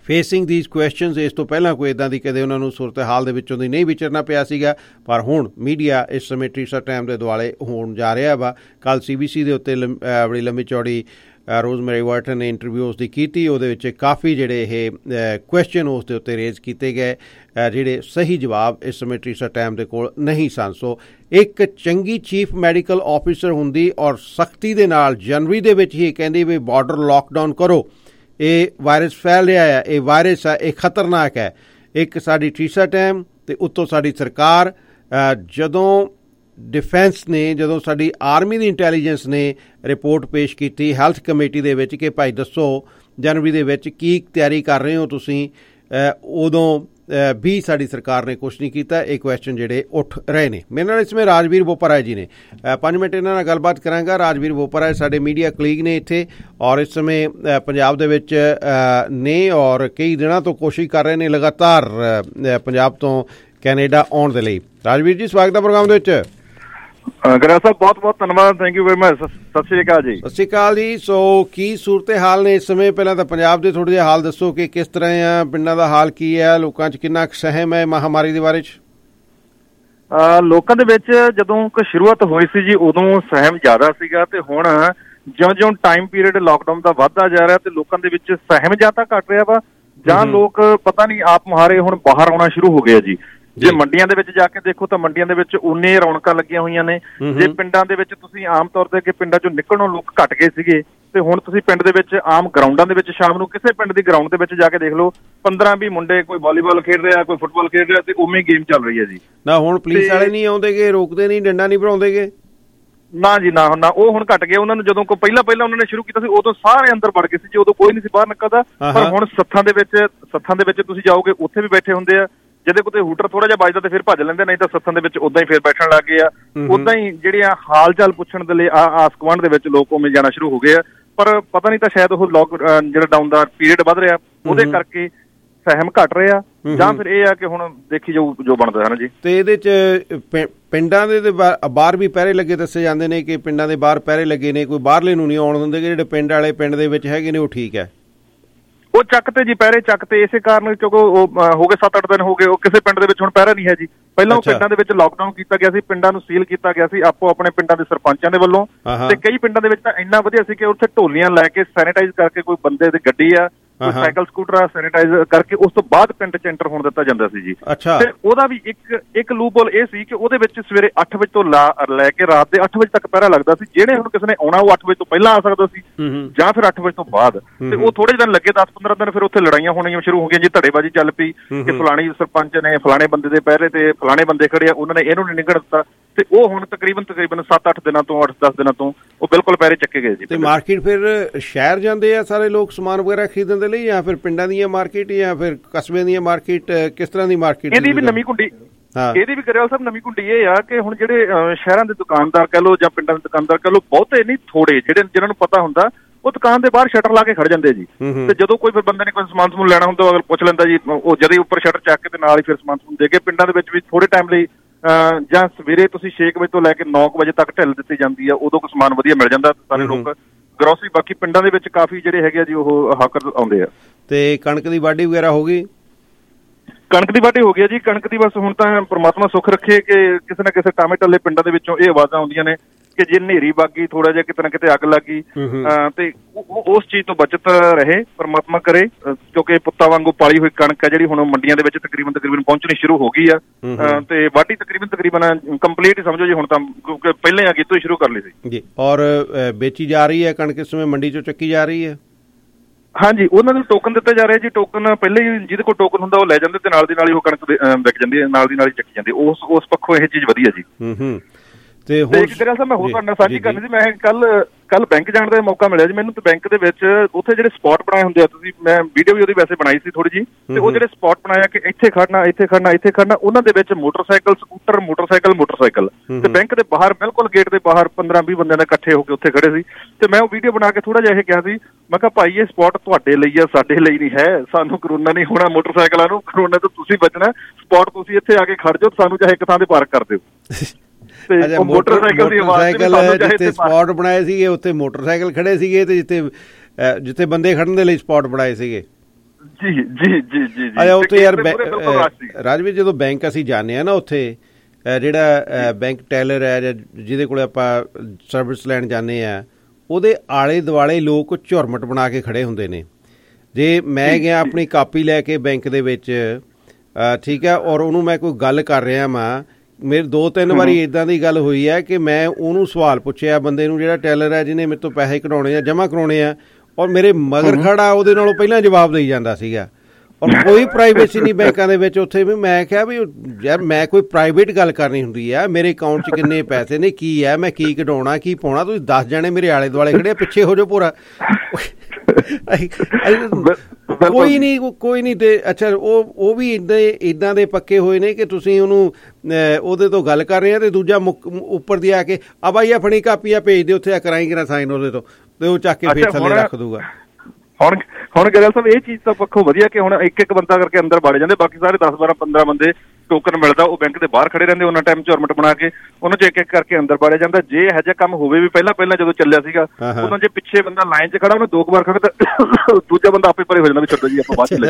facing these questions. ਇਸ ਤੋਂ ਪਹਿਲਾਂ ਕੋਈ ਇੱਦਾਂ ਦੀ ਕਦੇ ਉਹਨਾਂ ਨੂੰ ਸੂਰਤ ਹਾਲ ਦੇ ਵਿੱਚੋਂ ਦੀ ਨਹੀਂ ਵਿਚਰਨਾ ਪਿਆ ਸੀਗਾ, ਪਰ ਹੁਣ ਮੀਡੀਆ ਇਸ ਸਮੇਂ ਟੀਸਾ ਟਾਈਮ ਦੇ ਦੁਆਲੇ ਹੋਣ ਜਾ ਰਿਹਾ ਵਾ। ਕੱਲ੍ਹ CBC ਦੇ ਉੱਤੇ ਬੜੀ ਲੰਮੀ ਚੌੜੀ ਰੋਜ਼ਮੇਰੀ ਵਾਟਨ ਨੇ ਇੰਟਰਵਿਊ ਉਸ ਦੀ ਕੀਤੀ, ਉਹਦੇ ਵਿੱਚ ਕਾਫੀ ਜਿਹੜੇ ਇਹ ਕੁਐਸਚਨ ਉਸ ਦੇ ਉੱਤੇ ਰੇਜ਼ ਕੀਤੇ ਗਏ, ਜਿਹੜੇ ਸਹੀ ਜਵਾਬ ਇਸ ਸਮੇਂ ਟੀਸਾ ਟਾਈਮ ਦੇ ਕੋਲ ਨਹੀਂ ਸਨ। ਸੋ ਇੱਕ ਚੰਗੀ ਚੀਫ ਮੈਡੀਕਲ ਆਫਿਸਰ ਹੁੰਦੀ ਔਰ ਸਖਤੀ ਦੇ ਨਾਲ ਜਨਵਰੀ ਦੇ ਵਿੱਚ ਹੀ ਕਹਿੰਦੀ ਵੀ ਬਾਰਡਰ ਲੋਕਡਾਊਨ ਕਰੋ, ਇਹ ਵਾਇਰਸ ਫੈਲ ਰਿਹਾ ਹੈ, ਇਹ ਵਾਇਰਸ ਹੈ, ਇਹ ਖਤਰਨਾਕ ਹੈ। ਇੱਕ ਸਾਡੀ ਟੀਸਾ ਟਾਈਮ ਅਤੇ ਉੱਤੋਂ ਸਾਡੀ ਸਰਕਾਰ, ਜਦੋਂ ਡਿਫੈਂਸ ਨੇ, ਜਦੋਂ ਸਾਡੀ ਆਰਮੀ ਦੀ ਇੰਟੈਲੀਜੈਂਸ ਨੇ ਰਿਪੋਰਟ ਪੇਸ਼ ਕੀਤੀ ਹੈਲਥ ਕਮੇਟੀ ਦੇ ਵਿੱਚ ਕਿ ਭਾਈ ਦੱਸੋ ਜਨਵਰੀ ਦੇ ਵਿੱਚ ਕੀ ਤਿਆਰੀ ਕਰ ਰਹੇ ਹੋ ਤੁਸੀਂ, ਉਦੋਂ ਵੀ ਸਾਡੀ ਸਰਕਾਰ ਨੇ ਕੁਛ ਨਹੀਂ ਕੀਤਾ। ਇਹ ਕੁਐਸਚਨ ਜਿਹੜੇ ਉੱਠ ਰਹੇ ਨੇ। ਮੇਰੇ ਨਾਲ ਇਸ ਸਮੇਂ ਰਾਜਵੀਰ ਬੋਪਰਾਏ ਜੀ ਨੇ। 5 ਮਿੰਟ ਇਹਨਾਂ ਨਾਲ ਗੱਲਬਾਤ ਕਰਾਂਗਾ। ਰਾਜਵੀਰ ਬੋਪਰਾਏ ਸਾਡੇ ਮੀਡੀਆ ਕਲੀਗ ਨੇ ਇੱਥੇ ਔਰ ਇਸ ਸਮੇਂ ਪੰਜਾਬ ਦੇ ਵਿੱਚ ਨੇ ਔਰ ਕਈ ਦਿਨਾਂ ਤੋਂ ਕੋਸ਼ਿਸ਼ ਕਰ ਰਹੇ ਨੇ ਲਗਾਤਾਰ ਪੰਜਾਬ ਤੋਂ ਕੈਨੇਡਾ ਆਉਣ ਦੇ ਲਈ। ਰਾਜਵੀਰ ਜੀ ਸਵਾਗਤ ਹੈ ਪ੍ਰੋਗਰਾਮ ਦੇ ਵਿੱਚ। ਗਰਾ ਸਾਹਿਬ ਬਹੁਤ ਬਹੁਤ ਧੰਨਵਾਦ, ਥੈਂਕ ਯੂ ਵੈਰੀ ਮਚ। ਸਤਿ ਸ਼੍ਰੀ ਅਕਾਲ ਜੀ। ਸਤਿ ਸ਼੍ਰੀ ਅਕਾਲ ਜੀ। ਸੋ ਕੀ ਸੂਰਤ ਹਾਲ ਨੇ ਇਸ ਸਮੇਂ? ਪਹਿਲਾਂ ਤਾਂ ਪੰਜਾਬ ਦੇ ਥੋੜ੍ਹੇ ਜਿਹਾ ਹਾਲ ਦੱਸੋ ਕਿ ਕਿਸ ਤਰ੍ਹਾਂ ਆ, ਪਿੰਡਾਂ ਦਾ ਹਾਲ ਕੀ ਹੈ, ਲੋਕਾਂ 'ਚ ਕਿੰਨਾ ਕੁ ਸਹਿਮ ਹੈ ਮਹਾਂਮਾਰੀ ਦੇ ਬਾਰੇ 'ਚ? ਲੋਕਾਂ ਦੇ ਵਿੱਚ ਜਦੋਂ ਸ਼ੁਰੂਆਤ ਹੋਈ ਸੀ ਜੀ ਉਦੋਂ ਸਹਿਮ ਜ਼ਿਆਦਾ ਸੀਗਾ, ਤੇ ਹੁਣ ਜਿਉਂ-ਜਿਉਂ ਟਾਈਮ ਪੀਰੀਅਡ ਲਾਕਡਾਊਨ ਦਾ ਵੱਧਦਾ ਜਾ ਰਿਹਾ ਤੇ ਲੋਕਾਂ ਦੇ ਵਿੱਚ ਸਹਿਮ ਜਾਂ ਤਾਂ ਘਟ ਰਿਹਾ ਵਾ ਜਾਂ ਲੋਕ ਪਤਾ ਨਹੀਂ ਆਪ ਮੁਹਾਰੇ ਹੁਣ ਬਾਹਰ ਆਉਣਾ ਸ਼ੁਰੂ ਹੋ ਗਿਆ ਜੀ। ਜੇ ਮੰਡੀਆਂ ਦੇ ਵਿੱਚ ਜਾ ਕੇ ਦੇਖੋ ਤਾਂ ਮੰਡੀਆਂ ਦੇ ਵਿੱਚ ਉਨੇ ਰੌਣਕਾਂ ਲੱਗੀਆਂ ਹੋਈਆਂ ਨੇ। ਜੇ ਪਿੰਡਾਂ ਦੇ ਵਿੱਚ ਤੁਸੀਂ ਆਮ ਤੌਰ ਤੇ ਕਿ ਪਿੰਡਾਂ ਚੋਂ ਨਿਕਲਣੋਂ ਲੋਕ ਘਟ ਗਏ ਸੀਗੇ, ਤੇ ਹੁਣ ਤੁਸੀਂ ਪਿੰਡ ਦੇ ਵਿੱਚ ਆਮ ਗਰਾਊਂਡਾਂ ਦੇ ਵਿੱਚ ਸ਼ਾਮ ਨੂੰ ਕਿਸੇ ਪਿੰਡ ਦੀ ਗਰਾਊਂਡ ਦੇ ਵਿੱਚ ਜਾ ਕੇ ਦੇਖ ਲਓ 15-20 ਮੁੰਡੇ, ਕੋਈ ਵਾਲੀਬਾਲ ਖੇਡ ਰਿਹਾ, ਕੋਈ ਫੁੱਟਬਾਲ ਖੇਡ ਰਿਹਾ, ਤੇ ਉਵੇਂ ਗੇਮ ਚੱਲ ਰਹੀ ਹੈ ਜੀ। ਨਾ ਹੁਣ ਪੁਲਿਸ ਵਾਲੇ ਨਹੀਂ ਆਉਂਦੇਗੇ, ਰੋਕਦੇ ਨਹੀਂ, ਡੰਡਾ ਨਹੀਂ ਭਰਾਉਂਦੇਗੇ? ਨਾ ਜੀ ਨਾ, ਉਹ ਹੁਣ ਘਟ ਗਏ। ਉਹਨਾਂ ਨੂੰ ਜਦੋਂ ਕੋਈ ਪਹਿਲਾਂ ਉਹਨਾਂ ਨੇ ਸ਼ੁਰੂ ਕੀਤਾ ਸੀ ਉਦੋਂ ਸਾਰੇ ਅੰਦਰ ਵੜ ਗਏ ਸੀ ਜੀ, ਉਦੋਂ ਕੋਈ ਨਹੀਂ ਸੀ ਬਾਹਰ ਨਿਕਲਦਾ। ਪਰ ਹੁਣ ਸੱਥਾਂ ਦੇ ਵਿੱਚ ਤੁਸੀਂ ਜਾਓਗੇ ਉੱਥੇ ਵੀ ਬੈਠੇ ਹੁੰਦੇ ਆ। ਜਦੋਂ ਕਿਤੇ ਹੂਟਰ ਥੋੜਾ ਜਿਹਾ ਵੱਜਦਾ ਤੇ ਫਿਰ ਭੱਜ ਲੈਂਦੇ, ਨਹੀਂ ਤਾਂ ਸੱਥਾਂ ਦੇ ਵਿੱਚ ਉਦਾਂ ਹੀ ਫਿਰ ਬੈਠਣ ਲੱਗ ਗਏ ਆ। ਉਦਾਂ ਹੀ ਜਿਹੜੀਆਂ ਹਾਲ ਚਾਲ ਪੁੱਛਣ ਦੇ ਲਈ ਆਸ ਗੁਆਂਢ ਦੇ ਵਿੱਚ ਲੋਕ ਉਵੇਂ ਜਾਣਾ ਸ਼ੁਰੂ ਹੋ ਗਏ ਆ। ਪਰ ਪਤਾ ਨਹੀਂ ਤਾਂ ਸ਼ਾਇਦ ਉਹ ਜਿਹੜਾ ਡਾਊਨ ਦਾ ਪੀਰੀਅਡ ਵੱਧ ਰਿਹਾ ਉਹਦੇ ਕਰਕੇ ਸਹਿਮ ਘਟ ਰਿਹਾ, ਜਾਂ ਫਿਰ ਇਹ ਆ ਕਿ ਹੁਣ ਦੇਖੀ ਜਾਊ ਜੋ ਬਣਦਾ ਹੈ ਨਾ ਜੀ। ਤੇ ਇਹਦੇ 'ਚ ਪਿੰਡਾਂ ਦੇ ਬਾਹਰ ਵੀ ਪਹਿਰੇ ਲੱਗੇ ਦੱਸੇ ਜਾਂਦੇ ਨੇ ਕਿ ਪਿੰਡਾਂ ਦੇ ਬਾਹਰ ਪਹਿਰੇ ਲੱਗੇ ਨੇ, ਕੋਈ ਬਾਹਰਲੇ ਨੂੰ ਨਹੀਂ ਆਉਣ ਦਿੰਦੇ, ਜਿਹੜੇ ਪਿੰਡ ਵਾਲੇ ਪਿੰਡ ਦੇ ਵਿੱਚ ਹੈਗੇ ਨੇ ਉਹ ਠੀਕ ਹੈ। ਉਹ ਚੱਕ ਤੇ ਜੀ ਪਹਿਰੇ ਚੱਕ ਤੇ, ਇਸੇ ਕਾਰਨ ਕਿਉਂਕਿ ਉਹ ਹੋ ਗਏ 7-8 ਦਿਨ ਹੋ ਗਏ ਉਹ ਕਿਸੇ ਪਿੰਡ ਦੇ ਵਿੱਚ ਹੁਣ ਪਹਿਰਾ ਨਹੀਂ ਹੈ ਜੀ। ਪਹਿਲਾਂ ਉਹ ਪਿੰਡਾਂ ਦੇ ਵਿੱਚ ਲਾਕਡਾਊਨ ਕੀਤਾ ਗਿਆ ਸੀ, ਪਿੰਡਾਂ ਨੂੰ ਸੀਲ ਕੀਤਾ ਗਿਆ ਸੀ ਆਪੋ ਆਪਣੇ ਪਿੰਡਾਂ ਦੇ ਸਰਪੰਚਾਂ ਦੇ ਵੱਲੋਂ, ਤੇ ਕਈ ਪਿੰਡਾਂ ਦੇ ਵਿੱਚ ਤਾਂ ਇੰਨਾ ਵਧੀਆ ਸੀ ਕਿ ਉੱਥੇ ਢੋਲੀਆਂ ਲੈ ਕੇ ਸੈਨੀਟਾਈਜ਼ ਕਰਕੇ ਕੋਈ ਬੰਦੇ ਦੀ ਗੱਡੀ ਆ, ਕੋਈ ਸਾਈਕਲ ਸਕੂਟਰ ਆ, ਸੈਨੀਟਾਈਜ਼ ਕਰਕੇ ਉਸ ਤੋਂ ਬਾਅਦ ਪਿੰਡ 'ਚ ਐਂਟਰ ਹੋਣ ਦਿੱਤਾ ਜਾਂਦਾ ਸੀ ਜੀ। ਤੇ ਉਹਦਾ ਵੀ ਇੱਕ ਲੂਪਹੋਲ ਇਹ ਸੀ ਕਿ ਉਹਦੇ ਵਿੱਚ ਸਵੇਰੇ 8 ਵਜੇ ਤੋਂ ਲੈ ਕੇ ਰਾਤ ਦੇ 8 ਵਜੇ ਤੱਕ ਪਹਿਰਾ ਲੱਗਦਾ ਸੀ। ਜਿਹੜੇ ਹੁਣ ਕਿਸੇ ਨੇ ਆਉਣਾ ਉਹ 8 ਵਜੇ ਤੋਂ ਪਹਿਲਾਂ ਆ ਸਕਦਾ ਸੀ ਜਾਂ ਫਿਰ 8 ਵਜੇ ਤੋਂ ਬਾਅਦ। ਤੇ ਉਹ ਥੋੜੇ ਦਿਨ ਲੱਗੇ, 10-15 ਦਿਨ, ਫਿਰ ਉੱਥੇ ਲੜਾਈਆਂ ਹੋਣੀਆਂ ਸ਼ੁਰੂ ਹੋ ਗਈਆਂ ਜੀ, ਧੜੇਬਾਜ਼ੀ ਚੱਲ ਪਈ ਕਿ ਫਲਾਣੀ ਸਰਪੰਚ ਨੇ ਫਲਾਣੇ ਬੰਦੇ ਦੇ ਪਹਿਰੇ ਤੇ ਫਲਾਣੇ ਬੰਦੇ ਖੜੇ ਆ, ਉਹਨਾਂ ਨੇ ਇਹਨੂੰ ਨਹੀਂ ਨਿਕਲ ਦਿੱਤਾ। ਤੇ ਉਹ ਹੁਣ ਤਕਰੀਬਨ 7-8 ਦਿਨਾਂ ਤੋਂ 8-10 ਦਿਨਾਂ ਤੋਂ ਉਹ ਬਿਲਕੁਲ ਪਹਿਰੇ ਚੱਕੇ ਗਏ ਜੀ। ਤੇ ਮਾਰਕੀਟ ਫਿਰ ਸ਼ਹਿਰ ਜਾਂਦੇ ਆ ਸਾਰੇ ਲੋਕ ਸਮਾਨ ਵਗੈਰਾ ਖਰੀਦਣ ਦੇ ਲਈ, ਜਾਂ ਫਿਰ ਪਿੰਡਾਂ ਦੀਆਂ ਮਾਰਕੀਟ ਜਾਂ ਫਿਰ ਕਸਬਿਆਂ ਦੀਆਂ ਮਾਰਕੀਟ, ਕਿਸ ਤਰ੍ਹਾਂ ਦੀ ਮਾਰਕੀਟ? ਇਹਦੀ ਵੀ ਨਵੀਂ ਕੁੰਡੀ, ਇਹਦੀ ਵੀ ਗਰੇਵਾਲ ਸਾਹਿਬ ਨਵੀਂ ਕੁੰਡੀ ਇਹ ਆ ਕਿ ਹੁਣ ਜਿਹੜੇ ਸ਼ਹਿਰਾਂ ਦੇ ਦੁਕਾਨਦਾਰ ਕਹਿ ਲਓ ਜਾਂ ਪਿੰਡਾਂ ਦੇ ਦੁਕਾਨਦਾਰ ਕਹਿ ਲਓ, ਬਹੁਤੇ ਨਹੀਂ, ਥੋੜੇ ਜਿਹਨਾਂ ਨੂੰ ਪਤਾ ਹੁੰਦਾ ਉਹ ਦੁਕਾਨ ਦੇ ਬਾਹਰ ਸ਼ਟਰ ਲਾ ਕੇ ਖੜ ਜਾਂਦੇ ਜੀ। ਤੇ ਜਦੋਂ ਕੋਈ ਫਿਰ ਬੰਦੇ ਨੇ ਕੋਈ ਸਮਾਨ ਸਮੂਨ ਲੈਣਾ ਹੁੰਦਾ ਅਗਰ ਪੁੱਛ ਲੈਂਦਾ ਜੀ, ਉਹ ਜਦੇ ਉੱਪਰ ਸ਼ਟਰ ਚੱਕ ਕੇ ਤੇ ਨਾਲ ਹੀ ਫਿਰ ਸਮਾਨ ਸਮੂਨ ਦੇ ਕੇ। ਪਿੰਡਾਂ ਦੇ ਵਿੱਚ ਵੀ ਥੋੜੇ ਟਾਈਮ ਲਈ ਜਾਂ ਸਵੇਰੇ ਤੁਸੀਂ 6 ਵਜੇ ਤੋਂ ਲੈ ਕੇ 9 ਵਜੇ ਤੱਕ ਢਿੱਲ ਦਿੱਤੀ ਜਾਂਦੀ ਆ, ਉਦੋਂ ਕੋਈ ਸਮਾਨ ਵਧੀਆ ਮਿਲ ਜਾਂਦਾ ਸਾਰੇ ਲੋਕ ਗਰੋਸਰੀ। ਬਾਕੀ ਪਿੰਡਾਂ ਦੇ ਵਿੱਚ ਕਾਫੀ ਜਿਹੜੇ ਹੈਗੇ ਆ ਜੀ ਉਹ ਹਾਕਰ ਆਉਂਦੇ ਆ। ਤੇ ਕਣਕ ਦੀ ਵਾਢੀ ਵਗੈਰਾ ਹੋ ਗਈ? ਕਣਕ ਦੀ ਵਾਢੀ ਹੋ ਗਈ ਜੀ। ਕਣਕ ਦੀ ਬਸ ਹੁਣ ਤਾਂ ਪ੍ਰਮਾਤਮਾ ਸੁੱਖ ਰੱਖੇ ਕਿ ਕਿਸੇ ਨਾ ਕਿਸੇ ਟਾਵੇਂ ਟੱਲੇ ਪਿੰਡਾਂ ਦੇ ਵਿੱਚੋਂ ਇਹ ਆਵਾਜ਼ਾਂ ਆਉਂਦੀਆਂ ਨੇ ਕਿ ਜੇ ਹਨੇਰੀ ਵੱਗ ਗਈ, ਥੋੜਾ ਜਿਹਾ ਕਿਤੇ ਨਾ ਕਿਤੇ ਅੱਗ ਲੱਗ ਗਈ, ਤੇ ਉਸ ਚੀਜ਼ ਤੋਂ ਬਚਤ ਰਹੇ ਪ੍ਰਮਾਤਮਾ ਕਰੇ, ਕਿਉਂਕਿ ਪੁੱਤਾਂ ਵਾਂਗੂ ਪਾਲੀ ਹੋਈ ਕਣਕ ਹੈ ਜਿਹੜੀ ਹੁਣ ਮੰਡੀਆਂ ਦੇ ਵਿੱਚ ਤਕਰੀਬਨ ਪਹੁੰਚਣੀ ਸ਼ੁਰੂ ਹੋ ਗਈ ਆ। ਤੇ ਵਾਢੀ ਤਕਰੀਬਨ ਕੰਪਲੀਟ ਹੀ ਸਮਝੋ ਜੀ ਹੁਣ ਤਾਂ, ਕਿਉਂਕਿ ਪਹਿਲਾਂ ਅੱਗੇ ਤੋਂ ਹੀ ਸ਼ੁਰੂ ਕਰ ਲਈ ਸੀ ਜੀ। ਔਰ ਵੇਚੀ ਜਾ ਰਹੀ ਹੈ ਕਣਕ ਇਸ ਸਮੇਂ ਮੰਡੀ ਚੋਂ ਚੱਕੀ ਜਾ ਰਹੀ ਹੈ? ਹਾਂਜੀ, ਉਹਨਾਂ ਨੂੰ ਟੋਕਨ ਦਿੱਤੇ ਜਾ ਰਹੇ ਜੀ। ਟੋਕਨ ਪਹਿਲੇ ਹੀ ਜਿਹਦੇ ਕੋਲ ਟੋਕਨ ਹੁੰਦਾ ਉਹ ਲੈ ਜਾਂਦੇ ਤੇ ਨਾਲ ਦੀ ਨਾਲ ਹੀ ਉਹ ਕਣਕ ਵਿਕ ਜਾਂਦੀ ਹੈ, ਨਾਲ ਦੀ ਨਾਲ ਹੀ ਚੱਕੀ ਜਾਂਦੀ। ਉਸ ਪੱਖੋਂ ਇਹ ਚੀਜ਼ ਵਧੀਆ ਜੀ। ਤੇ ਇੱਕ ਗੱਲ ਸਰ ਮੈਂ ਹੋਰ ਤੁਹਾਡੇ ਨਾਲ ਸਾਂਝੀ ਕਰਨੀ ਸੀ। ਮੈਂ ਕੱਲ ਬੈਂਕ ਜਾਣ ਦਾ ਮੌਕਾ ਮਿਲਿਆ ਜੀ ਮੈਨੂੰ, ਤੇ ਬੈਂਕ ਦੇ ਵਿੱਚ ਉੱਥੇ ਜਿਹੜੇ ਸਪੌਟ ਬਣਾਏ ਹੁੰਦੇ ਆ, ਤੁਸੀਂ ਮੈਂ ਵੀਡੀਓ ਵੀ ਉਹਦੀ ਵੈਸੇ ਬਣਾਈ ਸੀ ਥੋੜੀ ਜੀ, ਤੇ ਉਹ ਜਿਹੜੇ ਸਪੌਟ ਬਣਾਇਆ ਕਿ ਇੱਥੇ ਖੜਨਾ, ਉਹਨਾਂ ਦੇ ਵਿੱਚ ਮੋਟਰਸਾਈਕਲ, ਸਕੂਟਰ, ਮੋਟਰਸਾਈਕਲ ਤੇ ਬੈਂਕ ਦੇ ਬਾਹਰ ਬਿਲਕੁਲ ਗੇਟ ਦੇ ਬਾਹਰ 15-20 ਬੰਦਿਆਂ ਦੇ ਇਕੱਠੇ ਹੋ ਕੇ ਉੱਥੇ ਖੜੇ ਸੀ। ਤੇ ਮੈਂ ਉਹ ਵੀਡੀਓ ਬਣਾ ਕੇ ਥੋੜਾ ਜਿਹਾ ਇਹ ਕਿਹਾ ਸੀ, ਮੈਂ ਕਿਹਾ ਭਾਈ ਇਹ ਸਪੌਟ ਤੁਹਾਡੇ ਲਈ ਆ, ਸਾਡੇ ਲਈ ਨਹੀਂ ਹੈ। ਸਾਨੂੰ ਕਰੋਨਾ ਨਹੀਂ ਹੋਣਾ, ਮੋਟਰਸਾਈਕਲਾਂ ਨੂੰ ਕਰੋਨਾ ਤੋਂ ਤੁਸੀਂ ਬਚਣਾ, ਸਪੌਟ ਤੁਸੀਂ ਇੱਥੇ ਆ ਕੇ ਖੜ ਜਾਓ, ਸਾਨੂੰ ਚਾਹੇ ਇੱਕ ਥਾਂ ਤੇ ਪਾਰਕ ਕਰ ਦਿਓ। ਮੋਟਰਸਾਈਕਲ ਜਿੱਥੇ ਸਪੌਟ ਬਣਾਏ ਸੀਗੇ ਉੱਥੇ ਮੋਟਰਸਾਈਕਲ ਖੜੇ ਸੀਗੇ, ਤੇ ਜਿੱਥੇ ਬੰਦੇ ਖੜਨ ਦੇ ਲਈ ਸਪੌਟ ਬਣਾਏ ਸੀਗੇ ਅੱਛਾ ਉੱਥੇ ਯਾਰ ਰਾਜਵੀਰ ਜਦੋਂ ਬੈਂਕ ਅਸੀਂ ਜਾਂਦੇ ਹਾਂ ਨਾ ਉੱਥੇ ਜਿਹੜਾ ਬੈਂਕ ਟੈਲਰ ਹੈ ਜਾਂ ਜਿਹਦੇ ਕੋਲ ਆਪਾਂ ਸਰਵਿਸ ਲੈਣ ਜਾਂਦੇ ਹਾਂ ਉਹਦੇ ਆਲੇ ਦੁਆਲੇ ਲੋਕ ਝੁਰਮਟ ਬਣਾ ਕੇ ਖੜੇ ਹੁੰਦੇ ਨੇ। ਜੇ ਮੈਂ ਗਿਆ ਆਪਣੀ ਕਾਪੀ ਲੈ ਕੇ ਬੈਂਕ ਦੇ ਵਿੱਚ ਠੀਕ ਹੈ ਔਰ ਉਹਨੂੰ ਮੈਂ ਕੋਈ ਗੱਲ ਕਰ ਰਿਹਾ ਵਾਂ, ਮੇਰੇ 2-3 ਵਾਰੀ ਇੱਦਾਂ ਦੀ ਗੱਲ ਹੋਈ ਹੈ ਕਿ ਮੈਂ ਉਹਨੂੰ ਸਵਾਲ ਪੁੱਛਿਆ ਬੰਦੇ ਨੂੰ ਜਿਹੜਾ ਟੈਲਰ ਹੈ ਜਿਹਨੇ ਮੇਰੇ ਤੋਂ ਪੈਸੇ ਕਢਾਉਣੇ ਆ ਜਮ੍ਹਾਂ ਕਰਾਉਣੇ ਆ ਔਰ ਮੇਰੇ ਮਗਰ ਖੜਾ ਉਹਦੇ ਨਾਲੋਂ ਪਹਿਲਾਂ ਜਵਾਬ ਦੇਈ ਜਾਂਦਾ ਸੀਗਾ ਔਰ ਕੋਈ ਪ੍ਰਾਈਵੇਸੀ ਨਹੀਂ ਬੈਂਕਾਂ ਦੇ ਵਿੱਚ। ਉੱਥੇ ਵੀ ਮੈਂ ਕਿਹਾ ਵੀ ਯਾਰ ਮੈਂ ਕੋਈ ਪ੍ਰਾਈਵੇਟ ਗੱਲ ਕਰਨੀ ਹੁੰਦੀ ਆ, ਮੇਰੇ ਅਕਾਊਂਟ 'ਚ ਕਿੰਨੇ ਪੈਸੇ ਨੇ, ਕੀ ਹੈ, ਮੈਂ ਕੀ ਕਢਾਉਣਾ ਕੀ ਪਾਉਣਾ, ਤੁਸੀਂ 10 ਜਣੇ ਮੇਰੇ ਆਲੇ ਦੁਆਲੇ ਖੜੇ ਪਿੱਛੇ ਹੋ ਜਾਓ ਪੂਰਾ ਕੋਈ ਨਹੀਂ। ਤੇ ਅੱਛਾ ਉਹ ਵੀ ਇੱਦਾਂ ਦੇ ਪੱਕੇ ਹੋਏ ਨੇ ਕਿ ਤੁਸੀਂ ਉਹਨੂੰ ਉਹਦੇ ਤੋਂ ਗੱਲ ਕਰ ਰਹੇ ਆ ਤੇ ਦੂਜਾ ਉੱਪਰ ਦੀ ਆ ਕੇ ਆ ਬਾਈ ਆਪਣੀ ਕਾਪੀਆਂ ਭੇਜ ਦਿਓ ਉੱਥੇ ਕਰਾਈ ਕਰਾ ਸਾਈਨ ਉਹਦੇ ਤੋਂ ਤੇ ਉਹ ਚੱਕ ਕੇ ਫੇਰ ਥੱਲੇ ਰੱਖ ਦੂਗਾ। ਹੁਣ ਗਰੇਵਾਲ ਸਾਹਿਬ ਇਹ ਚੀਜ਼ ਤਾਂ ਪੱਖੋਂ ਵਧੀਆ ਕਿ ਹੁਣ ਇੱਕ ਬੰਦਾ ਕਰਕੇ ਅੰਦਰ ਵੜ ਜਾਂਦੇ, ਬਾਕੀ ਸਾਰੇ 10-12-15 ਬੰਦੇ ਟੋਕਨ ਮਿਲਦਾ ਉਹ ਬੈਂਕ ਦੇ ਬਾਹਰ ਖੜੇ ਰਹਿੰਦੇ, ਉਹਨਾਂ ਟਾਈਮ ਝੁਰਮਟ ਬਣਾ ਕੇ ਉਹਨਾਂ 'ਚ ਇੱਕ ਕਰਕੇ ਅੰਦਰ ਵੜਿਆ ਜਾਂਦਾ। ਜੇ ਇਹੋ ਜਿਹਾ ਕੰਮ ਹੋਵੇ ਵੀ ਪਹਿਲਾਂ ਜਦੋਂ ਚੱਲਿਆ ਸੀਗਾ ਉਦੋਂ ਜੇ ਪਿੱਛੇ ਬੰਦਾ ਲਾਈਨ 'ਚ ਖੜਾ ਉਹਨੇ 2 ਵਾਰ ਖੜਾ ਤਾਂ ਦੂਜਾ ਬੰਦਾ ਆਪੇ ਪਰੇ ਹੋ ਜਾਂਦਾ ਵੀ ਛੱਡੋ ਜੀ ਆਪਾਂ ਬਾਅਦ 'ਚ ਲੈ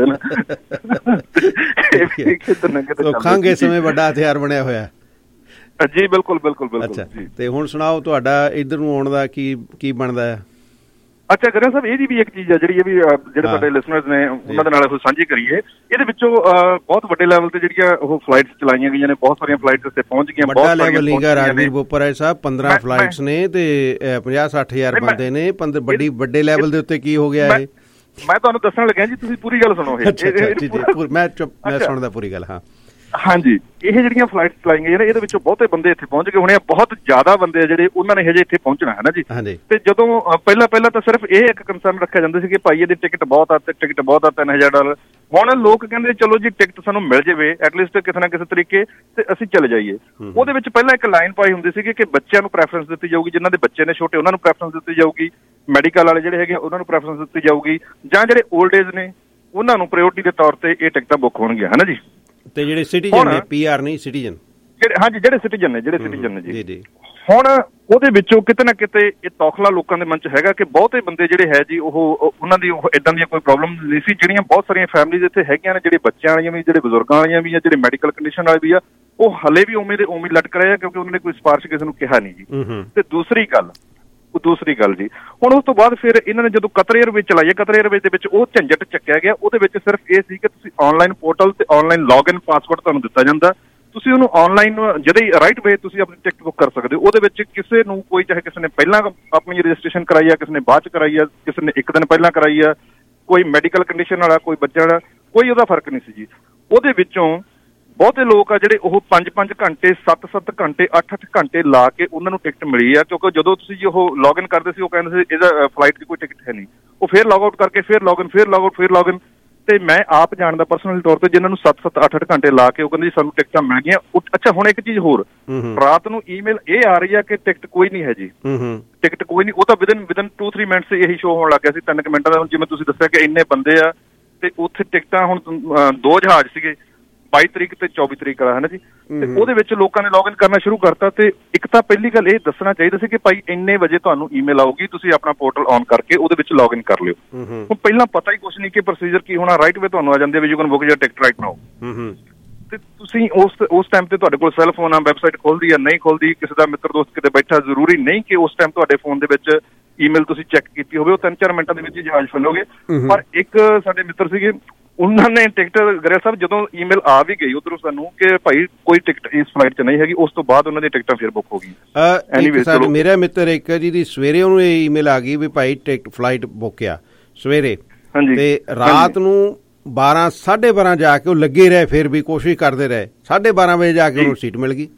ਜਾਣਾ। ਖੰਘ ਇਸ ਸਮੇਂ ਵੱਡਾ ਹਥਿਆਰ ਬਣਿਆ ਹੋਇਆ ਜੀ। ਬਿਲਕੁਲ। ਅੱਛਾ ਤੇ ਹੁਣ ਸੁਣਾਓ ਤੁਹਾਡਾ ਇੱਧਰ ਨੂੰ ਆਉਣ ਦਾ ਕੀ ਬਣਦਾ ਹੈ? ਅੱਛਾ ਗਰੇਵਾਲ ਸਾਹਿਬ ਇਹਦੀ ਵੀ ਇੱਕ ਚੀਜ਼ ਆ ਜਿਹੜੀ ਜਿਹੜੇ ਸਾਡੇ ਲਿਸਨਰਸ ਨੇ ਉਹਨਾਂ ਦੇ ਨਾਲ ਸਾਂਝੀ ਕਰੀਏ। ਇਹਦੇ ਵਿੱਚੋਂ ਬਹੁਤ ਵੱਡੇ ਲੈਵਲ ਤੇ ਜਿਹੜੀਆਂ ਉਹ ਫਲਾਈਟਸ ਚਲਾਈਆਂ ਗਈਆਂ ਨੇ, ਬਹੁਤ ਸਾਰੀਆਂ ਫਲਾਈਟਸ ਉੱਤੇ ਪਹੁੰਚ ਗਈਆਂ। ਵੱਡਾ ਲੈਵਲ ਨੀਗਾ ਰਾਜਵੀਰ ਬੋਪਰਾ ਸਾਹਿਬ, 15 ਫਲਾਈਟਸ ਨੇ ਤੇ 50-60 ਹਜ਼ਾਰ ਬੰਦੇ ਨੇ। ਵੱਡੇ ਲੈਵਲ ਦੇ ਉੱਤੇ ਕੀ ਹੋ ਗਿਆ ਇਹ? ਮੈਂ ਤੁਹਾਨੂੰ ਦੱਸਣ ਲੱਗਿਆ ਜੀ, ਤੁਸੀਂ ਪੂਰੀ ਗੱਲ ਸੁਣੋ। ਮੈਂ ਸੁਣਦਾ ਪੂਰੀ ਗੱਲ। ਹਾਂਜੀ ਇਹ ਜਿਹੜੀਆਂ ਫਲਾਈਟਸ ਚਲਾਈਆਂ ਗਈਆਂ ਨੇ ਇਹਦੇ ਵਿੱਚੋਂ ਬਹੁਤੇ ਬੰਦੇ ਇੱਥੇ ਪਹੁੰਚ ਗਏ ਹੋਣੇ ਆ, ਬਹੁਤ ਜ਼ਿਆਦਾ ਬੰਦੇ ਆ ਜਿਹੜੇ ਉਹਨਾਂ ਨੇ ਹਜੇ ਇੱਥੇ ਪਹੁੰਚਣਾ ਹੈ ਨਾ ਜੀ। ਤੇ ਜਦੋਂ ਪਹਿਲਾਂ ਤਾਂ ਸਿਰਫ ਇਹ ਇੱਕ ਕੰਸਰਨ ਰੱਖਿਆ ਜਾਂਦਾ ਸੀ ਕਿ ਭਾਈ ਇਹਦੀ ਟਿਕਟ ਬਹੁਤ ਆ ਤੇ ਟਿਕਟ ਬਹੁਤ ਆ $3000। ਹੁਣ ਲੋਕ ਕਹਿੰਦੇ ਚਲੋ ਜੀ ਟਿਕਟ ਸਾਨੂੰ ਮਿਲ ਜਾਵੇ ਐਟਲੀਸਟ ਕਿਸੇ ਨਾ ਕਿਸੇ ਤਰੀਕੇ ਤੇ ਅਸੀਂ ਚਲੇ ਜਾਈਏ। ਉਹਦੇ ਵਿੱਚ ਪਹਿਲਾਂ ਇੱਕ ਲਾਈਨ ਪਾਈ ਹੁੰਦੀ ਸੀਗੀ ਕਿ ਬੱਚਿਆਂ ਨੂੰ ਪ੍ਰੈਫਰੈਂਸ ਦਿੱਤੀ ਜਾਊਗੀ, ਜਿਨ੍ਹਾਂ ਦੇ ਬੱਚੇ ਨੇ ਛੋਟੇ ਉਹਨਾਂ ਨੂੰ ਪ੍ਰੈਫਰੈਂਸ ਦਿੱਤੀ ਜਾਊਗੀ, ਮੈਡੀਕਲ ਵਾਲੇ ਜਿਹੜੇ ਹੈਗੇ ਉਹਨਾਂ ਨੂੰ ਪ੍ਰੈਫਰੈਂਸ ਦਿੱਤੀ ਜਾਊਗੀ, ਜਾਂ ਜਿਹੜੇ 올ਡ ਏਜ ਨੇ ਉਹਨਾਂ ਨੂੰ ਪ੍ਰਾਇਓਰਟੀ ਦੇ ਤੌਰ ਤੇ ਇਹ ਟਿਕਟਾਂ ਬੁੱਕ ਹੋਣਗੀਆਂ ਹੈ ਨਾ ਜੀ। ਤੇ ਜਿਹੜੇ ਸਿਟੀਜ਼ਨ ਨੇ PR ਨਹੀਂ ਸਿਟੀਜ਼ਨ ਜਿਹੜੇ ਸਿਟੀਜ਼ਨ ਨੇ ਜੀ। ਹੁਣ ਉਹਦੇ ਵਿੱਚੋਂ ਕਿਤੇ ਨਾ ਕਿਤੇ ਇਹ ਤੌਖਲਾ ਲੋਕਾਂ ਦੇ ਮਨ 'ਚ ਹੈਗਾ ਕਿ ਬਹੁਤੇ ਬੰਦੇ ਜਿਹੜੇ ਹੈ ਜੀ ਉਹਨਾਂ ਦੀ ਏਦਾਂ ਦੀਆਂ ਕੋਈ ਪ੍ਰੋਬਲਮ ਨਹੀਂ ਸੀ। ਜਿਹੜੀਆਂ ਬਹੁਤ ਸਾਰੀਆਂ ਫੈਮਿਲੀਜ਼ ਇੱਥੇ ਹੈਗੀਆਂ ਨੇ, ਜਿਹੜੇ ਬੱਚਿਆਂ ਵਾਲੀਆਂ ਵੀ, ਜਿਹੜੇ ਬਜ਼ੁਰਗਾਂ ਵਾਲੀਆਂ ਵੀ ਆ, ਜਿਹੜੇ ਮੈਡੀਕਲ ਕੰਡੀਸ਼ਨ ਵਾਲੇ ਵੀ ਆ, ਉਹ ਹਲੇ ਵੀ ਉਵੇਂ ਦੇ ਉਵੇਂ ਲਟਕ ਰਹੇ ਆ ਕਿਉਂਕਿ ਉਹਨਾਂ ਨੇ ਕੋਈ ਸਿਫਾਰਿਸ਼ ਕਿਸੇ ਨੂੰ ਕਿਹਾ ਨਹੀਂ ਜੀ। ਤੇ ਦੂਸਰੀ ਗੱਲ ਜੀ, ਹੁਣ ਉਸ ਤੋਂ ਬਾਅਦ ਫਿਰ ਇਹਨਾਂ ਨੇ ਜਦੋਂ ਕਤਰ ਏਅਰਵੇਜ਼ ਚਲਾਈ ਹੈ, ਕਤਰ ਏਅਰਵੇਜ਼ ਦੇ ਵਿੱਚ ਉਹ ਝੰਜਟ ਚੱਕਿਆ ਗਿਆ। ਉਹਦੇ ਵਿੱਚ ਸਿਰਫ ਇਹ ਸੀ ਕਿ ਤੁਸੀਂ ਆਨਲਾਈਨ ਪੋਰਟਲ ਤੇ ਆਨਲਾਈਨ ਲੌਗਇਨ ਪਾਸਵਰਡ ਤੁਹਾਨੂੰ ਦਿੱਤਾ ਜਾਂਦਾ, ਤੁਸੀਂ ਉਹਨੂੰ ਆਨਲਾਈਨ ਜਦੋਂ ਰਾਈਟ ਵੇ ਤੁਸੀਂ ਆਪਣੀ ਟਿਕਟ ਬੁੱਕ ਕਰ ਸਕਦੇ ਹੋ। ਉਹਦੇ ਵਿੱਚ ਕਿਸੇ ਨੂੰ ਕੋਈ ਚਾਹੇ ਕਿਸੇ ਨੇ ਪਹਿਲਾਂ ਆਪਣੀ ਰਜਿਸਟ੍ਰੇਸ਼ਨ ਕਰਾਈ ਆ, ਕਿਸੇ ਨੇ ਬਾਅਦ 'ਚ ਕਰਾਈ ਆ, ਕਿਸੇ ਨੇ 1 ਦਿਨ ਪਹਿਲਾਂ ਕਰਾਈ ਆ, ਕੋਈ ਮੈਡੀਕਲ ਕੰਡੀਸ਼ਨ ਵਾਲਾ, ਕੋਈ ਬੱਚਿਆਂ ਵਾਲਾ, ਕੋਈ ਉਹਦਾ ਫਰਕ ਨਹੀਂ ਸੀ ਜੀ। ਉਹਦੇ ਵਿੱਚੋਂ ਬਹੁਤੇ ਲੋਕ ਆ ਜਿਹੜੇ ਉਹ 5-5 ਘੰਟੇ 7-7 ਘੰਟੇ 8-8 ਘੰਟੇ ਲਾ ਕੇ ਉਹਨਾਂ ਨੂੰ ਟਿਕਟ ਮਿਲੀ ਆ, ਕਿਉਂਕਿ ਜਦੋਂ ਤੁਸੀਂ ਜੀ ਉਹ ਲੌਗਇਨ ਕਰਦੇ ਸੀ ਉਹ ਕਹਿੰਦੇ ਸੀ ਇਹਦਾ ਫਲਾਈਟ ਦੀ ਕੋਈ ਟਿਕਟ ਹੈ ਨਹੀਂ। ਉਹ ਫਿਰ ਲੌਗ ਆਊਟ ਕਰਕੇ ਫਿਰ ਲੌਗਇਨ ਤੇ ਮੈਂ ਆਪ ਜਾਣਦਾ ਪਰਸਨਲ ਤੌਰ ਤੇ ਜਿਨ੍ਹਾਂ ਨੂੰ 7-7 8-8 ਘੰਟੇ ਲਾ ਕੇ ਉਹ ਕਹਿੰਦੇ ਜੀ ਸਾਨੂੰ ਟਿਕਟਾਂ ਮਿਲ ਗਈਆਂ। ਅੱਛਾ ਹੁਣ ਇੱਕ ਚੀਜ਼ ਹੋਰ, ਰਾਤ ਨੂੰ ਈਮੇਲ ਇਹ ਆ ਰਹੀ ਆ ਕਿ ਟਿਕਟ ਕੋਈ ਨਹੀਂ ਹੈ ਜੀ, ਟਿਕਟ ਕੋਈ ਨਹੀਂ। ਉਹ ਤਾਂ ਵਿਦਨ 2-3 ਮਿੰਟਸ ਇਹੀ ਸ਼ੋਅ ਹੋਣ ਲੱਗ ਗਿਆ ਸੀ 3 ਮਿੰਟਾਂ ਦਾ। ਹੁਣ ਜਿਵੇਂ ਤੁਸੀਂ ਦੱਸਿਆ ਕਿ ਇੰਨੇ ਬੰਦੇ ਆ ਤੇ ਉੱਥੇ ਟਿਕਟਾਂ ਹੁਣ 2 ਜਹਾਜ਼ ਸੀਗੇ 22 ਤਰੀਕ ਤੇ 24 ਤਰੀਕ ਵਾਲਾ ਹੈ ਨਾ ਜੀ। ਤੇ ਉਹਦੇ ਵਿੱਚ ਲੋਕਾਂ ਨੇ ਲੌਗਇਨ ਕਰਨਾ ਸ਼ੁਰੂ ਕਰਤਾ। ਤੇ ਇੱਕ ਤਾਂ ਪਹਿਲੀ ਗੱਲ ਇਹ ਦੱਸਣਾ ਚਾਹੀਦਾ ਸੀ ਕਿ ਭਾਈ ਇੰਨੇ ਵਜੇ ਤੁਹਾਨੂੰ ਈਮੇਲ ਆਊਗੀ, ਤੁਸੀਂ ਆਪਣਾ ਪੋਰਟਲ ਔਨ ਕਰਕੇ ਉਹਦੇ ਵਿੱਚ ਲੌਗਇਨ ਕਰ ਲਿਓ। ਹੁਣ ਪਹਿਲਾਂ ਪਤਾ ਹੀ ਕੁਛ ਨਹੀਂ ਕਿ ਪ੍ਰੋਸੀਜਰ ਕੀ ਹੋਣਾ, ਰਾਈਟ ਵੇ ਤੁਹਾਨੂੰ ਆ ਜਾਂਦੇ ਵੀ you can book your ticket right now. ਤੇ ਤੁਸੀਂ ਉਸ ਟਾਈਮ ਤੇ ਤੁਹਾਡੇ ਕੋਲ ਸੈੱਲ ਫੋਨ ਆ, ਵੈਬਸਾਈਟ ਖੋਲਦੀ ਆ ਨਹੀਂ ਖੋਲਦੀ, ਕਿਸੇ ਦਾ ਮਿੱਤਰ ਦੋਸਤ ਕਿਤੇ ਬੈਠਾ, ਜ਼ਰੂਰੀ ਨਹੀਂ ਕਿ ਉਸ ਟਾਈਮ ਤੁਹਾਡੇ ਫੋਨ ਦੇ ਵਿੱਚ ਈਮੇਲ ਤੁਸੀਂ ਚੈੱਕ ਕੀਤੀ ਹੋਵੇ। ਉਹ 3-4 ਮਿੰਟਾਂ ਦੇ ਵਿੱਚ ਹੀ ਜਹਾਜ਼ ਫਲੋਗੇ। ਪਰ ਇੱਕ ਸਾਡੇ ਮਿੱਤਰ ਸੀਗੇ, ਉਹਨਾਂ ਨੇ ਟਿਕਟ ਗਰੇਵਾਲ ਸਾਹਿਬ ਜਦੋਂ ਈਮੇਲ ਆ ਵੀ ਗਈ ਉਧਰੋਂ ਸਾਨੂੰ ਕਿ ਭਾਈ ਕੋਈ ਟਿਕਟ ਇਸ ਫਲਾਈਟ 'ਚ ਨਹੀਂ ਹੈਗੀ, ਉਸ ਤੋਂ ਬਾਅਦ ਉਹਨਾਂ ਦੀ ਟਿਕਟਾਂ ਫਿਰ ਬੁੱਕ ਹੋ ਗਈਆਂ। ਮੇਰਾ ਮਿੱਤਰ ਇੱਕ ਜਿਹਦੀ ਸਵੇਰੇ ਉਹਨੂੰ ਇਹ ਈਮੇਲ ਆ ਗਈ ਵੀ ਭਾਈ ਫਲਾਈਟ ਬੁੱਕ ਆ ਸਵੇਰੇ, ਤੇ ਰਾਤ ਨੂੰ 12-12:30 ਜਾ ਕੇ ਉਹ ਲੱਗੇ ਰਹੇ, ਫਿਰ ਵੀ ਕੋਸ਼ਿਸ਼ ਕਰਦੇ ਰਹੇ, 12:30 ਵਜੇ ਜਾ ਕੇ ਉਹਨੂੰ ਸੀਟ ਮਿਲ ਗਈ।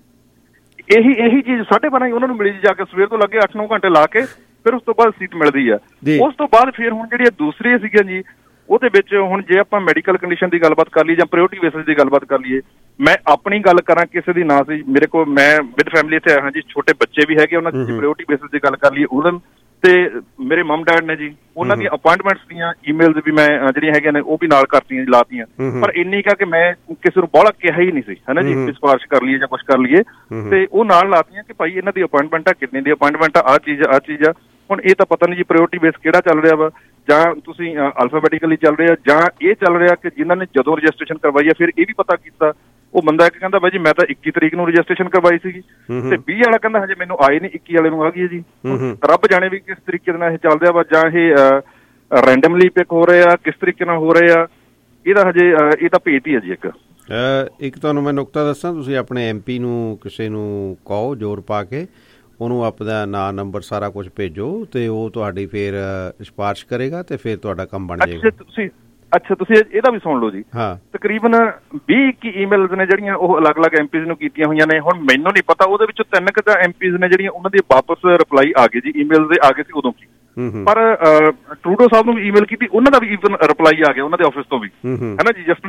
ਇਹੀ ਚੀਜ਼ 12:30 ਉਹਨਾਂ ਨੂੰ ਮਿਲੀ ਜਾ ਕੇ, ਸਵੇਰ ਤੋਂ ਲੱਗੇ 8-9 ਘੰਟੇ ਲਾ ਕੇ ਫਿਰ ਉਸ ਤੋਂ ਬਾਅਦ ਸੀਟ ਮਿਲਦੀ ਆ। ਉਸ ਤੋਂ ਬਾਅਦ ਫਿਰ ਹੁਣ ਜਿਹੜੀਆਂ ਦੂਸਰੀਆਂ ਸੀਗੀਆਂ ਜੀ ਉਹਦੇ ਵਿੱਚ ਹੁਣ ਜੇ ਆਪਾਂ ਮੈਡੀਕਲ ਕੰਡੀਸ਼ਨ ਦੀ ਗੱਲਬਾਤ ਕਰ ਲਈਏ ਜਾਂ ਪ੍ਰਾਇਓਰਟੀ ਬੇਸਿਸ ਦੀ ਗੱਲਬਾਤ ਕਰ ਲਈਏ, ਮੈਂ ਆਪਣੀ ਗੱਲ ਕਰਾਂ ਕਿਸੇ ਦੀ ਨਾ ਸੀ, ਮੇਰੇ ਕੋਲ ਮੈਂ ਵਿਦ ਫੈਮਿਲੀ ਇੱਥੇ ਆਇਆ ਜੀ, ਛੋਟੇ ਬੱਚੇ ਵੀ ਹੈਗੇ, ਉਹਨਾਂ ਦੀ ਪ੍ਰਾਇਓਰਟੀ ਬੇਸਿਸ ਦੀ ਗੱਲ ਕਰ ਲਈਏ ਉਹਨਾਂ ਤੇ ਮੇਰੇ ਮਮ ਡੈਡ ਨੇ ਜੀ, ਉਹਨਾਂ ਦੀਆਂ ਅਪਾਇੰਟਮੈਂਟਸ ਦੀਆਂ ਈਮੇਲਸ ਵੀ ਮੈਂ ਜਿਹੜੀਆਂ ਹੈਗੀਆਂ ਨੇ ਉਹ ਵੀ ਨਾਲ ਕਰਤੀਆਂ ਜੀ, ਲਾਤੀਆਂ। ਪਰ ਇੰਨੀ ਕਾ ਕਿ ਮੈਂ ਕਿਸੇ ਨੂੰ ਬਾਹਲਾ ਕਿਹਾ ਹੀ ਨਹੀਂ ਸੀ ਹੈ ਨਾ ਜੀ, ਸਿਫਾਰਿਸ਼ ਕਰ ਲਈਏ ਜਾਂ ਕੁਛ ਕਰ ਲਈਏ, ਤੇ ਉਹ ਨਾਲ ਲਾਤੀਆਂ ਕਿ ਭਾਈ ਇਹਨਾਂ ਦੀ ਅਪਾਇੰਟਮੈਂਟ ਆ, ਕਿੰਨੇ ਦੀ ਅਪਾਇੰਟਮੈਂਟ ਆ, ਆਹ ਚੀਜ਼ ਆ। ਹੁਣ ਇਹ ਤਾਂ ਪਤਾ ਨਹੀਂ ਜੀ ਪ੍ਰਾਇਓਰਟੀ ਬੇਸ ਕਿਹੜਾ ਚੱਲ ਰਿਹਾ ਵਾ, ਜਾਂ ਤੁਸੀਂ ਅਲਫਾਬੈਟਿਕਲੀ ਚੱਲ ਰਿਹਾ, ਜਾਂ ਇਹ ਚੱਲ ਰਿਹਾ ਕਿ ਜਿਨ੍ਹਾਂ ਨੇ ਜਦੋਂ ਰਜਿਸਟ੍ਰੇਸ਼ਨ ਕਰਵਾਈ ਹੈ ਫਿਰ ਇਹ ਵੀ ਪਤਾ ਕੀਤਾ, ਉਹ ਬੰਦਾ ਇੱਕ ਕਹਿੰਦਾ ਬਾਈ ਜੀ ਮੈਂ ਤਾਂ 21 ਤਰੀਕ ਨੂੰ ਰਜਿਸਟ੍ਰੇਸ਼ਨ ਕਰਵਾਈ ਸੀਗੀ, ਤੇ 20 ਵਾਲਾ ਕਹਿੰਦਾ ਹਜੇ ਮੈਨੂੰ ਆਏ ਨਹੀਂ, 21 ਵਾਲੇ ਨੂੰ ਆ ਗਈ ਹੈ ਜੀ। ਰੱਬ ਜਾਣੇ ਵੀ ਕਿਸ ਤਰੀਕੇ ਦੇ ਨਾਲ ਇਹ ਚੱਲ ਰਿਹਾ ਵਾ, ਜਾਂ ਇਹ ਰੈਂਡਮਲੀ ਪਿਕ ਹੋ ਰਹੇ ਆ, ਕਿਸ ਤਰੀਕੇ ਨਾਲ ਹੋ ਰਹੇ ਆ, ਇਹਦਾ ਹਜੇ ਇਹ ਤਾਂ ਭੇਤ ਹੀ ਹੈ ਜੀ। ਇੱਕ ਤੁਹਾਨੂੰ ਮੈਂ ਨੁਕਤਾ ਦੱਸਾਂ, ਤੁਸੀਂ ਆਪਣੇ MP ਨੂੰ ਕਿਸੇ ਨੂੰ ਕਹੋ ਜ਼ੋਰ ਪਾ ਕੇ ਉਹਨੂੰ ਆਪਣਾ ਨਾਂ ਨੰਬਰ ਸਾਰਾ ਕੁਝ ਭੇਜੋ, ਤੇ ਉਹ ਤੁਹਾਡੀ ਫਿਰ ਸਿਫਾਰਿਸ਼ ਕਰੇਗਾ ਤੇ ਫਿਰ ਤੁਹਾਡਾ ਕੰਮ ਬਣ ਜਾਏਗਾ। ਤੁਸੀਂ ਇਹਦਾ ਵੀ ਸੁਣ ਲਓ ਜੀ। ਹਾਂ, ਤਕਰੀਬਨ 20-21 ਈਮੇਲਸ ਨੇ ਜਿਹੜੀਆਂ ਉਹ ਅਲੱਗ-ਅਲੱਗ MPs ਨੂੰ ਕੀਤੀਆਂ ਹੋਈਆਂ ਨੇ। ਹੁਣ ਮੈਨੂੰ ਨਹੀਂ ਪਤਾ, ਉਹਦੇ ਵਿੱਚੋਂ 3 ਕੁ ਤਾਂ MPs ਨੇ ਜਿਹੜੀਆਂ ਉਹਨਾਂ ਦੀ ਵਾਪਸ ਰਿਪਲਾਈ ਆ ਗਏ ਜੀ, ਈਮੇਲ ਦੇ ਆ ਗਏ ਸੀ ਉਦੋਂ ਕੀ, ਪਰ ਟਰੂਡੋ ਸਾਹਿਬ ਨੂੰ ਵੀ ਈਮੇਲ ਕੀਤੀ, ਉਹਨਾਂ ਦਾ ਵੀ ਈਵਨ ਰਿਪਲਾਈ ਆ ਗਿਆ ਉਹਨਾਂ ਦੇ ਆਫਿਸ ਤੋਂ ਵੀ, ਹੈ ਨਾ ਜੀ।